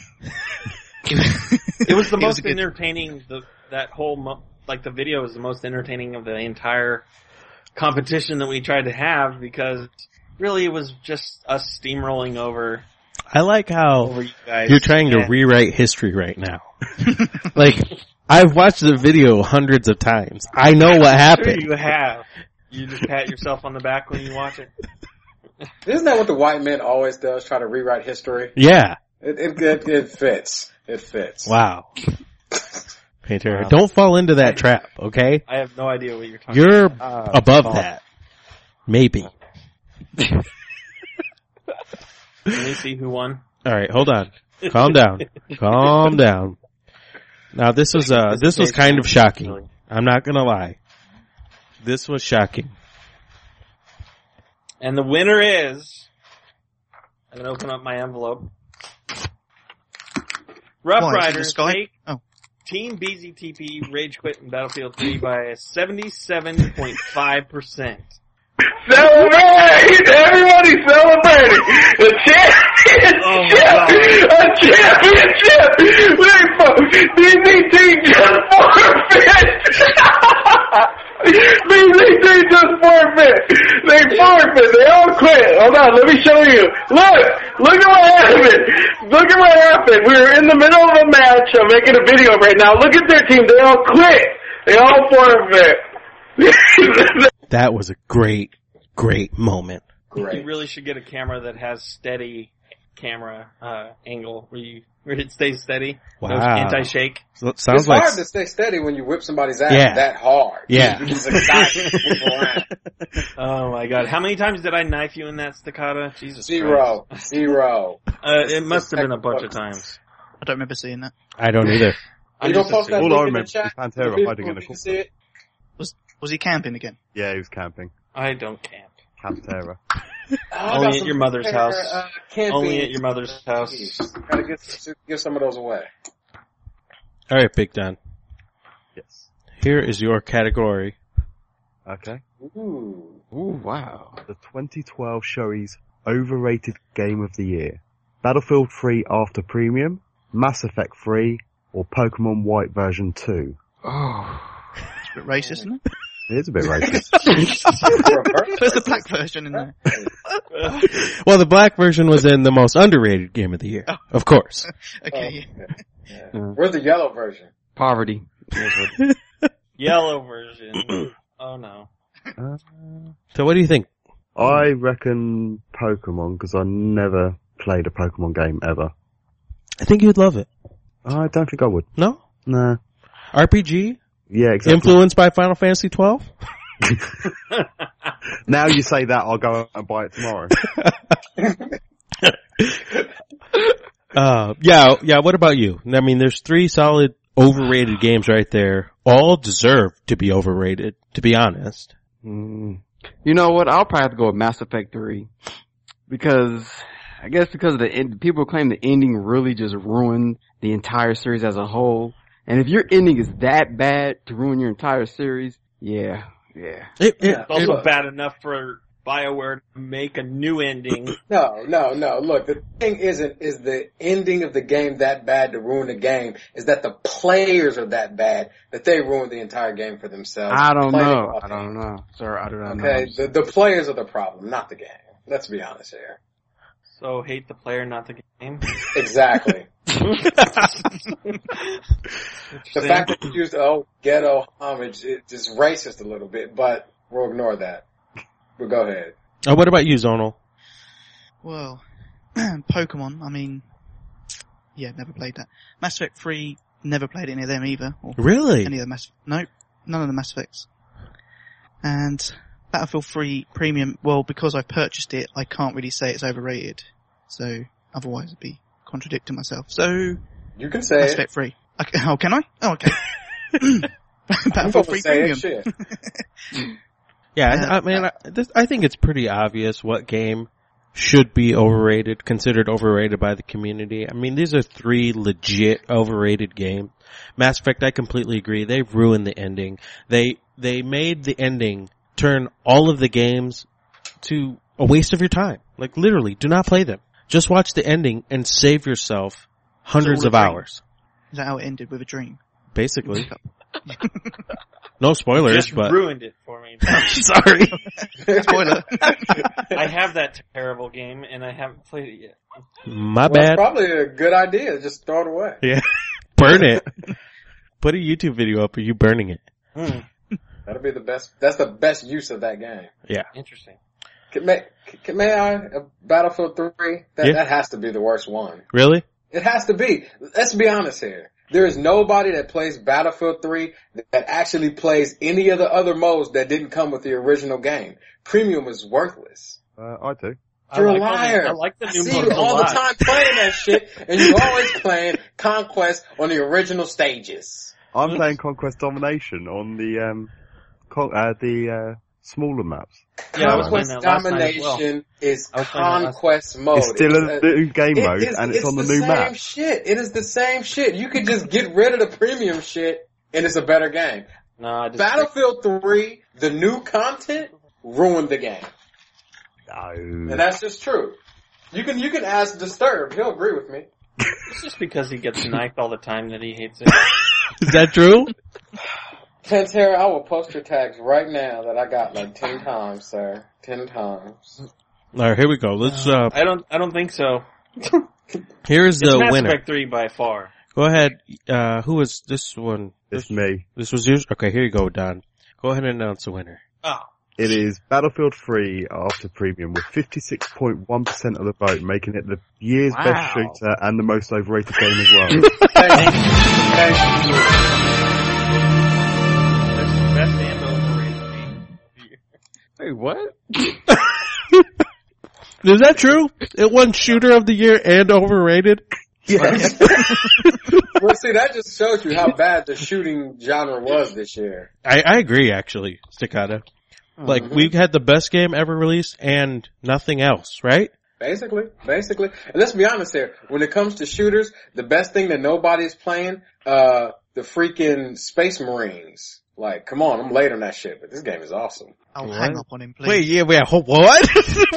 It was the It was most a good- entertaining, the, that whole, mo- like the video was the most entertaining of the entire competition that we tried to have because really it was just us steamrolling over. I like how Over you guys. you're trying to Yeah. rewrite history right now. Like, I've watched the video hundreds of times. I know what happened. Sure you have. You just pat yourself on the back when you watch it. Isn't that what the white man always does? Try to rewrite history. Yeah. It it it, it fits. It fits. Wow. Pantera, Wow. don't fall into that trap, okay? I have no idea what you're talking You're about. above oh. that. Maybe. Can we see who won? Alright, hold on. Calm down. Calm down. Now this was, uh, this was kind of shocking. I'm not gonna lie. This was shocking. And the winner is, I'm going to open up my envelope. Rough Why, is it the Riders sky? make Oh. Team B Z T P rage quit in Battlefield three by seventy-seven point five percent. Celebrate! Everybody celebrating! A championship! Oh my God. A championship! Wait, folks, B Z T just forfeit! B Z T just forfeit! They forfeit! They all quit! Hold on, let me show you. Look! Look at what happened! Look at what happened! We were in the middle of a match. I'm making a video right now. Look at their team. They all quit! They all forfeit! That was a great, great moment. You really should get a camera that has steady camera uh, angle where you where it stays steady. Wow. No anti-shake. So it sounds it's like hard to stay steady when you whip somebody's ass Yeah. that hard. Yeah. You just excited to move around. Oh my God! How many times did I knife you in that staccato? Jesus Zero. Christ. Zero. Uh, it must have been a bunch of times. I don't remember seeing that. I don't either. I'm You don't just post that assuming. All I link in the remember chat? is for the Pantera people hiding who in a didn't corner. see it? Was, was he camping again? Yeah, he was camping. I don't camp. Pantera. Oh, I got Only at some your mother's Pantera, house. Uh, camping Only at your mother's house. Gotta give, give some of those away. Alright, Big Don. Yes. Here is your category Okay. Ooh. Ooh, wow. The twenty twelve Shoei's overrated game of the year. Battlefield three After Premium, Mass Effect three, or Pokemon White version two. Oh. It's a bit racist, isn't it? It is a bit racist. There's the black version in there. Well, the black version was in the most underrated game of the year, of course. Okay. Oh, yeah. Yeah. Where's the yellow version? Poverty. Yellow version. Oh no. Uh, So what do you think? I reckon Pokemon, because I never played a Pokemon game ever. I think you'd love it. I don't think I would. No? Nah. R P G? Yeah, exactly. Influenced by Final Fantasy twelve? Now you say that, I'll go and buy it tomorrow. uh, yeah, yeah, what about you? I mean, there's three solid overrated games right there. All deserve to be overrated, to be honest. Mm. You know what? I'll probably have to go with Mass Effect three. Because, I guess because of the end, people claim the ending really just ruined the entire series as a whole. And if your ending is that bad to ruin your entire series, yeah, yeah. It, it, it's also it, bad enough for BioWare to make a new ending. No, no, no. Look, the thing isn't, is the ending of the game that bad to ruin the game, is that the players are that bad that they ruin the entire game for themselves. I don't know. I don't know. Sir, I do not know. Okay, the, the players are the problem, not the game. Let's be honest here. So hate the player, not the game? Exactly. The fact that you used the old ghetto homage is just racist a little bit, but we'll ignore that. But go ahead. Oh, what about you, Zonal? Well, Pokemon, I mean, yeah, never played that. Mass Effect three, never played any of them either. Or Really? Any of the Mass, nope, none of the Mass Effects. And Battlefield three Premium, well, because I purchased it, I can't really say it's overrated. So, otherwise it'd be contradicting myself. So, you can say Mass it. Effect three. Okay, oh, can I? Oh, okay. Battlefield three Premium. Yeah, I, I mean, I, this, I think it's pretty obvious what game should be overrated, considered overrated by the community. I mean, these are three legit overrated games. Mass Effect, I completely agree. They've ruined the ending. They, they made the ending turn all of the games to a waste of your time. Like, literally, do not play them. Just watch the ending and save yourself hundreds of hours. Is that how it ended, with a dream? Basically. No spoilers, you just but ruined it for me. Sorry. Spoiler. I have that terrible game and I haven't played it yet. My well, bad. It's probably a good idea. Just throw it away. Yeah. Burn it. Put a YouTube video up of you burning it. Hmm. That'll be the best. That's the best use of that game. Yeah. Interesting. Can, may, can, may I? Uh, Battlefield three? That, yeah. that has to be the worst one. Really? It has to be. Let's be honest here. There is nobody that plays Battlefield three that actually plays any of the other modes that didn't come with the original game. Premium is worthless. Uh, I do. You're like a liar. The, I like the I new see mode you a all lot. the time playing that shit, and you're always playing Conquest on the original stages. I'm playing Conquest Domination on the um, con- uh, the uh, smaller maps. Yeah, I was Conquest playing that last Domination night as well. is I was playing that last Conquest mode. It's still a It's new game it mode, is- and it's, on the, the new same map. shit. It is the same shit. You could just get rid of the premium shit, and it's a better game. No, I just Battlefield three, the new content, ruined the game. No. And that's just true. You can you can ask Disturbed. He'll agree with me. It's just because he gets knifed all the time that he hates it. Is that true? Pantera, I will post your tags right now that I got like ten times, sir. Ten times. Alright, here we go. Let's, uh, I don't. I don't think so. here's It's the Mass winner. Effect three by far. Go ahead. Uh, who was this one? It's me. This was yours? Okay, here you go, Don. Go ahead and announce the winner. Oh. It is Battlefield three After Premium with fifty-six point one percent of the vote, making it the year's Wow. best shooter and the most overrated game as well. Thank you. Thank you. Best and overrated. Wait, what? Is that true? It won Shooter of the Year and overrated? Yes. Well, see, that just shows you how bad the shooting genre was this year. I, I agree, actually, Staccato. Like, Mhm. we had the best game ever released and nothing else, right? Basically, basically. And let's be honest here. When it comes to shooters, the best thing that nobody's playing, uh, the freaking Space Marines. Like, come on, I'm late on that shit, but this game is awesome. I'll hang up on him, please. Wait, yeah, wait, ho- what?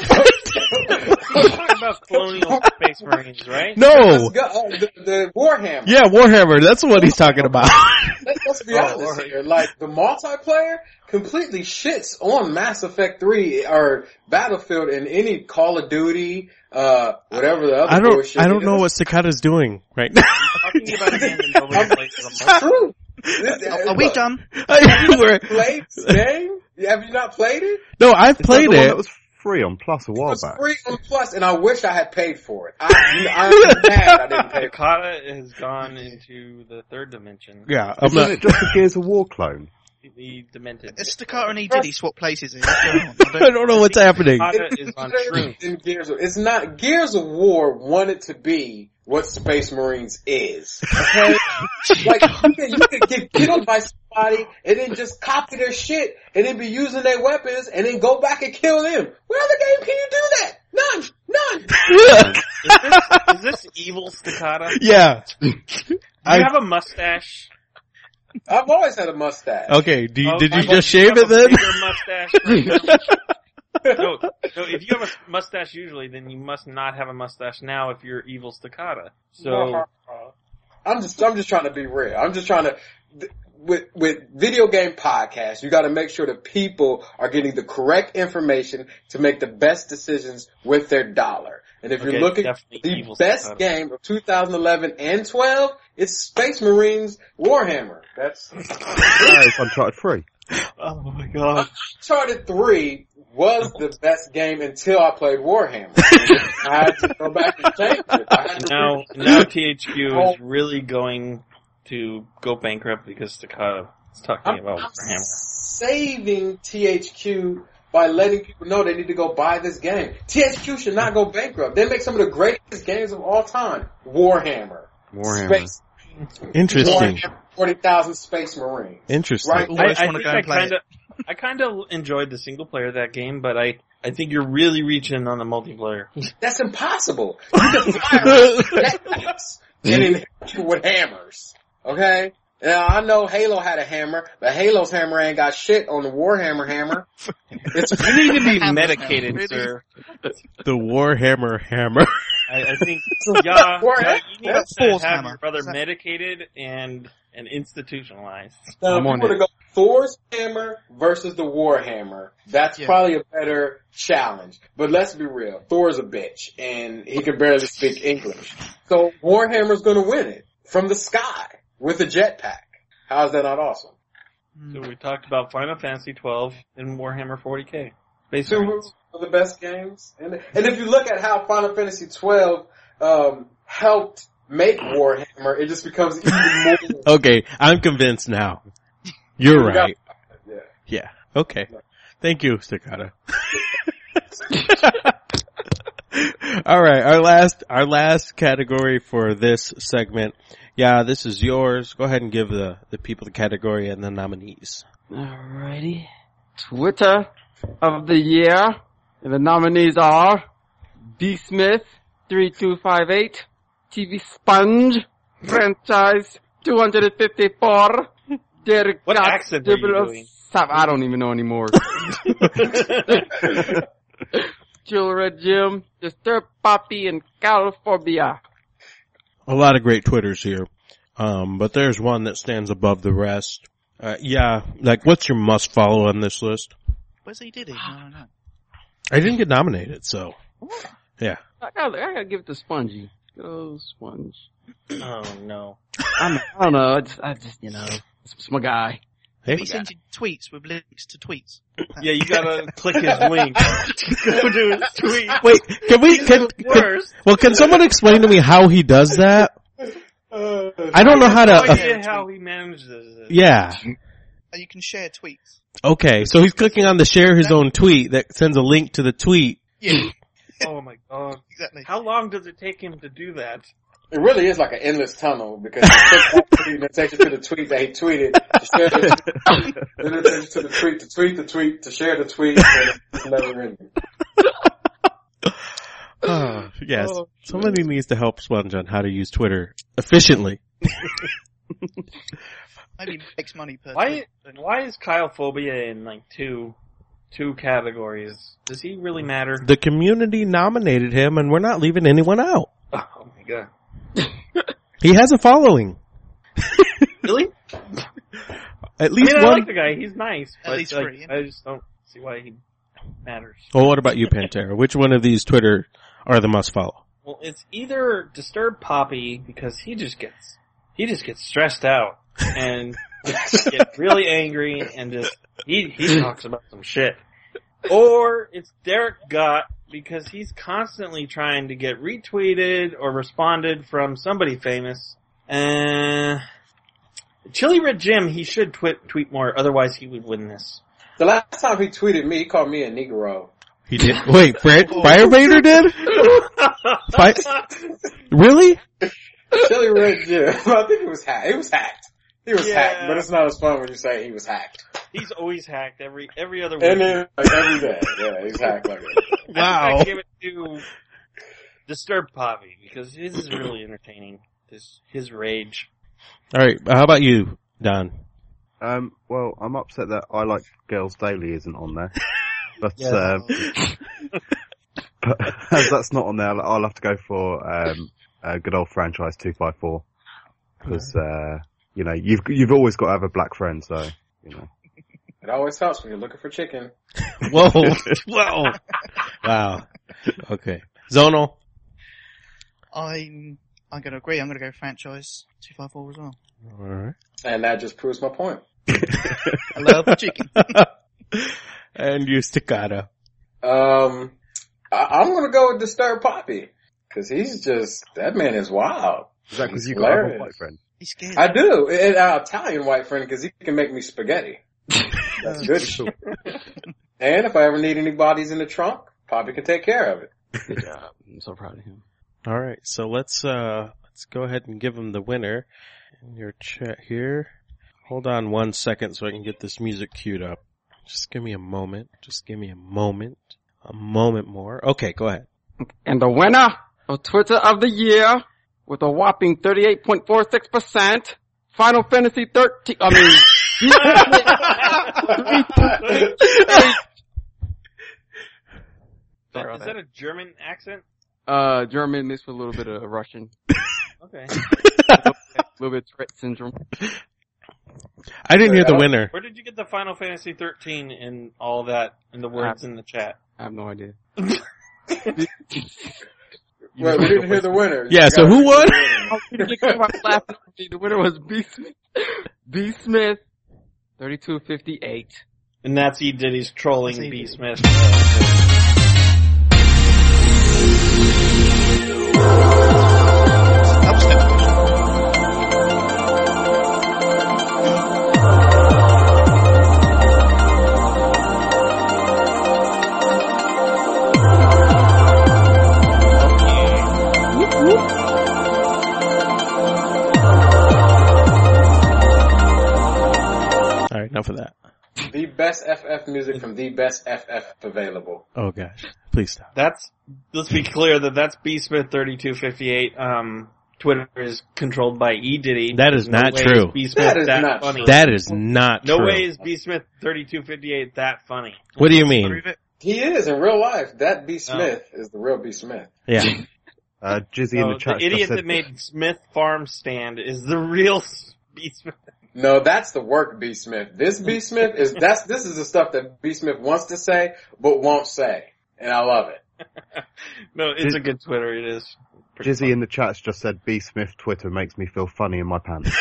You're talking about Colonial Space Marines, right? No. Let's go, uh, the, the Warhammer. Yeah, Warhammer, that's what he's talking about. Let's, let's be Oh, honest Warhammer. here. Like, the multiplayer completely shits on Mass Effect three or Battlefield and any Call of Duty, uh, whatever the other I don't, bullshit I don't is. know what Cicada's doing right now. Talking about a game that nobody plays for the most True. Are we done? We're- Played this game? Have you not played it? no, I've Is that played the one it. that was free on Plus a It while was back? free on Plus, and I wish I had paid for it. I, I'm mad I didn't pay for Takata has gone into the third dimension. Yeah, I'm Isn't not, it just a Gears of War clone? Completely demented. It's Staccato and E Diddy swap places here. What's going on? I don't know what's happening. Takata is on shrooms. it. In Gears of, it's not, Gears of War wanted to be what Space Marines is. Okay? Like, you can, you can get killed by somebody and then just copy their shit and then be using their weapons and then go back and kill them. What other game can you do that? None! None! Is this, is this evil Staccato? Yeah. Do you I- have a mustache? I've always had a mustache. Okay, do you, Oh, did you well, just shave you it have a then? bigger mustache for- no, no, if you have a mustache usually, then you must not have a mustache now if you're evil Staccato. So, I'm just, I'm just trying to be real. I'm just trying to, with, with video game podcasts, you gotta make sure that people are getting the correct information to make the best decisions with their dollar. And if Okay, you're looking at definitely the evil best Staccato. game of two thousand eleven and twelve, it's Space Marines Warhammer. That's, No, it's Uncharted three. oh my god. Uncharted three was the best game until I played Warhammer. I had to go back and change it. I had to Now, now T H Q is really going to go bankrupt because Staccato is talking I'm, about I'm Warhammer. saving T H Q by letting people know they need to go buy this game. T H Q should not go bankrupt. They make some of the greatest games of all time. Warhammer. Warhammer. Space. Interesting. Warhammer forty thousand Space Marines. Interesting. Right? Always I, I wanna think go I and play kind of, I kind of enjoyed the single player of that game, but I, I think you're really reaching on the multiplayer. That's impossible. You can fire jetpacks and then hit you with hammers. Okay? Now, I know Halo had a hammer, but Halo's hammer ain't got shit on the Warhammer hammer. It's You need to be Hammer, medicated, really? sir. The Warhammer hammer. I, I think, yeah, War- yeah, you need That's to Thor's have hammer. your brother Is that- medicated and and institutionalized. Now, I'm if on you were it. to go Thor's hammer versus the Warhammer, that's Yeah. probably a better challenge. But let's be real. Thor's a bitch, and he can barely speak English. So Warhammer's gonna win it from the sky with a jetpack. How is that not awesome? So we talked about Final Fantasy twelve and Warhammer forty K. Space Two Marines. of the best games. And, and if you look at how Final Fantasy twelve um, helped make Warhammer, it just becomes even more. Okay, I'm convinced now. You're We got- right. Yeah. Yeah. Okay. Thank you, Staccato. All right, our last our last category for this segment. Yeah, this is yours. Go ahead and give the the people the category and the nominees. Alrighty. Twitter of the year. And the nominees are D Smith three two five eight, T V Sponge, Franchise two hundred fifty-four, Derek What Gott, accent are you double oh doing? seven I don't even know anymore. Jill Red Jim, Disturb Poppy, and California. A lot of great Twitters here. Um, but there's one that stands above the rest. Uh, yeah, like what's your must follow on this list? Where's E Diddy? I don't know. I didn't get nominated, so. Yeah. I gotta, I gotta give it to Spongy. Go Sponge. Oh no. I'm, I don't know. I just, I just, you know, it's, it's my guy. Hey. He sends you tweets with links to tweets. Yeah, you gotta click his link. Go to his tweet. Wait, can we, can, can, Worse. well, can someone explain to me how he does that? I don't know how No to, idea how he manages it. yeah. You can share tweets. Okay, so he's clicking on the share his own tweet that sends a link to the tweet. Yeah, Oh my god. exactly. How long does it take him to do that? It really is like an endless tunnel because you click that tweet and it takes you to the tweet that he tweeted, to share the tweet, then it takes you to the tweet, to tweet the tweet, to share the tweet, and it's never ending. Oh, yes. Somebody needs to help Sponge on how to use Twitter efficiently. Maybe makes money per Why? tweet. Why is Kyle Phobia in like two, two categories? Does he really matter? The community nominated him, and we're not leaving anyone out. Oh my god! He has a following. Really? At least I mean, I one. like the guy. He's nice. At But least like, three, yeah. I just don't see why he matters. Well, what about you, Pantera? Which one of these Twitter are the must follow? Well, it's either Disturb Poppy because he just gets he just gets stressed out and gets really angry and just he he talks about some shit, or it's Derek Gott because he's constantly trying to get retweeted or responded from somebody famous. Uh, Chili Red Jim, he should tweet tweet more, otherwise he would win this. The last time he tweeted me, he called me a Negro. He did. Wait, Fred, Fire Vader did? Fi- really? Chili Red Jim. I think it was hacked. It was hacked. He was Yeah. hacked, but it's not as fun when you say he was hacked. He's always hacked every every other week. And then, like, every day. Yeah, he's hacked like that. I think I give it to Disturb Poppy because his is really entertaining. His his rage. All right. How about you, Don? Um, well, I'm upset that I Like Girls Daily isn't on there. But, Yeah. um, but as that's not on there, I'll I'll have to go for, um, a good old franchise two by four. Cause, uh, you know, you've, you've always got to have a black friend, so, you know. It always helps when you're looking for chicken. Whoa. Whoa. Wow. Okay. Zonal? I'm I'm going to agree. I'm going to go franchise two five four as well. All right. And that just proves my point. I love the chicken. And you, Staccato. Um, I, I'm gonna go with Disturb Poppy. Cause he's just, that man is wild. Is that because He's you got a hilarious. white friend? He's scared. I do. An uh, Italian white friend because he can make me spaghetti. That's good. And if I ever need any bodies in the trunk, Poppy can take care of it. Good job. I'm so proud of him. All right. So let's, uh, let's go ahead and give him the winner in your chat here. Hold on one second so I can get this music queued up. Just give me a moment. Just give me a moment. A moment more. Okay, go ahead. And the winner of Twitter of the Year with a whopping thirty-eight point four six percent, Final Fantasy thirteen, I mean, Sorry Is about that a German accent? uh, German mixed with a little bit of Russian. Okay. A little bit of Tourette syndrome. I didn't hear the winner. Where did you get the Final Fantasy thirteen and all that and the words in the chat? I have no idea. Wait, we didn't hear the winner. Yeah, You so gotta who read won? the winner. The winner was B. Smith. B. Smith, thirty-two fifty-eight. And that's E. Diddy's trolling That's E. B. Smith. All right, enough of that. The best F F music from the best F F available. Oh gosh, please stop. That's, let's be clear that that's B. Smith thirty-two fifty-eight. Um, Twitter is controlled by E. Diddy. That is No not way true. Is B. Smith That is that not funny. true. That is not No true. way is B. Smith thirty-two fifty-eight that funny. What do you mean? Prove it. He is in real life. That B. Smith is the real B. Smith. Yeah. Uh, Jizzy in No, the chat the idiot just said, that made Smith Farm Stand is the real B. Smith. No, that's the work B. Smith. This B. Smith is, that's, this is the stuff that B. Smith wants to say, but won't say. And I love it. No, it's a good Twitter. It is. Pretty Jizzy in the chat's just said, B. Smith Twitter makes me feel funny in my pants.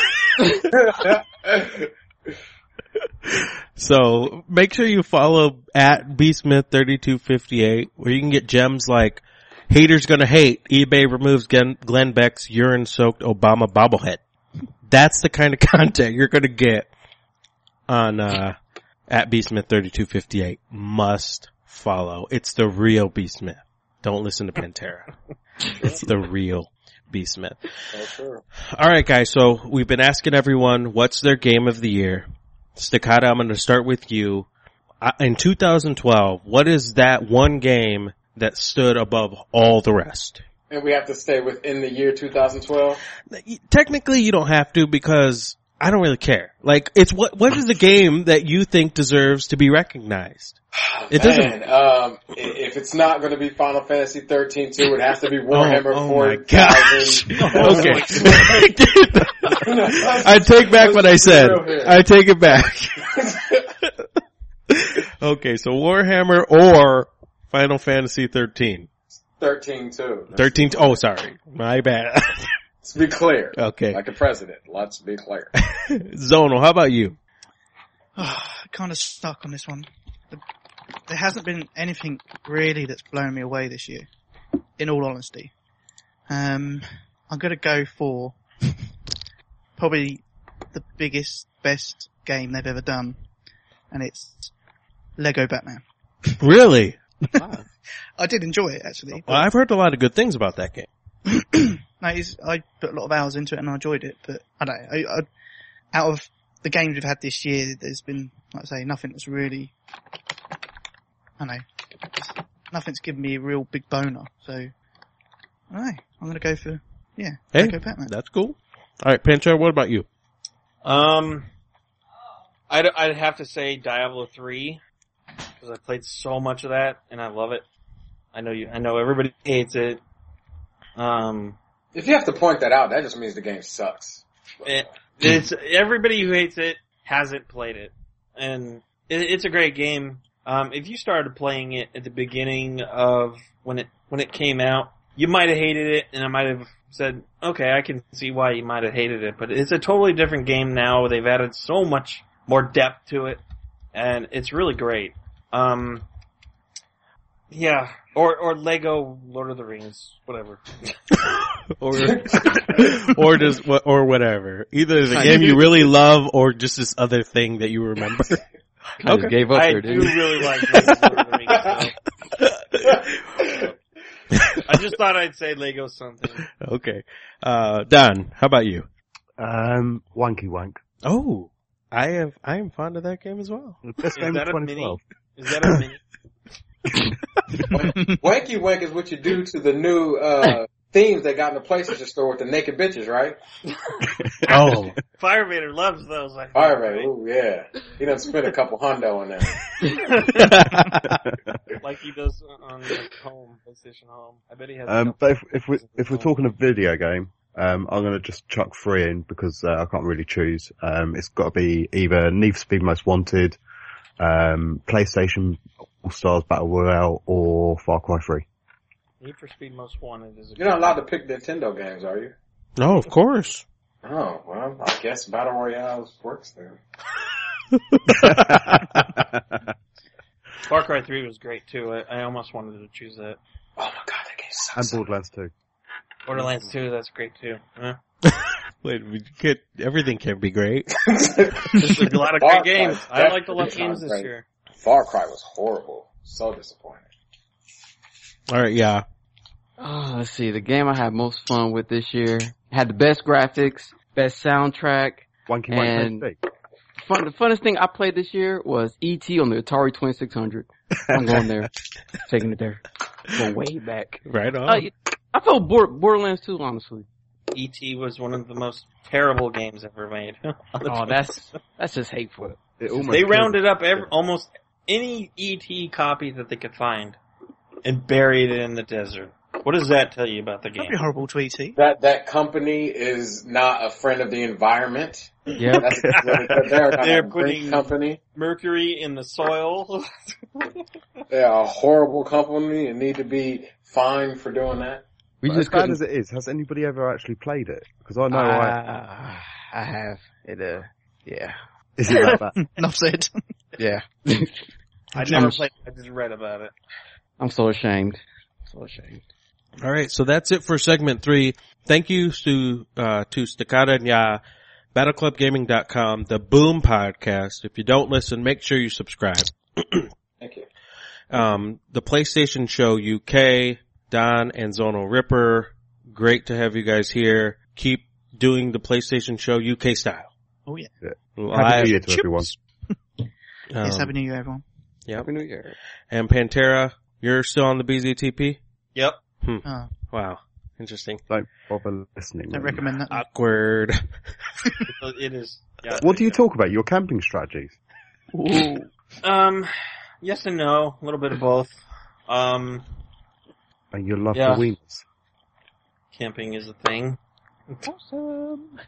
So make sure you follow at B Smith thirty-two fifty-eight, where you can get gems like "Haters Gonna Hate." eBay removes Glenn, Glenn Beck's urine-soaked Obama bobblehead. That's the kind of content you're gonna get on uh at B Smith thirty-two fifty-eight. Must follow. It's the real B Smith. Don't listen to Pantera. It's the real B Smith. Oh, sure. All right, guys. So we've been asking everyone what's their game of the year. Staccato, I'm going to start with you. Uh, In two thousand twelve, what is that one game that stood above all the rest? And we have to stay within the year two thousand twelve? Technically, you don't have to because I don't really care. Like, it's what, what is a game that you think deserves to be recognized? It doesn't. Man, um, i- if it's not going to be Final Fantasy thirteen two, it has to be Warhammer oh four my gosh. thousand. Okay. I take back what I said. I take it back. Okay, so Warhammer or Final Fantasy thirteen. thirteen two. thirteen, oh sorry. My bad. Let's be clear. Okay. Like the president. Let's be clear. Zonal, how about you? Kind of stuck on this one. There hasn't been anything really that's blown me away this year, in all honesty. Um, I'm gonna go for probably the biggest, best game they've ever done, and it's Lego Batman. Really? I did enjoy it, actually. Well, I've heard a lot of good things about that game. No, it's, I put a lot of hours into it and I enjoyed it, but I don't know. I, I, out of the games we've had this year, there's been, like I say, nothing that's really, I don't know, just nothing's given me a real big boner. So, I don't know. I'm gonna go for, yeah, Hey, Lego Batman. that's cool. Alright, Pancho, what about you? Um, I'd, I'd have to say Diablo three, because I played so much of that, and I love it. I know you, I know everybody hates it. Um, If you have to point that out, that just means the game sucks. it, it's, everybody who hates it hasn't played it. And it, it's a great game. Um, if you started playing it at the beginning of when it, when it came out, you might have hated it, and I might have said, okay, I can see why you might have hated it, but it's a totally different game now. They've added so much more depth to it, and it's really great. Um, yeah, or, or Lego Lord of the Rings, whatever. or, or just, wha- or whatever. Either the game you really love or just this other thing that you remember. Kinda gave up I there, do didn't you? really like Lego Lord of the Rings, so. I just thought I'd say Lego something. Okay. Uh, Don, how about you? Um, Wanky Wank. Oh, I have, I am fond of that game as well. Best Is game that of a twenty twelve. Is that a mini? Wanky Wank is what you do to the new, uh, themes they got in the PlayStation Store with the naked bitches, right? Oh. Firevader loves those. I think, Alright, right? ooh, yeah. He done spent a couple hundo on that. Like he does on the home, PlayStation Home. I bet he has. a Um, couple but if, if we, of if we're home. talking a video game, um, I'm gonna just chuck three in because, uh, I can't really choose. Um, it's gotta be either Need for Speed Most Wanted, um, PlayStation All-Stars Battle Royale, or Far Cry three. Need for Speed Most Wanted is a You're not allowed to pick Nintendo games, are you? No, of course. Oh, well, I guess Battle Royale works then. Far Cry three was great too. I, I almost wanted to choose that. Oh my god, that game And sucks. Borderlands two. Borderlands two, that's great too. Huh? Wait, we get, everything can be great. There's a lot of Far great games. Cry I liked a lot of definitely games this great. year. Far Cry was horrible. So disappointing. Alright, yeah. Oh, let's see. The game I had most fun with this year had the best graphics, best soundtrack, Wanky and Wank. fun, the funnest thing I played this year was E T on the Atari twenty-six hundred. I'm going there, taking it there, going way back. Right on. Uh, I felt bored, Borderlands two, honestly. E T was one of the most terrible games ever made. Oh, that's that's just hateful. It almost They killed rounded it. up every, almost any E T copy that they could find and buried it in the desert. What does that tell you about the game? That'd be horrible to E T. That that company is not a friend of the environment. Yeah, That's what they're not They're a great putting- company. Mercury in the soil. They're a horrible company and need to be fined for doing that. we But just as bad couldn't. as it is, has anybody ever actually played it? Because I know I, I, I have it. Uh, yeah, is it like that? Enough said. yeah. I never played it, I just read about it. I'm so ashamed. So ashamed. Alright, so that's it for segment three. Thank you to, uh, to Staccato and Ya, battle club gaming dot com, the Boom Podcast. If you don't listen, make sure you subscribe. Thank you. Um, the PlayStation Show U K, Don and Zonal Ripper. Great to have you guys here. Keep doing the PlayStation Show U K style. Oh yeah. Happy New Year to everyone. Yes, Um, Happy New Year, everyone. Yep. Happy New Year. And Pantera, you're still on the B Z T P? Yep. Hmm. Oh. Wow. Interesting. Don't bother listening. I recommend that. Awkward. It is. Yeah. What do you talk about? Your camping strategies? Ooh. Um, yes and no. A little bit of both. Um, and you love yeah. the wieners. Camping is a thing. Awesome.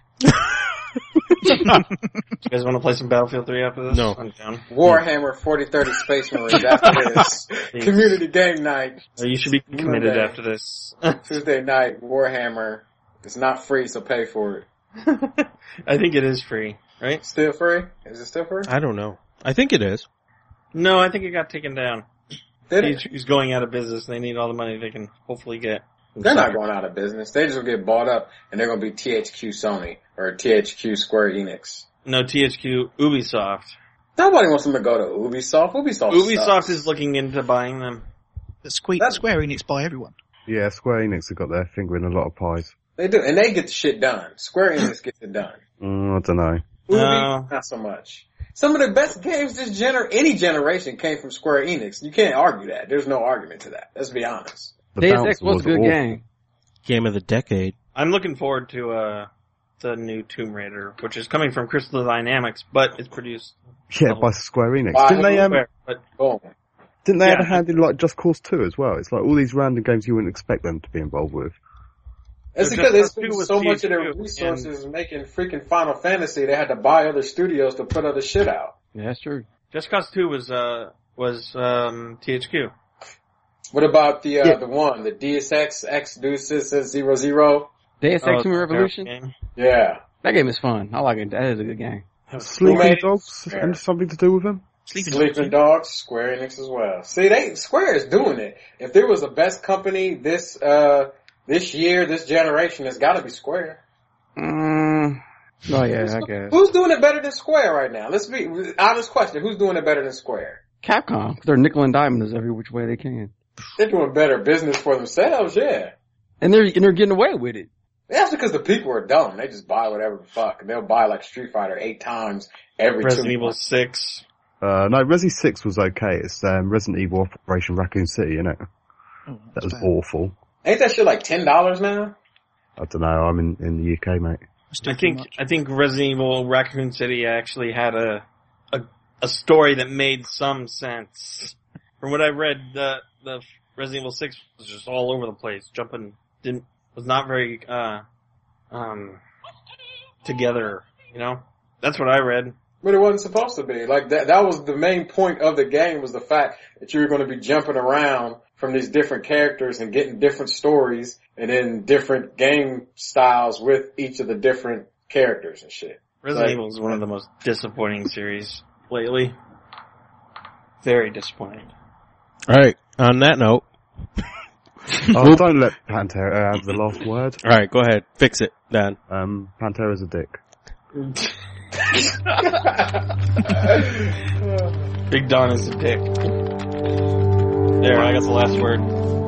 You guys want to play some Battlefield three after this? No. I'm down. Warhammer forty thirty Space Marines after this. Community game night. Oh, you should be committed Monday. after this. Tuesday night, Warhammer. It's not free, so pay for it. I think it is free, right? Still free? Is it still free? I don't know. I think it is. No, I think it got taken down. Did He's, he's going out of business. They need all the money they can hopefully get. They're not going out of business. They just will get bought up, and they're going to be T H Q Sony or T H Q Square Enix. No, T H Q Ubisoft. Nobody wants them to go to Ubisoft. Ubisoft. Ubisoft sucks. is looking into buying them. The Square, Square Enix buy everyone. Yeah, Square Enix have got their finger in a lot of pies. They do, and they get the shit done. Square Enix gets it done. Mm, I don't know. Ubi, No. not so much. Some of the best games this gener any generation came from Square Enix. You can't argue that. There's no argument to that. Let's be honest. The Deus bounce Ex was a good awful. game. Game of the decade. I'm looking forward to uh the new Tomb Raider, which is coming from Crystal Dynamics, but it's produced. Yeah, by Square Enix. Why? Didn't they, um, Square, but Boom. didn't they Yeah. have a hand in like Just Cause two as well? It's like all these random games you wouldn't expect them to be involved with. It's So because they Just Cause spent two was so much of their T H Q, resources making freaking Final Fantasy, they had to buy other studios to put other shit out. Yeah, that's true. Just Cause two was uh was um T H Q. What about the uh, Yeah. the one, the Deus Ex X Deuces zero zero? Deus Oh, Ex Human Revolution? game. Yeah. That game is fun. I like it. That is a good game. Sleeping made it? Dogs and something to do with them? Sleeping, Sleeping Dogs, Square Enix as well. See, they Square is doing it. If there was a best company this uh this year, this generation, it's got to be Square. Mm. Oh yeah, I guess. Who's doing it better than Square right now? Let's be honest question. Who's doing it better than Square? Capcom. They're nickel and diamond us every which way they can. They're doing better business for themselves, yeah. And they're, and they're getting away with it. That's because the people are dumb. They just buy whatever the fuck. And they'll buy like Street Fighter eight times every Resident two Evil months. six. Uh, no, Resi six was okay. It's um, Resident Evil Operation Raccoon City, isn't it? Oh, That was bad. awful. Ain't that shit like ten dollars now? I don't know. I'm in, in the U K, mate. Still I too think much. I think Resident Evil Raccoon City actually had a a, a story that made some sense. From what I read, the the Resident Evil six was just all over the place, jumping didn't was not very uh um together, you know? That's what I read. But it wasn't supposed to be. Like that that was the main point of the game, was the fact that you were going to be jumping around from these different characters and getting different stories and then different game styles with each of the different characters and shit. Resident Like- Evil is one of the most disappointing series lately. Very disappointing. Alright, on that note. Oh, don't let Pantera have the last word. Alright, go ahead. Fix it, Dan. Um, Pantera's a dick. Big Don is a dick. There, I got the last word.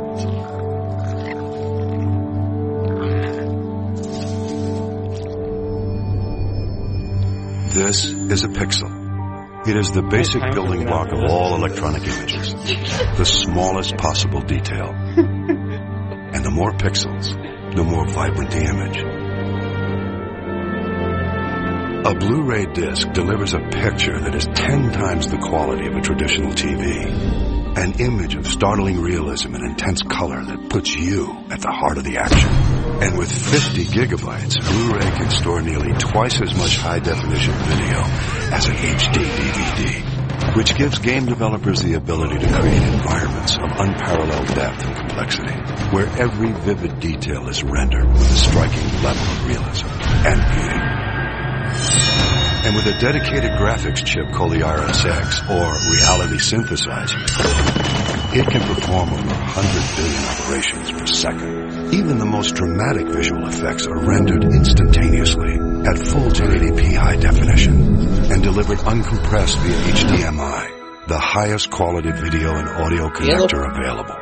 This is a pixel. It is the basic building block of all electronic images. The smallest possible detail. And the more pixels, the more vibrant the image. A Blu-ray disc delivers a picture that is ten times the quality of a traditional T V. An image of startling realism and intense color that puts you at the heart of the action. And with fifty gigabytes, Blu-ray can store nearly twice as much high-definition video as an H D D V D, which gives game developers the ability to create environments of unparalleled depth and complexity, where every vivid detail is rendered with a striking level of realism and beauty. And with a dedicated graphics chip called the R S X, or Reality Synthesizer, it can perform over one hundred billion operations per second. Even the most dramatic visual effects are rendered instantaneously at full ten eighty p high definition and delivered uncompressed via H D M I, the highest quality video and audio connector available.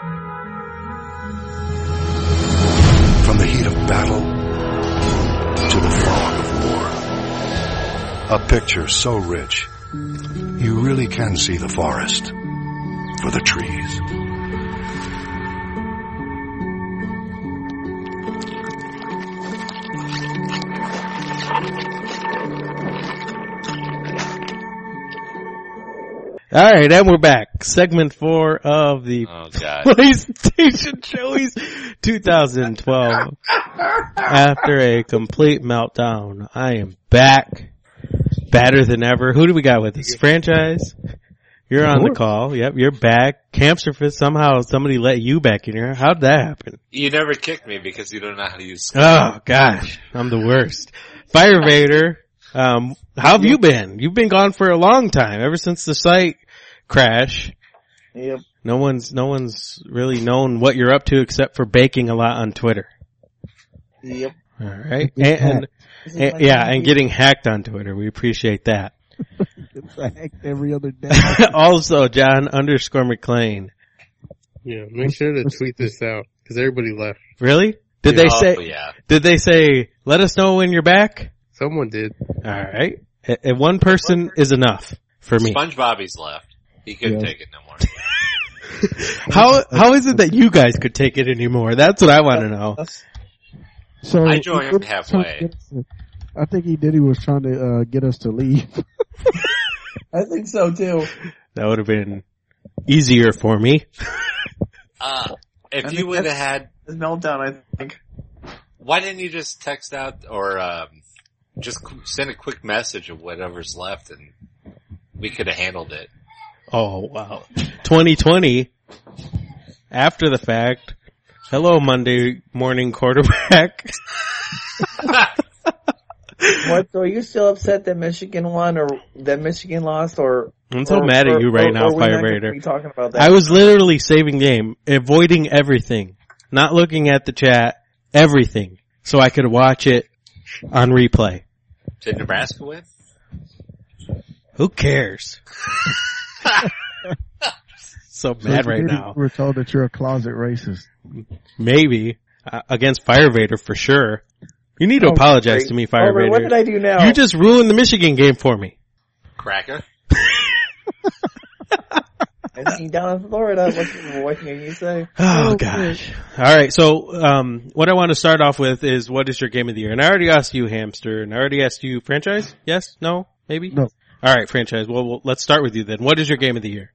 From the heat of battle to the fog of war. A picture so rich, you really can see the forest for the trees. Alright, and we're back. Segment four of the Oh, God. PlayStation Showies twenty twelve. After a complete meltdown, I am back. Badder than ever. Who do we got with us? Franchise? You're on the call. Yep, you're back. Camsterfist, somehow somebody let you back in here. How'd that happen? You never kicked me because you don't know how to use Skype. Oh, gosh. I'm the worst. Fire Vader, um, how have you been? You've been gone for a long time, ever since the site crash. Yep. No one's, no one's really known what you're up to except for baking a lot on Twitter. Yep. Alright. And, and, and yeah, and getting hacked on Twitter. We appreciate that. It's hacked every other day. Also, John underscore McClain. Yeah, make sure to tweet this out because everybody left. Really? Did Yeah. they Oh, say? yeah. Did they say? Let us know when you're back. Someone did. All right. And one person is enough for me. SpongeBobby's left. He couldn't Yeah. take it no more. How how is it that you guys could take it anymore? That's what I want to know. So I he joined was halfway. trying to get us to- I think he did. He was trying to uh, get us to leave. I think so too. That would have been easier for me. Uh, if I you think would have that's had, his meltdown, I think. why didn't you just text out or um, just qu- send a quick message of whatever's left, and we could have handled it. Oh wow. twenty twenty. After the fact. Hello, Monday morning quarterback. What? So are you still upset that Michigan won, or that Michigan lost, or? I'm so or, mad at or, you right or, now, or we're not Fire gonna Raider. be talking about that. I was literally saving game, avoiding everything, not looking at the chat, everything, so I could watch it on replay. Did Nebraska win? Who cares? So mad So right you now. were told that you're a closet racist. Maybe uh, against Fire Vader for sure. You need to Oh, apologize great. to me, Fire Oh, Vader. what did I do now? You just ruined the Michigan game for me. Cracker? I think down in Florida. What, what can you say? Oh gosh. Alright, so, um, what I want to start off with is what is your game of the year? And I already asked you, Hamster, and I already asked you, Franchise? Yes? No? Maybe? No. Alright, Franchise. Well, well, let's start with you then. What is your game of the year?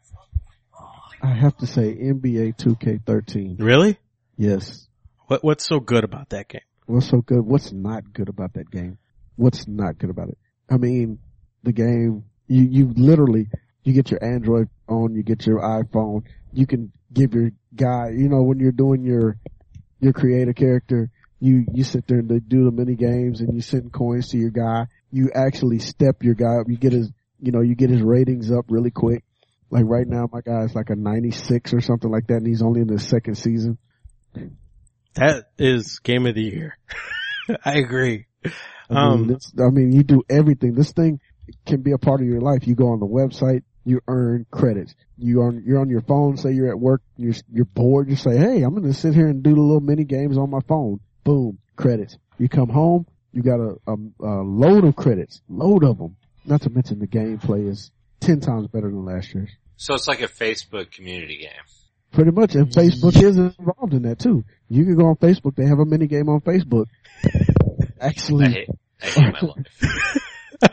I have to say N B A two K thirteen. Really? Yes. What, what's so good about that game? What's so good? What's not good about that game? What's not good about it? I mean, the game, you, you literally, you get your Android phone, you get your iPhone, you can give your guy, you know, when you're doing your, your creator character, you, you sit there and they do the mini games and you send coins to your guy. You actually step your guy up. You get his, you know, you get his ratings up really quick. Like right now, my guy's like a ninety-six or something like that, and he's only in his second season. That is game of the year. I agree. I mean, Um, this, I mean, you do everything. This thing can be a part of your life. You go on the website, you earn credits. You on, you're on your phone, say you're at work, you're, you're bored, you say, hey, I'm gonna sit here and do the little mini games on my phone. Boom, credits. You come home, you got a, a, a load of credits, load of them. Not to mention the gameplay is ten times better than last year's. So it's like a Facebook community game. Pretty much, and Facebook is involved in that too. You can go on Facebook, they have a mini game on Facebook. Actually, I hate, I hate my life.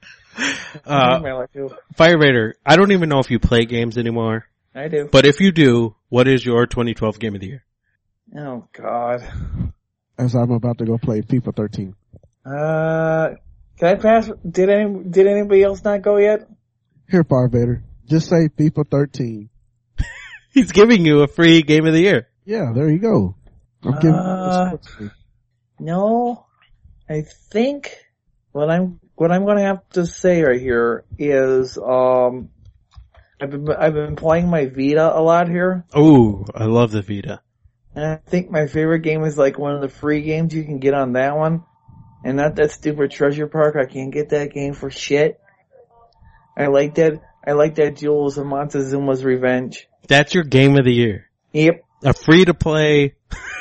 uh, Fire Raider, I don't even know if you play games anymore. I do. But if you do, what is your twenty twelve game of the year? Oh God. as I'm about to go play FIFA thirteen. Uh, can I pass? Did any? Did anybody else not go yet? Here, Fire Vader, just say FIFA thirteen. He's giving you a free game of the year. Yeah, there you go. I'm giving Uh, no, I think what I'm what I'm going to have to say right here is um, I've been I've been playing my Vita a lot here, Oh, I love the Vita. and I think my favorite game is like one of the free games you can get on that one, and not that stupid Treasure Park. I can't get that game for shit. I like that. I like that Jules of Montezuma's Revenge. That's your game of the year. Yep. A free to play,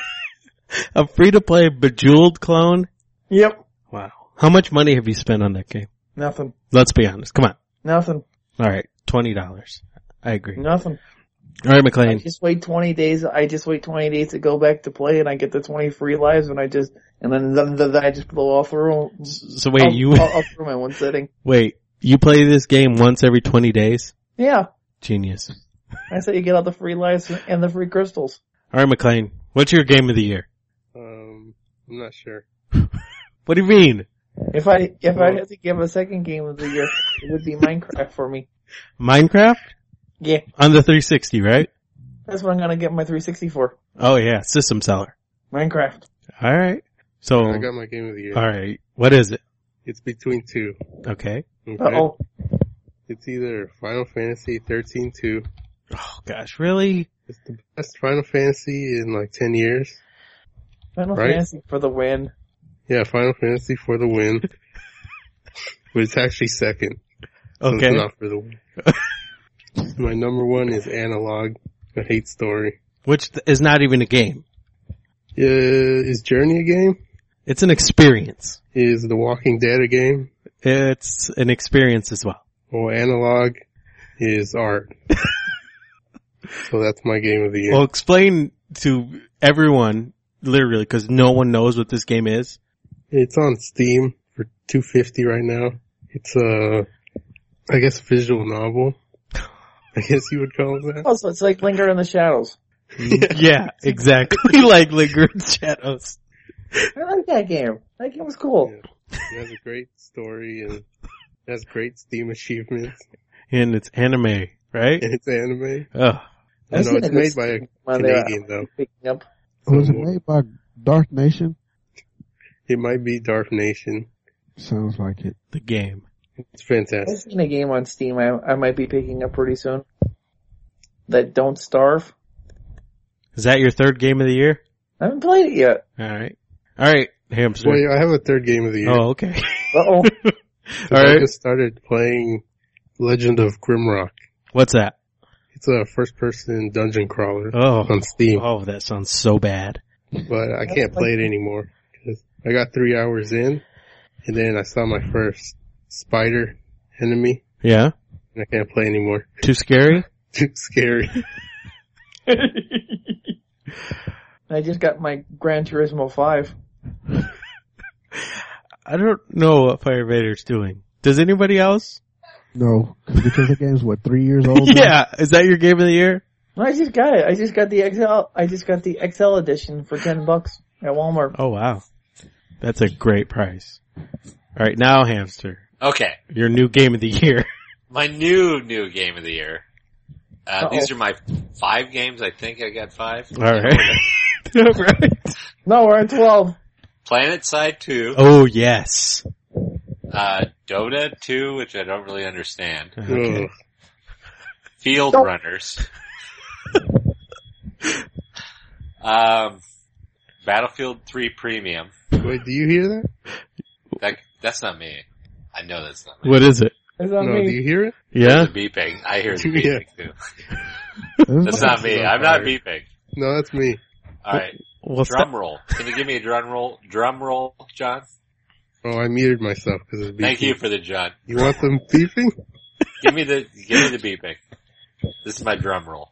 a free to play Bejeweled clone. Yep. Wow. How much money have you spent on that game? Nothing. Let's be honest. Come on. Nothing. All right. twenty dollars. I agree. Nothing. All right, I McLean. just wait twenty days. I just wait twenty days to go back to play, and I get the twenty free lives, and I just and then then, then I just blow off through. So wait, I'll, you I'll, I'll through my one sitting. wait. You play this game once every twenty days? Yeah. Genius. I said you get all the free lives and the free crystals. All right, McLean, what's your game of the year? Um, I'm not sure. What do you mean? If I if I had to give a second game of the year, it would be Minecraft for me. Minecraft? Yeah. On the three sixty, right? That's what I'm gonna get my three sixty for. Oh yeah, system seller. Minecraft. All right. So I got my game of the year. All right. What is it? It's between two. Okay. Okay. Uh-oh. It's either Final Fantasy thirteen two. Oh gosh, really? It's the best Final Fantasy in like ten years. Final Right? Fantasy for the win. Yeah, Final Fantasy for the win. But it's actually second. So Okay. it's not for the win. My number one is Analog, a hate story. Which th- is not even a game. Uh, is Journey a game? It's an experience. Is The Walking Dead a game? It's an experience as well. Well, Analog is art. So that's my game of the year. Well, explain to everyone, literally, because no one knows what this game is. It's on Steam for two hundred fifty dollars right now. It's a, I guess, visual novel. I guess you would call it that. Oh, so it's like Linger in the Shadows. Yeah, exactly. Like Lingering Shadows. I like that game. That game was cool. It has a great story and it has great Steam achievements. And it's anime, right? And it's anime. Oh. I know it's made by a Canadian though. Picking up. Was it made by Dark Nation? It might be Dark Nation. Sounds like it. The game. It's fantastic. I've seen a game on Steam I, I might be picking up pretty soon. That Don't Starve. Is that your third game of the year? I haven't played it yet. Alright. Alright, Hamster. Wait, I have a third game of the year. Oh, okay. Uh-oh. I Alright. just started playing Legend of Grimrock. What's that? It's a first-person dungeon crawler Oh. on Steam. Oh, that sounds so bad. But I can't play it anymore. Cause I got three hours in, and then I saw my first spider enemy, Yeah? and I can't play anymore. Too scary? Too scary. I just got my Gran Turismo five. I don't know what Fire Invader's doing. Does anybody else? No, because the game's what, three years old now? Yeah. Is that your game of the year? I just got it. I just got the X L. I just got the X L edition for ten bucks at Walmart. Oh wow. That's a great price. Alright, now Hamster. Okay. Your new game of the year. My new, new game of the year. Uh, Uh-oh. these are my five games. I think I got five. Alright. Right. No, we're in twelve. Planet Side two. Oh yes. Uh, Dota two, which I don't really understand. Okay. Field Don't- Runners. um, Battlefield three Premium. Wait, do you hear that? That, that's not me. I know that's not me. What is it? It's on No, me. do you hear it? Yeah? The beeping. I hear the Yeah. beeping too. That's not me. I'm not beeping. No, that's me. Alright. What's Drum that? roll. Can you give me a drum roll? Drum roll, John? Oh, I muted myself because it's beeping. Thank you for the John. You want them beeping? Give me the, give me the beeping. This is my drum roll.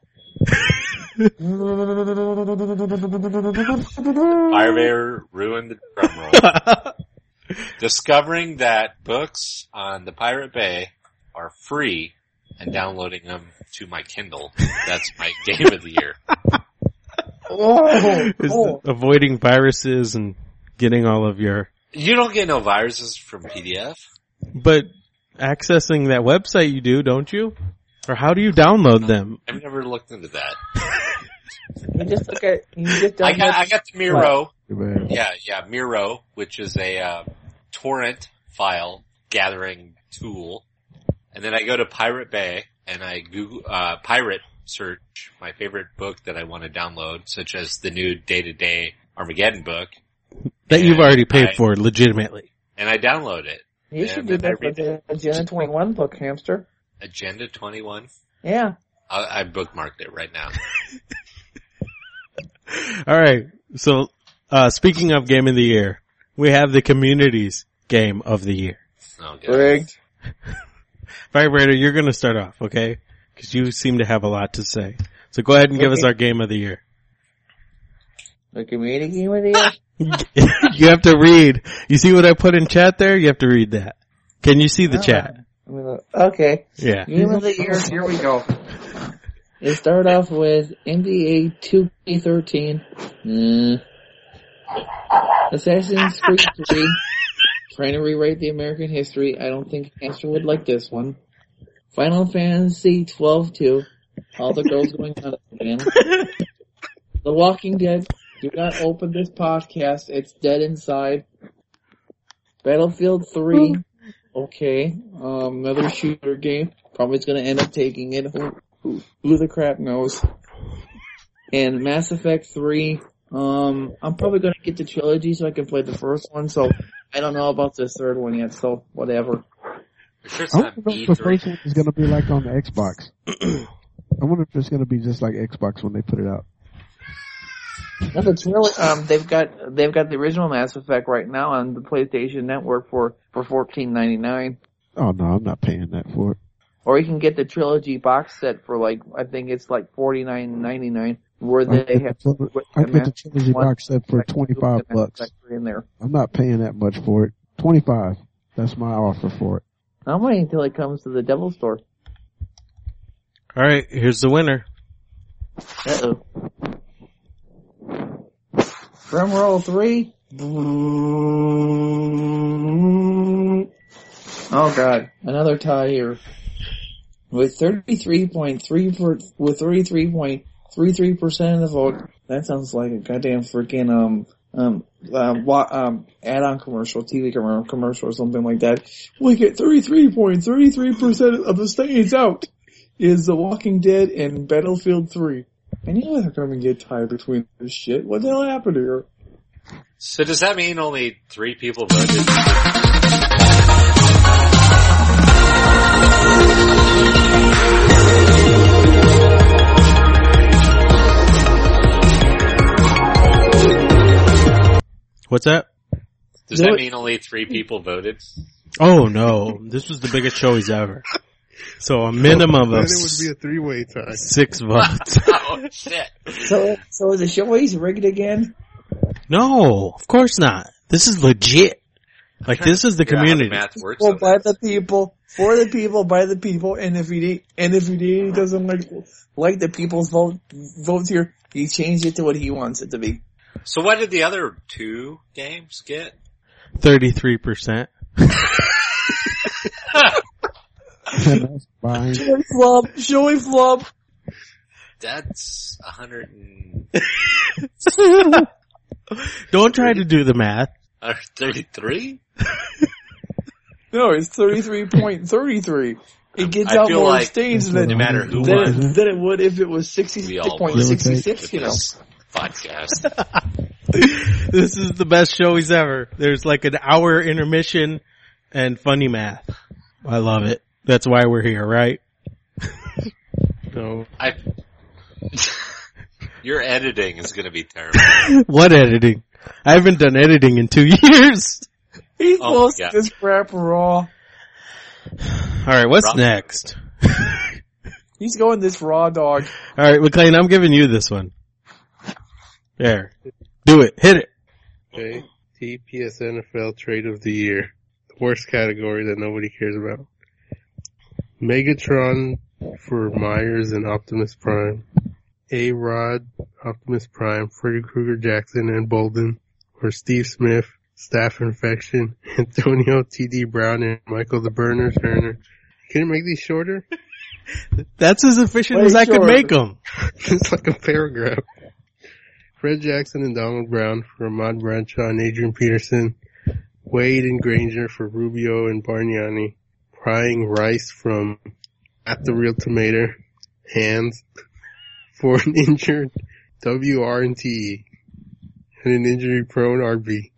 Firebear ruined the drum roll. Discovering that books on the Pirate Bay are free and downloading them to my Kindle. That's my game of the year. Oh, Is oh. the- avoiding viruses and getting all of your, You don't get no viruses from P D F. but accessing that website you do, don't you? Or how do you download them? I've never looked into that. You just look at. You just I got, I got the Miro. Man. Yeah, yeah, Miro, which is a uh, torrent file gathering tool, and then I go to Pirate Bay and I Google uh, pirate search my favorite book that I want to download, such as the new Day to Day Armageddon book, That you've And already paid I- for, legitimately. and I download it. You should And do then I that for read the Agenda twenty-one book, Hamster. Agenda twenty-one. Yeah. I, I bookmarked it right now. Alright, so, uh, speaking of game of the year, we have the community's game of the year. Oh, God. Rigged. Vibrator, you're gonna start off, okay? Cause you seem to have a lot to say. So go ahead and give us Okay. our game of the year. The community game of the year. You have to read. You see what I put in chat there? You have to read that. Can you see the Oh, chat? I mean, uh, okay. Yeah. Game of the year, here we go. It started off with N B A two K thirteen. Mm. Assassin's Creed three. Trying to rewrite the American history. I don't think Hamster would like this one. Final Fantasy twelve two. All the girls going on again. The Walking Dead. Do not open this podcast. It's dead inside. Battlefield three. Okay. Um, another shooter game. Probably going to end up taking it. Who, who, who the crap knows? And Mass Effect three. Um, I'm probably going to get the trilogy so I can play the first one. So I don't know about this third one yet. So whatever. I wonder what the first one is going to be like on the Xbox. I wonder if it's going to be just like Xbox when they put it out. No, it's really um they've got they've got the original Mass Effect right now on the PlayStation Network for for fourteen ninety-nine. Oh no, I'm not paying that for it. Or you can get the trilogy box set for like I think it's like forty-nine ninety-nine, where they I have the, I get the trilogy box set for twenty-five bucks. In there. I'm not paying that much for it. twenty-five. That's my offer for it. I'm waiting until it comes to the Devil Store. All right, here's the winner. Uh oh. Drum roll three. Oh god, another tie here. With thirty-three point three per, with thirty-three point three three percent of the vote. That sounds like a goddamn freaking um um um, um add-on commercial, T V commercial or something like that. We get thirty-three point three three percent of the stays out is The Walking Dead and Battlefield three. I knew they're going to get tied between this shit. What the hell happened here? So does that mean only three people voted? What's that? Does that mean only three people voted? Oh no, this was the biggest show he's ever. So a minimum Then of it would be a three-way tie. six votes. Oh shit! So, so is the show always rigged again? No, of course not. This is legit. Like this is the community. Well, by the people, for the people, by the people, and if he and if he doesn't like like the people's vote votes here, he changed it to what he wants it to be. So what did the other two games get? Thirty-three percent. Joey flub, Joey flub. That's a hundred and Don't try to do the math. uh, thirty-three. No, it's thirty-three point three three. It gets I out feel more like stains than, no matter who than, won. it, than it would if it was sixty-six point six six, you know. Podcast. This is the best show he's ever. There's like an hour intermission and funny math. I love it. That's why we're here, right? No. I. Your editing is going to be terrible. What editing? I haven't done editing in two years. He's Oh, supposed yeah. to this crap raw. Alright, what's Rough. next? He's going this raw dog. Alright, McLean, I'm giving you this one. There. Do it. Hit it. Okay. T P S N F L Trade of the Year. The worst category that nobody cares about. Megatron for Myers and Optimus Prime. A-Rod, Optimus Prime, Freddy Krueger, Jackson, and Bolden. Or Steve Smith, Staph Infection, Antonio T D Brown, and Michael the Burner Turner. Can you make these shorter? That's as efficient Way as I could short. make them. It's like a paragraph. Fred Jackson and Donald Brown for Ahmad Bradshaw and Adrian Peterson. Wade and Granger for Rubio and Bargnani. Prying Rice from At the Real Tomato. Hands for an injured W R and T and an injury prone R B.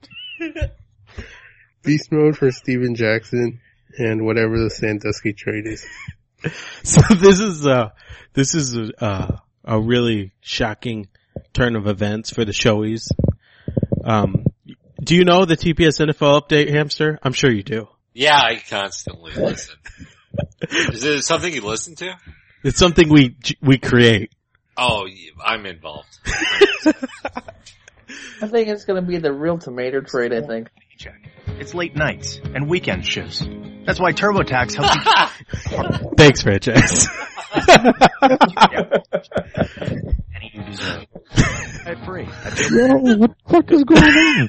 Beast Mode for Steven Jackson and whatever the Sandusky trade is. So this is, uh, this is, uh, a really shocking turn of events for the showies. Um, do you know the T P S N F L update, Hamster? I'm sure you do. Yeah, I constantly listen. Is it something you listen to? It's something we, we create. Oh, I'm involved. I think it's going to be the real tomato trade, I think. It's late nights and weekend shifts. That's why TurboTax helps you. Thanks, franchise. Any you deserve. At free. Yo, what the fuck is going on?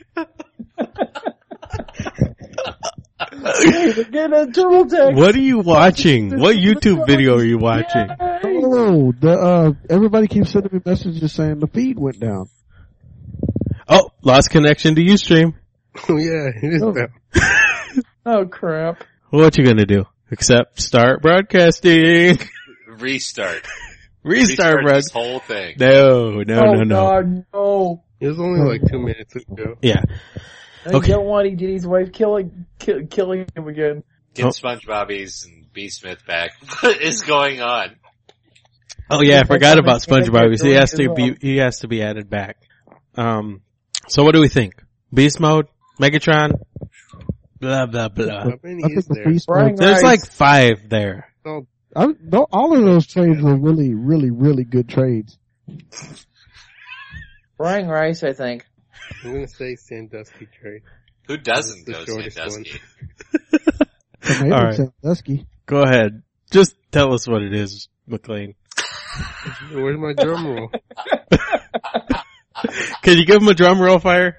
Get a TurboTax. What are you watching? What YouTube video are you watching? Oh, the uh, everybody keeps sending me messages saying the feed went down. Oh, lost connection to Ustream. Oh yeah, it is down. Oh crap. What you gonna do? Except start broadcasting. Restart. Restart, bro. this whole thing. No, no, oh no, no. God, no. It was only like two minutes ago. Yeah. I Okay. don't want his wife killing, kill, killing him again. Get Oh. SpongeBobbies and B. Smith back. What is going on? Oh yeah, I forgot about That's SpongeBob. He has to as be well. he has to be added back. Um, so what do we think? Beast mode, Megatron, blah blah blah. How many I is think the there? Beast Brian mode, There's Rice. like five there. Oh, I, no, all of those trades were really, really, really good trades. Brian Rice, I think. I'm gonna say Sandusky trade. Who doesn't That's the go shortest Sandusky? Tomato All right. Sandusky. Go ahead. Just tell us what it is, McLean. Where's my drum roll? Can you give him a drum roll, Fire?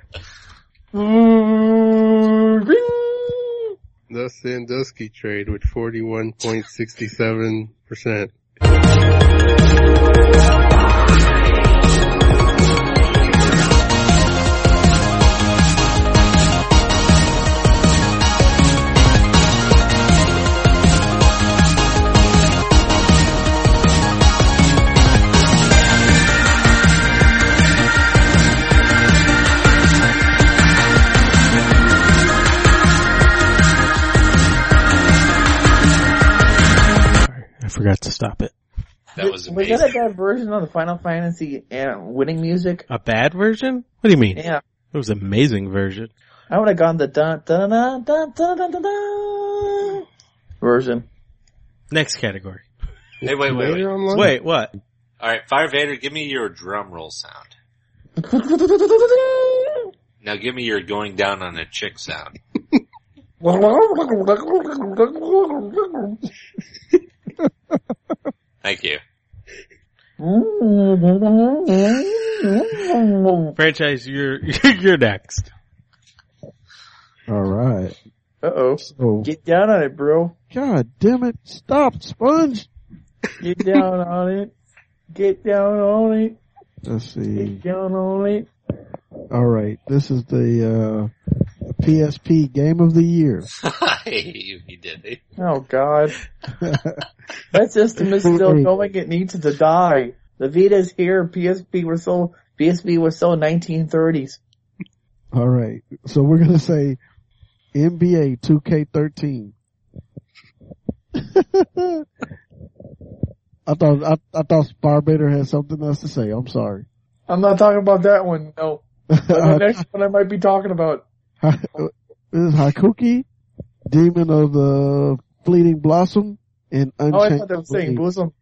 The Sandusky trade with forty-one point six seven percent. I forgot to stop it. That was Was amazing. that a bad version of the Final Fantasy uh, winning music? A bad version? What do you mean? Yeah. It was an amazing version. I would have gone the dun dun dun dun dun dun dun dun version. Next category. Hey, wait, wait, wait. Online? Wait, what? Alright, Fire Vader, give me your drum roll sound. Now give me your going down on a chick sound. Thank you. Franchise, you're you're next. All right. Uh oh. So, Get down on it, bro. God damn it. Stop, Sponge. Get down on it. Get down on it. Let's see. Get down on it. All right. This is the, uh, P S P Game of the Year. I hate you, you did it. Oh God. That system is still going. It needs to die. The Vita's here. P S P was so, P S P was so nineteen thirties. All right. So we're going to say N B A two K thirteen. I thought, I, I thought Barbader had something else to say. I'm sorry. I'm not talking about that one. No. The next one I might be talking about. This is Hakuki, Demon of the Fleeting Blossom, and Unchained Oh, I thought they were saying Blade. bosom.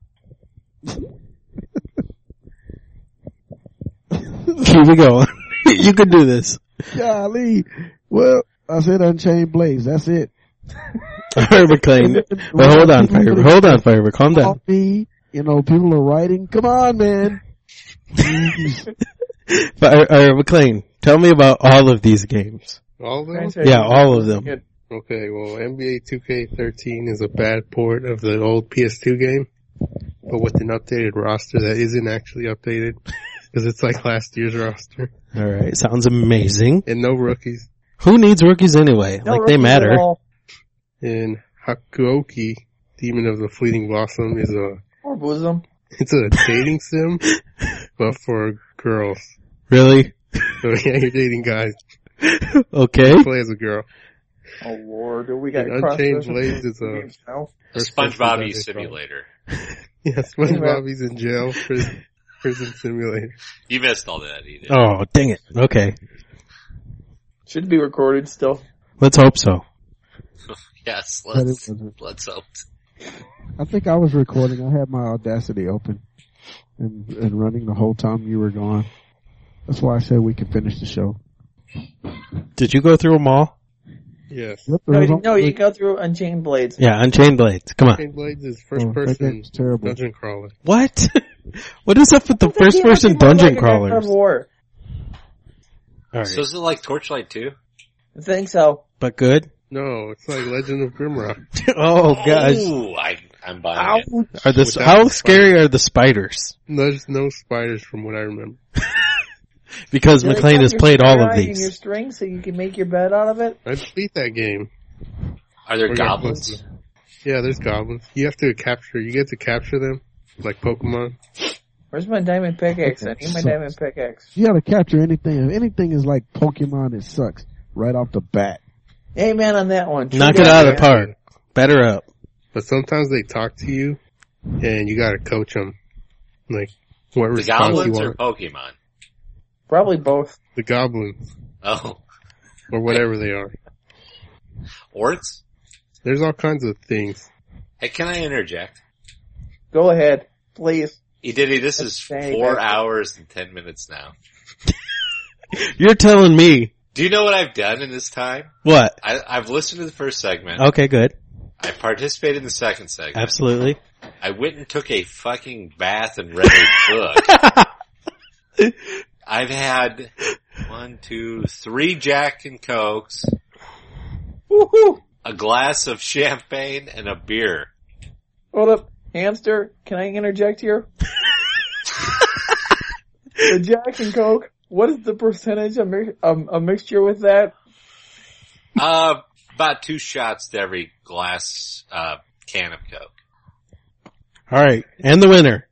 Here we go. You can do this. Golly. Well, I said Unchained Blades. That's it. Fire McLean. Well, hold on, Fire. Hold on, Fire. Calm down. Me, you know, people are writing. Come on, man. Jeez. Fire, Fire McLean. Tell me about all of these games. All of them? Yeah, all of them. Okay, well, N B A two K thirteen is a bad port of the old P S two game, but with an updated roster that isn't actually updated, because it's like last year's roster. All right, sounds amazing. And no rookies. Who needs rookies anyway? No like they rookies matter. at all. And Hakuoki, Demon of the Fleeting Blossom, is a Or bosom. it's a dating sim, but for girls. Really? So yeah, you're dating guys. Okay. You play as a girl. Oh Lord, we got And cross Unchained Blades is a now. SpongeBobby Simulator. Yeah, SpongeBobby's in jail. Prison, prison simulator. You missed all that, Edith. Oh, dang it. Okay. Should be recorded still. Let's hope so. Yes, But it let's, wasn't. let's hope. I think I was recording. I had my Audacity open and, and running the whole time you were gone. That's why I said we could finish the show. Did you go through them all? Yes. No, you- no, you go through Unchained Blades. Yeah, Unchained Blades. Come on. Unchained Blades is first Oh, that person game's terrible. dungeon crawler. What? What is up with the That first game must person be more dungeon like a God of crawlers? War. Alright. So is it like Torchlight two? I think so. But good? No, it's like Legend of Grimrock. Oh gosh. Ooh, I, I'm buying it. Are the, Without how the scary are the spiders? There's no spiders from what I remember. Because Do they McLean cut has your played all of square eye in these. your string so you can make your bed out of it? I beat that game. Are there We're gonna goblins? play- Yeah, there's goblins. You have to capture, you get to capture them, like Pokemon. Where's my diamond pickaxe? I need my Sucks. diamond pickaxe. You gotta capture anything. If anything is like Pokemon, it sucks right off the bat. Amen on that one. Knock True it out of that, the park. Better up. But sometimes they talk to you, and you gotta coach them. Like, what The response you goblins or want. Pokemon? Probably both. The goblins. Oh. Or whatever they are. Orcs? There's all kinds of things. Hey, can I interject? Go ahead, please. Ediddy, this is Thank four you. hours and ten minutes now. You're telling me. Do you know what I've done in this time? What? I, I've listened to the first segment. Okay, good. I participated in the second segment. Absolutely. I went and took a fucking bath and read a book. I've had one, two, three Jack and Cokes, Woohoo! a glass of champagne, and a beer. Hold up. Hamster, can I interject here? The Jack and Coke, what is the percentage of mi- um, a mixture with that? Uh, about two shots to every glass, uh, can of Coke. Alright. And the winner.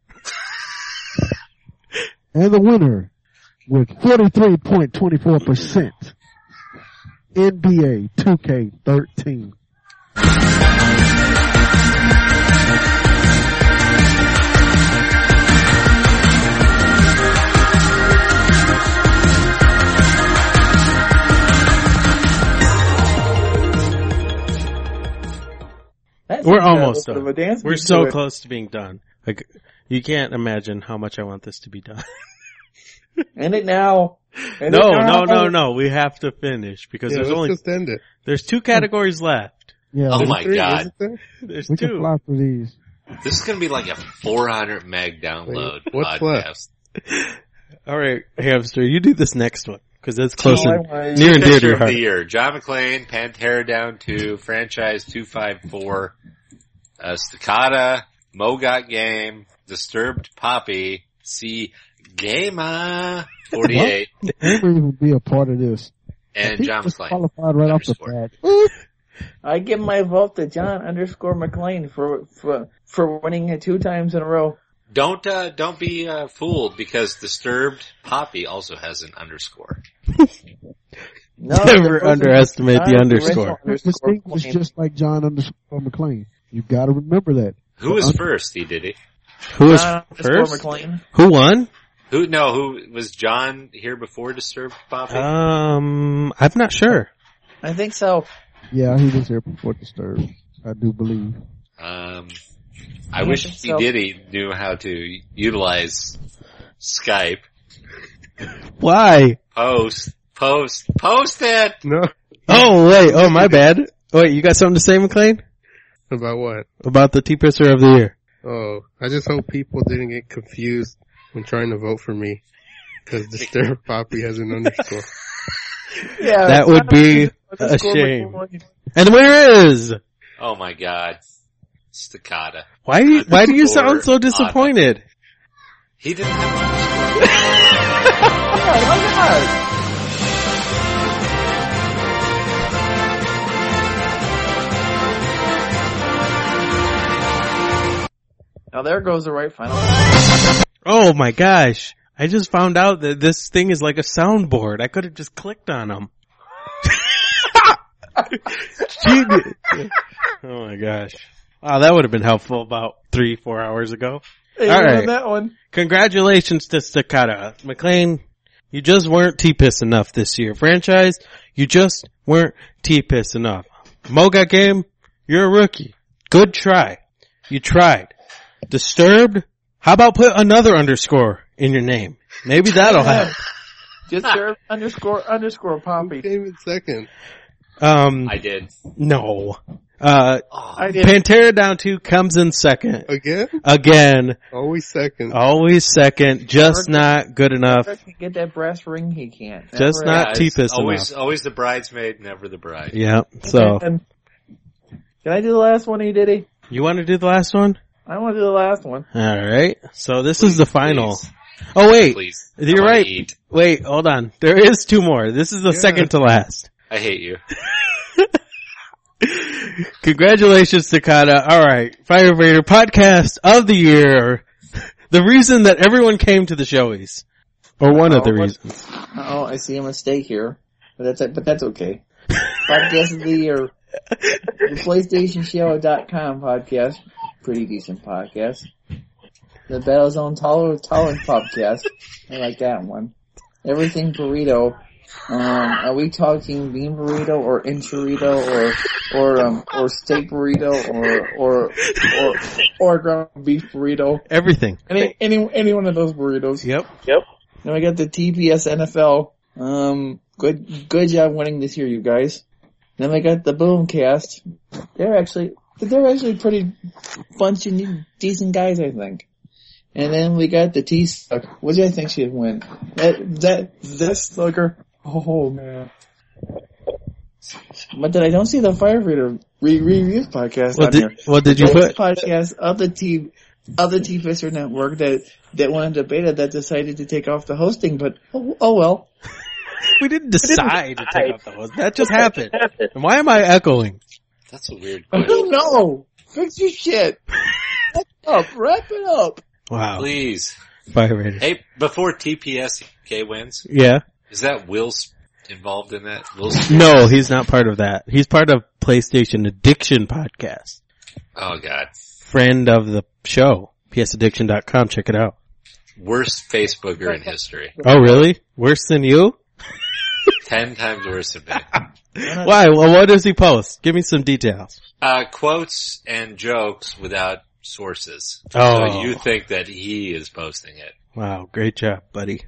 And the winner with forty-three point two four percent, N B A two K thirteen. That We're seems to have almost a bit done. of a dance We're beat so to it. close to being done. Like, you can't imagine how much I want this to be done. End it now. End No, it now. no, no, no. We have to finish because Yeah, there's let's only just end it. there's two categories left. Yeah, Oh there's my Three, god. isn't there? There's we can two. fly through these. This is gonna be like a four hundred meg download What's podcast. All right, Hamster, you do this next one because that's closer, No, I want- near and dear to Picture your of the heart. year. John McClane, Pantera Down two, Franchise two five four, uh, Staccato, Mogot Game, Disturbed Poppy, C Gamer forty-eight, Never even be a part of this. and He John was McClane. qualified right off the Underscore. bat. I give my vote to John underscore McLean for, for, for winning it two times in a row. Don't, uh, don't be, uh, fooled because Disturbed Poppy also has an underscore. No, Never the person underestimate who the John underscore. original This underscore thing was McLean. just like John underscore McLean. You gotta remember that. Who was first, he did it? Who was John underscore first? McLean. Who won? Who, no, who, was John here before Disturbed Poppy? Um, I'm not sure. I think so. Yeah, he was here before Disturbed. I do believe. Um, I I wish think he so. did. He knew how to utilize Skype. Why? Post, post, post it. No. Oh wait, oh my bad. Wait, you got something to say, McLean? About what? About the T-Pisser of the year? Oh, I just hope people didn't get confused when trying to vote for me. Cause Disturbed Poppy has an underscore. Yeah, That would be a underscore shame. McLean. And the winner is. Oh my god, Staccato. Why? do you- Why do you Underscore sound so disappointed? He didn't have an Yeah, why not? Now there goes the right final. Oh my gosh! I just found out that this thing is like a soundboard. I could have just clicked on them. Genius. Oh my gosh! Wow, that would have been helpful about three, four hours ago. Hey, All you right. won that one. Congratulations to Staccato. McLean, you just weren't T-Piss enough this year. Franchise, you just weren't T-Piss enough. Moga Game, you're a rookie. Good try. You tried. Disturbed, how about put another underscore in your name? Maybe that'll help. Just serve underscore underscore Poppy. Came in second. Um, I did. No. Uh, I did. Pantera Down two comes in second. Again? Again. Always second. Always second. Just not good enough. If he can get that brass ring, he can't. Just Never not Yeah, it's T-Fist always, enough. always the bridesmaid, never the bride. Yeah. So, And- Can I do the last one, E Diddy? you want to do the last one? I want to do the last one. Alright. So this is the final. Oh wait. Please. You're I wanna right. eat. Wait, hold on. There is two more. This is the Yeah. second to last. I hate you. Congratulations, Takata. Alright. Fire Raider podcast of the year. The reason that everyone came to the showies. Or one of the Oh, what- reasons. Oh, I see a mistake here. But that's, but that's okay. Podcast of the year. The PlayStation Show dot com podcast. Pretty decent podcast. The Battlezone Tolerance Tolerance podcast. I like that one. Everything Burrito. Um, are we talking bean burrito or enchilada or, or, um, or steak burrito or, or, or, or ground beef burrito? Everything. Any, any, any one of those burritos. Yep. Yep. Then we got the T P S N F L. Um, good, good job winning this year, you guys. Then we got the Boomcast. They're actually, they're actually pretty bunch of decent guys, I think. And then we got the T-Suck, which I think should win. That, that, that Slugger. Oh man. But then I don't see the Firefighter re- reviews podcast What on did, here. what did you The put? podcast of the T, of the T-Fister network that, that wanted to beta that decided to take off the hosting, but oh, oh well. We didn't decide to take off the host. That just happened. And why am I echoing? That's a weird I question. don't know. Fix your shit. Wrap it up. Wrap it up. Wow. Please. Fire Raiders. Hey, before T P S K wins, Yeah. is that Will Sp- involved in that? Will Spears? No, he's not part of that. He's part of PlayStation Addiction Podcast. Oh god. Friend of the show. P S addiction dot com. Check it out. Worst Facebooker in history. Oh, really? Worse than you? Ten times worse than me. Why? Well, what does he post? Give me some details. Uh, quotes and jokes without sources. Oh. So you think that he is posting it. Wow, great job, buddy.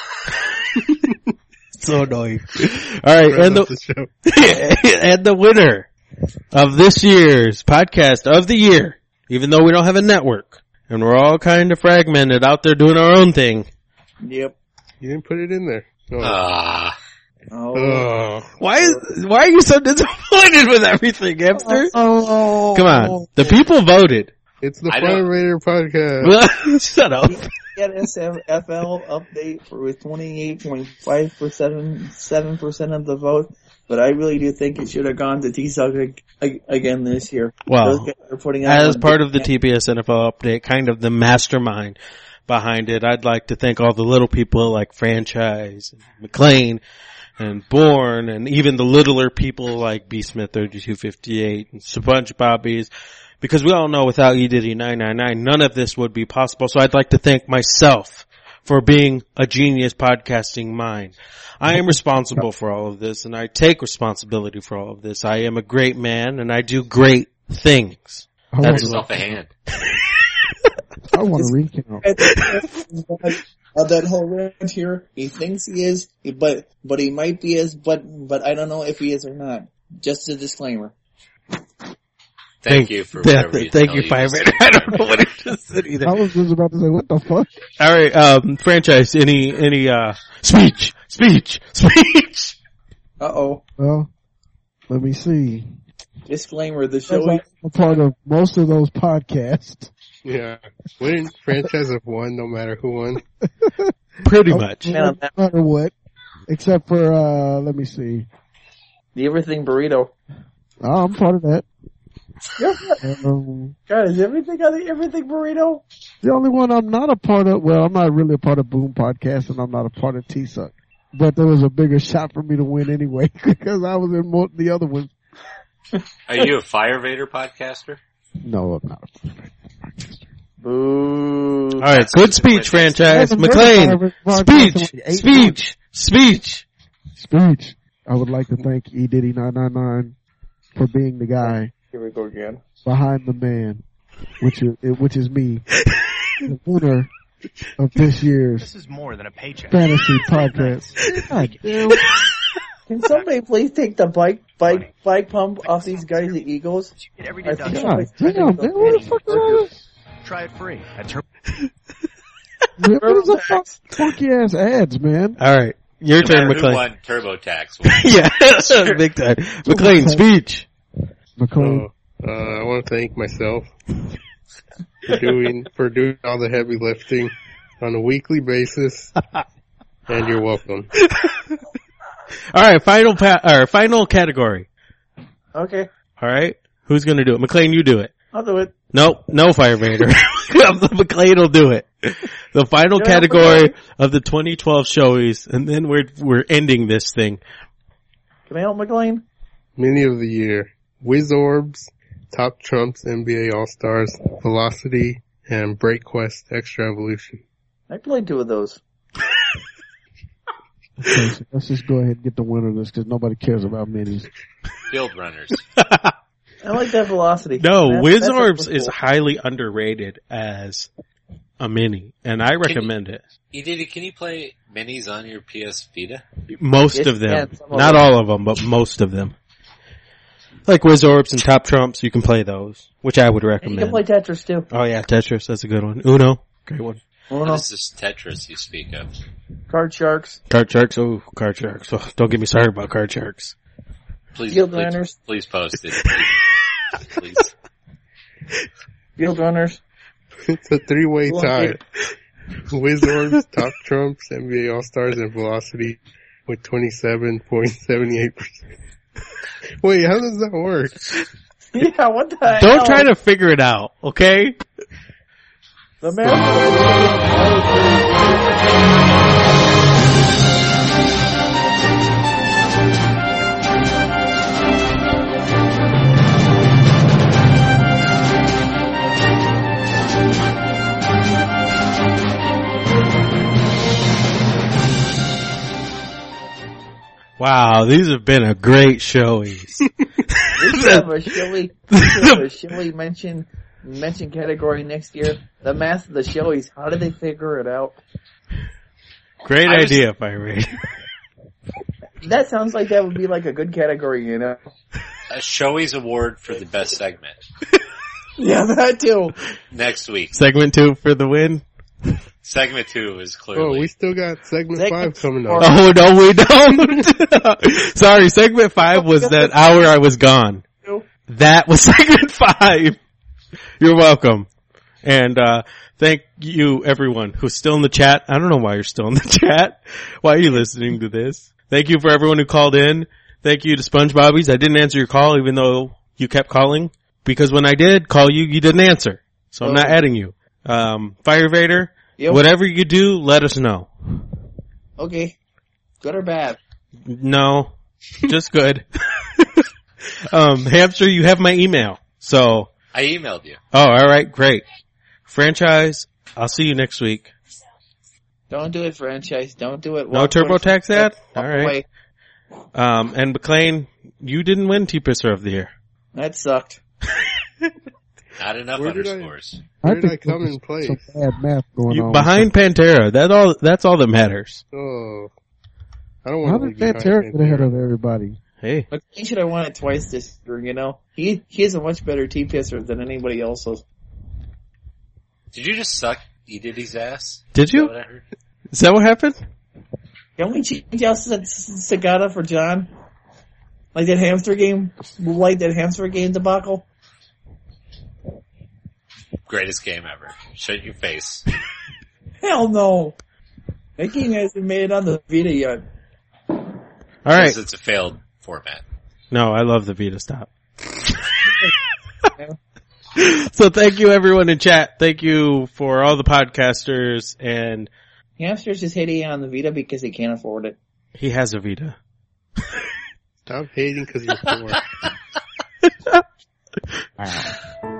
So annoying. Alright, and the, and the winner of this year's podcast of the year, even though we don't have a network, and we're all kind of fragmented out there doing our own thing. Yep. You didn't put it in there. Oh. Ah. Oh. Oh. Why is, why are you so disappointed with everything, Hamster? Oh. Come on. The people voted. It's the I Fire don't- Raider podcast. Shut up. Get S F L update for with twenty-eight point five percent, seven percent of the vote, but I really do think it should have gone to T-Suck again this year. Well, Those guys are putting out as one part big- of the T P S N F L update, kind of the mastermind behind it, I'd like to thank all the little people like Franchise, and McLean, and Bourne, and even the littler people like B Smith thirty-two fifty-eight and SpongeBobbies, because we all know without E Diddy nine nine nine, none of this would be possible. So I'd like to thank myself for being a genius podcasting mind. I am responsible for all of this, and I take responsibility for all of this. I am a great man, and I do great things. Oh, Have That's yourself a hand. I want to recount. Of that whole rant here, he thinks he is, but but he might be as, but but I don't know if he is or not. Just a disclaimer. Thank you for th- whatever you Thank tell you, you Fire just- Raider. I don't know what it just said either. I was just about to say, what the fuck? All right, um, Franchise. Any any uh speech, speech, speech. Uh oh. Well, let me see. Disclaimer: the show. I'm a part of most of those podcasts. Yeah. Wouldn't franchise have won no matter who won? Pretty much. Yeah. No matter what. Except for, uh, let me see. The Everything Burrito. Oh, I'm part of that. Yeah. Um, God, is everything on the Everything Burrito? the only one I'm not a part of, well, I'm not really a part of Boom Podcast, and I'm not a part of T-Suck. But there was a bigger shot for me to win anyway, because I was in more, the other ones. Are you a Fire Vader podcaster? No, I'm not. Boo. All right, good speech, Franchise. McLean, speech, speech, speech. Speech. I would like to thank E Diddy nine nine nine for being the guy Here we go again. behind the man, which is which is me, the winner of this year's This is more than a paycheck. fantasy podcast. God damn. Can somebody please take the bike spike spike pump off these guys, the Eagles. Every I deduction. think God, I'm expecting damn, the man, what the fuck is that? Try it free at Turbo. Man, what is that fuck, funky ass ads, man? All right, your No turn, matter who McLean. won TurboTax. Yeah, big time. McLean, speech. McLean. Oh, uh, I want to thank myself for doing for doing all the heavy lifting on a weekly basis, and you're welcome. All right, final pa- or final category. Okay, All right, who's gonna do it? McLean, you do it. I'll do it. Nope, no Fire Vader. McLean will do it. The final Can I help category McLean? of the twenty twelve showies, and then we're we're ending this thing. Can I help McLean? Mini of the year: Wizzorbs, Top Trumps, N B A All Stars, Velocity, and Break Quest Extra Evolution. I played two of those. Okay, so let's just go ahead and get the winner of this because nobody cares about minis. Field runners. I like that velocity. No, That's- that's Wizzorbs cool. is highly underrated as a mini, and I recommend it. You did. Can you play minis on your P S Vita? Most Yes, of them, yeah, some of not them. all of them, but most of them. Like Wizzorbs and Top Trumps, you can play those, which I would And you recommend. can play Tetris too. Oh yeah, Tetris, that's a good one. Uno, great one. What Uno, is this Tetris you speak of? Card Sharks, Card Sharks, oh, Card Sharks. Oh, don't get me started about Card Sharks. Please, Field please, runners. please post it. Please. Field Runners. It's a three-way Well, tie. here- Wizzorbs, Top Trumps, N B A All Stars, and Velocity with twenty-seven point seven eight percent. Wait, how does that work? Yeah, what the hell? Don't try to figure it out, okay? The man. Wow, these have been a great showies. We should have a showy, we should have a showy mention, mention category next year. The math of the showies. How did they figure it out? Great I was- idea, Fire Raid. That sounds like that would be like a good category, you know? A Showies award for the best segment Yeah, that too. next week. Segment two for the win. Segment two is Oh, clearly. we still got segment, Segment five coming four. up. Oh no, we don't. Sorry, segment five was that hour I was gone. That was segment five. You're welcome. And, uh, thank you everyone who's still in the chat. I don't know why you're still in the chat. Why are you listening to this? Thank you for everyone who called in. Thank you to SpongeBobbies. I didn't answer your call even though you kept calling. Because when I did call you, you didn't answer. So I'm not adding you. Um, Fire Vader, Yep. whatever you do, let us know. Okay. Good or bad? No, just good. um, Hamster, you have my email. So, I emailed you. oh, alright, great. Franchise, I'll see you next week. Don't do it, franchise. Don't do it. No Walk away TurboTax from- ad? walk Alright. away. Um, and McLean, you didn't win T-Pisser of the Year. That sucked. Not enough Where did I- underscores. Where I did I think come there's in place? some bad math going You, on. behind Pantera, that all, that's all that matters. Oh, I don't How want to did be behind Pantera get ahead Pantera. of everybody? Hey. But he should have won it twice this year, you know? He, he is a much better T-pisser than anybody else is. Did you just suck E Diddy's ass? Did Is you? that what I heard? Is that what happened? Can we change out Sagata for John? Like that hamster game? Like that hamster game debacle? Greatest game ever. Shut your face. Hell no! That game hasn't made it on the Vita yet. Alright. Because it's a failed format. No, I love the Vita stop. So thank you everyone in chat. Thank you for all the podcasters, and Hamster's just hating on the Vita because he can't afford it. he has a Vita. Stop hating because you're poor. Wow.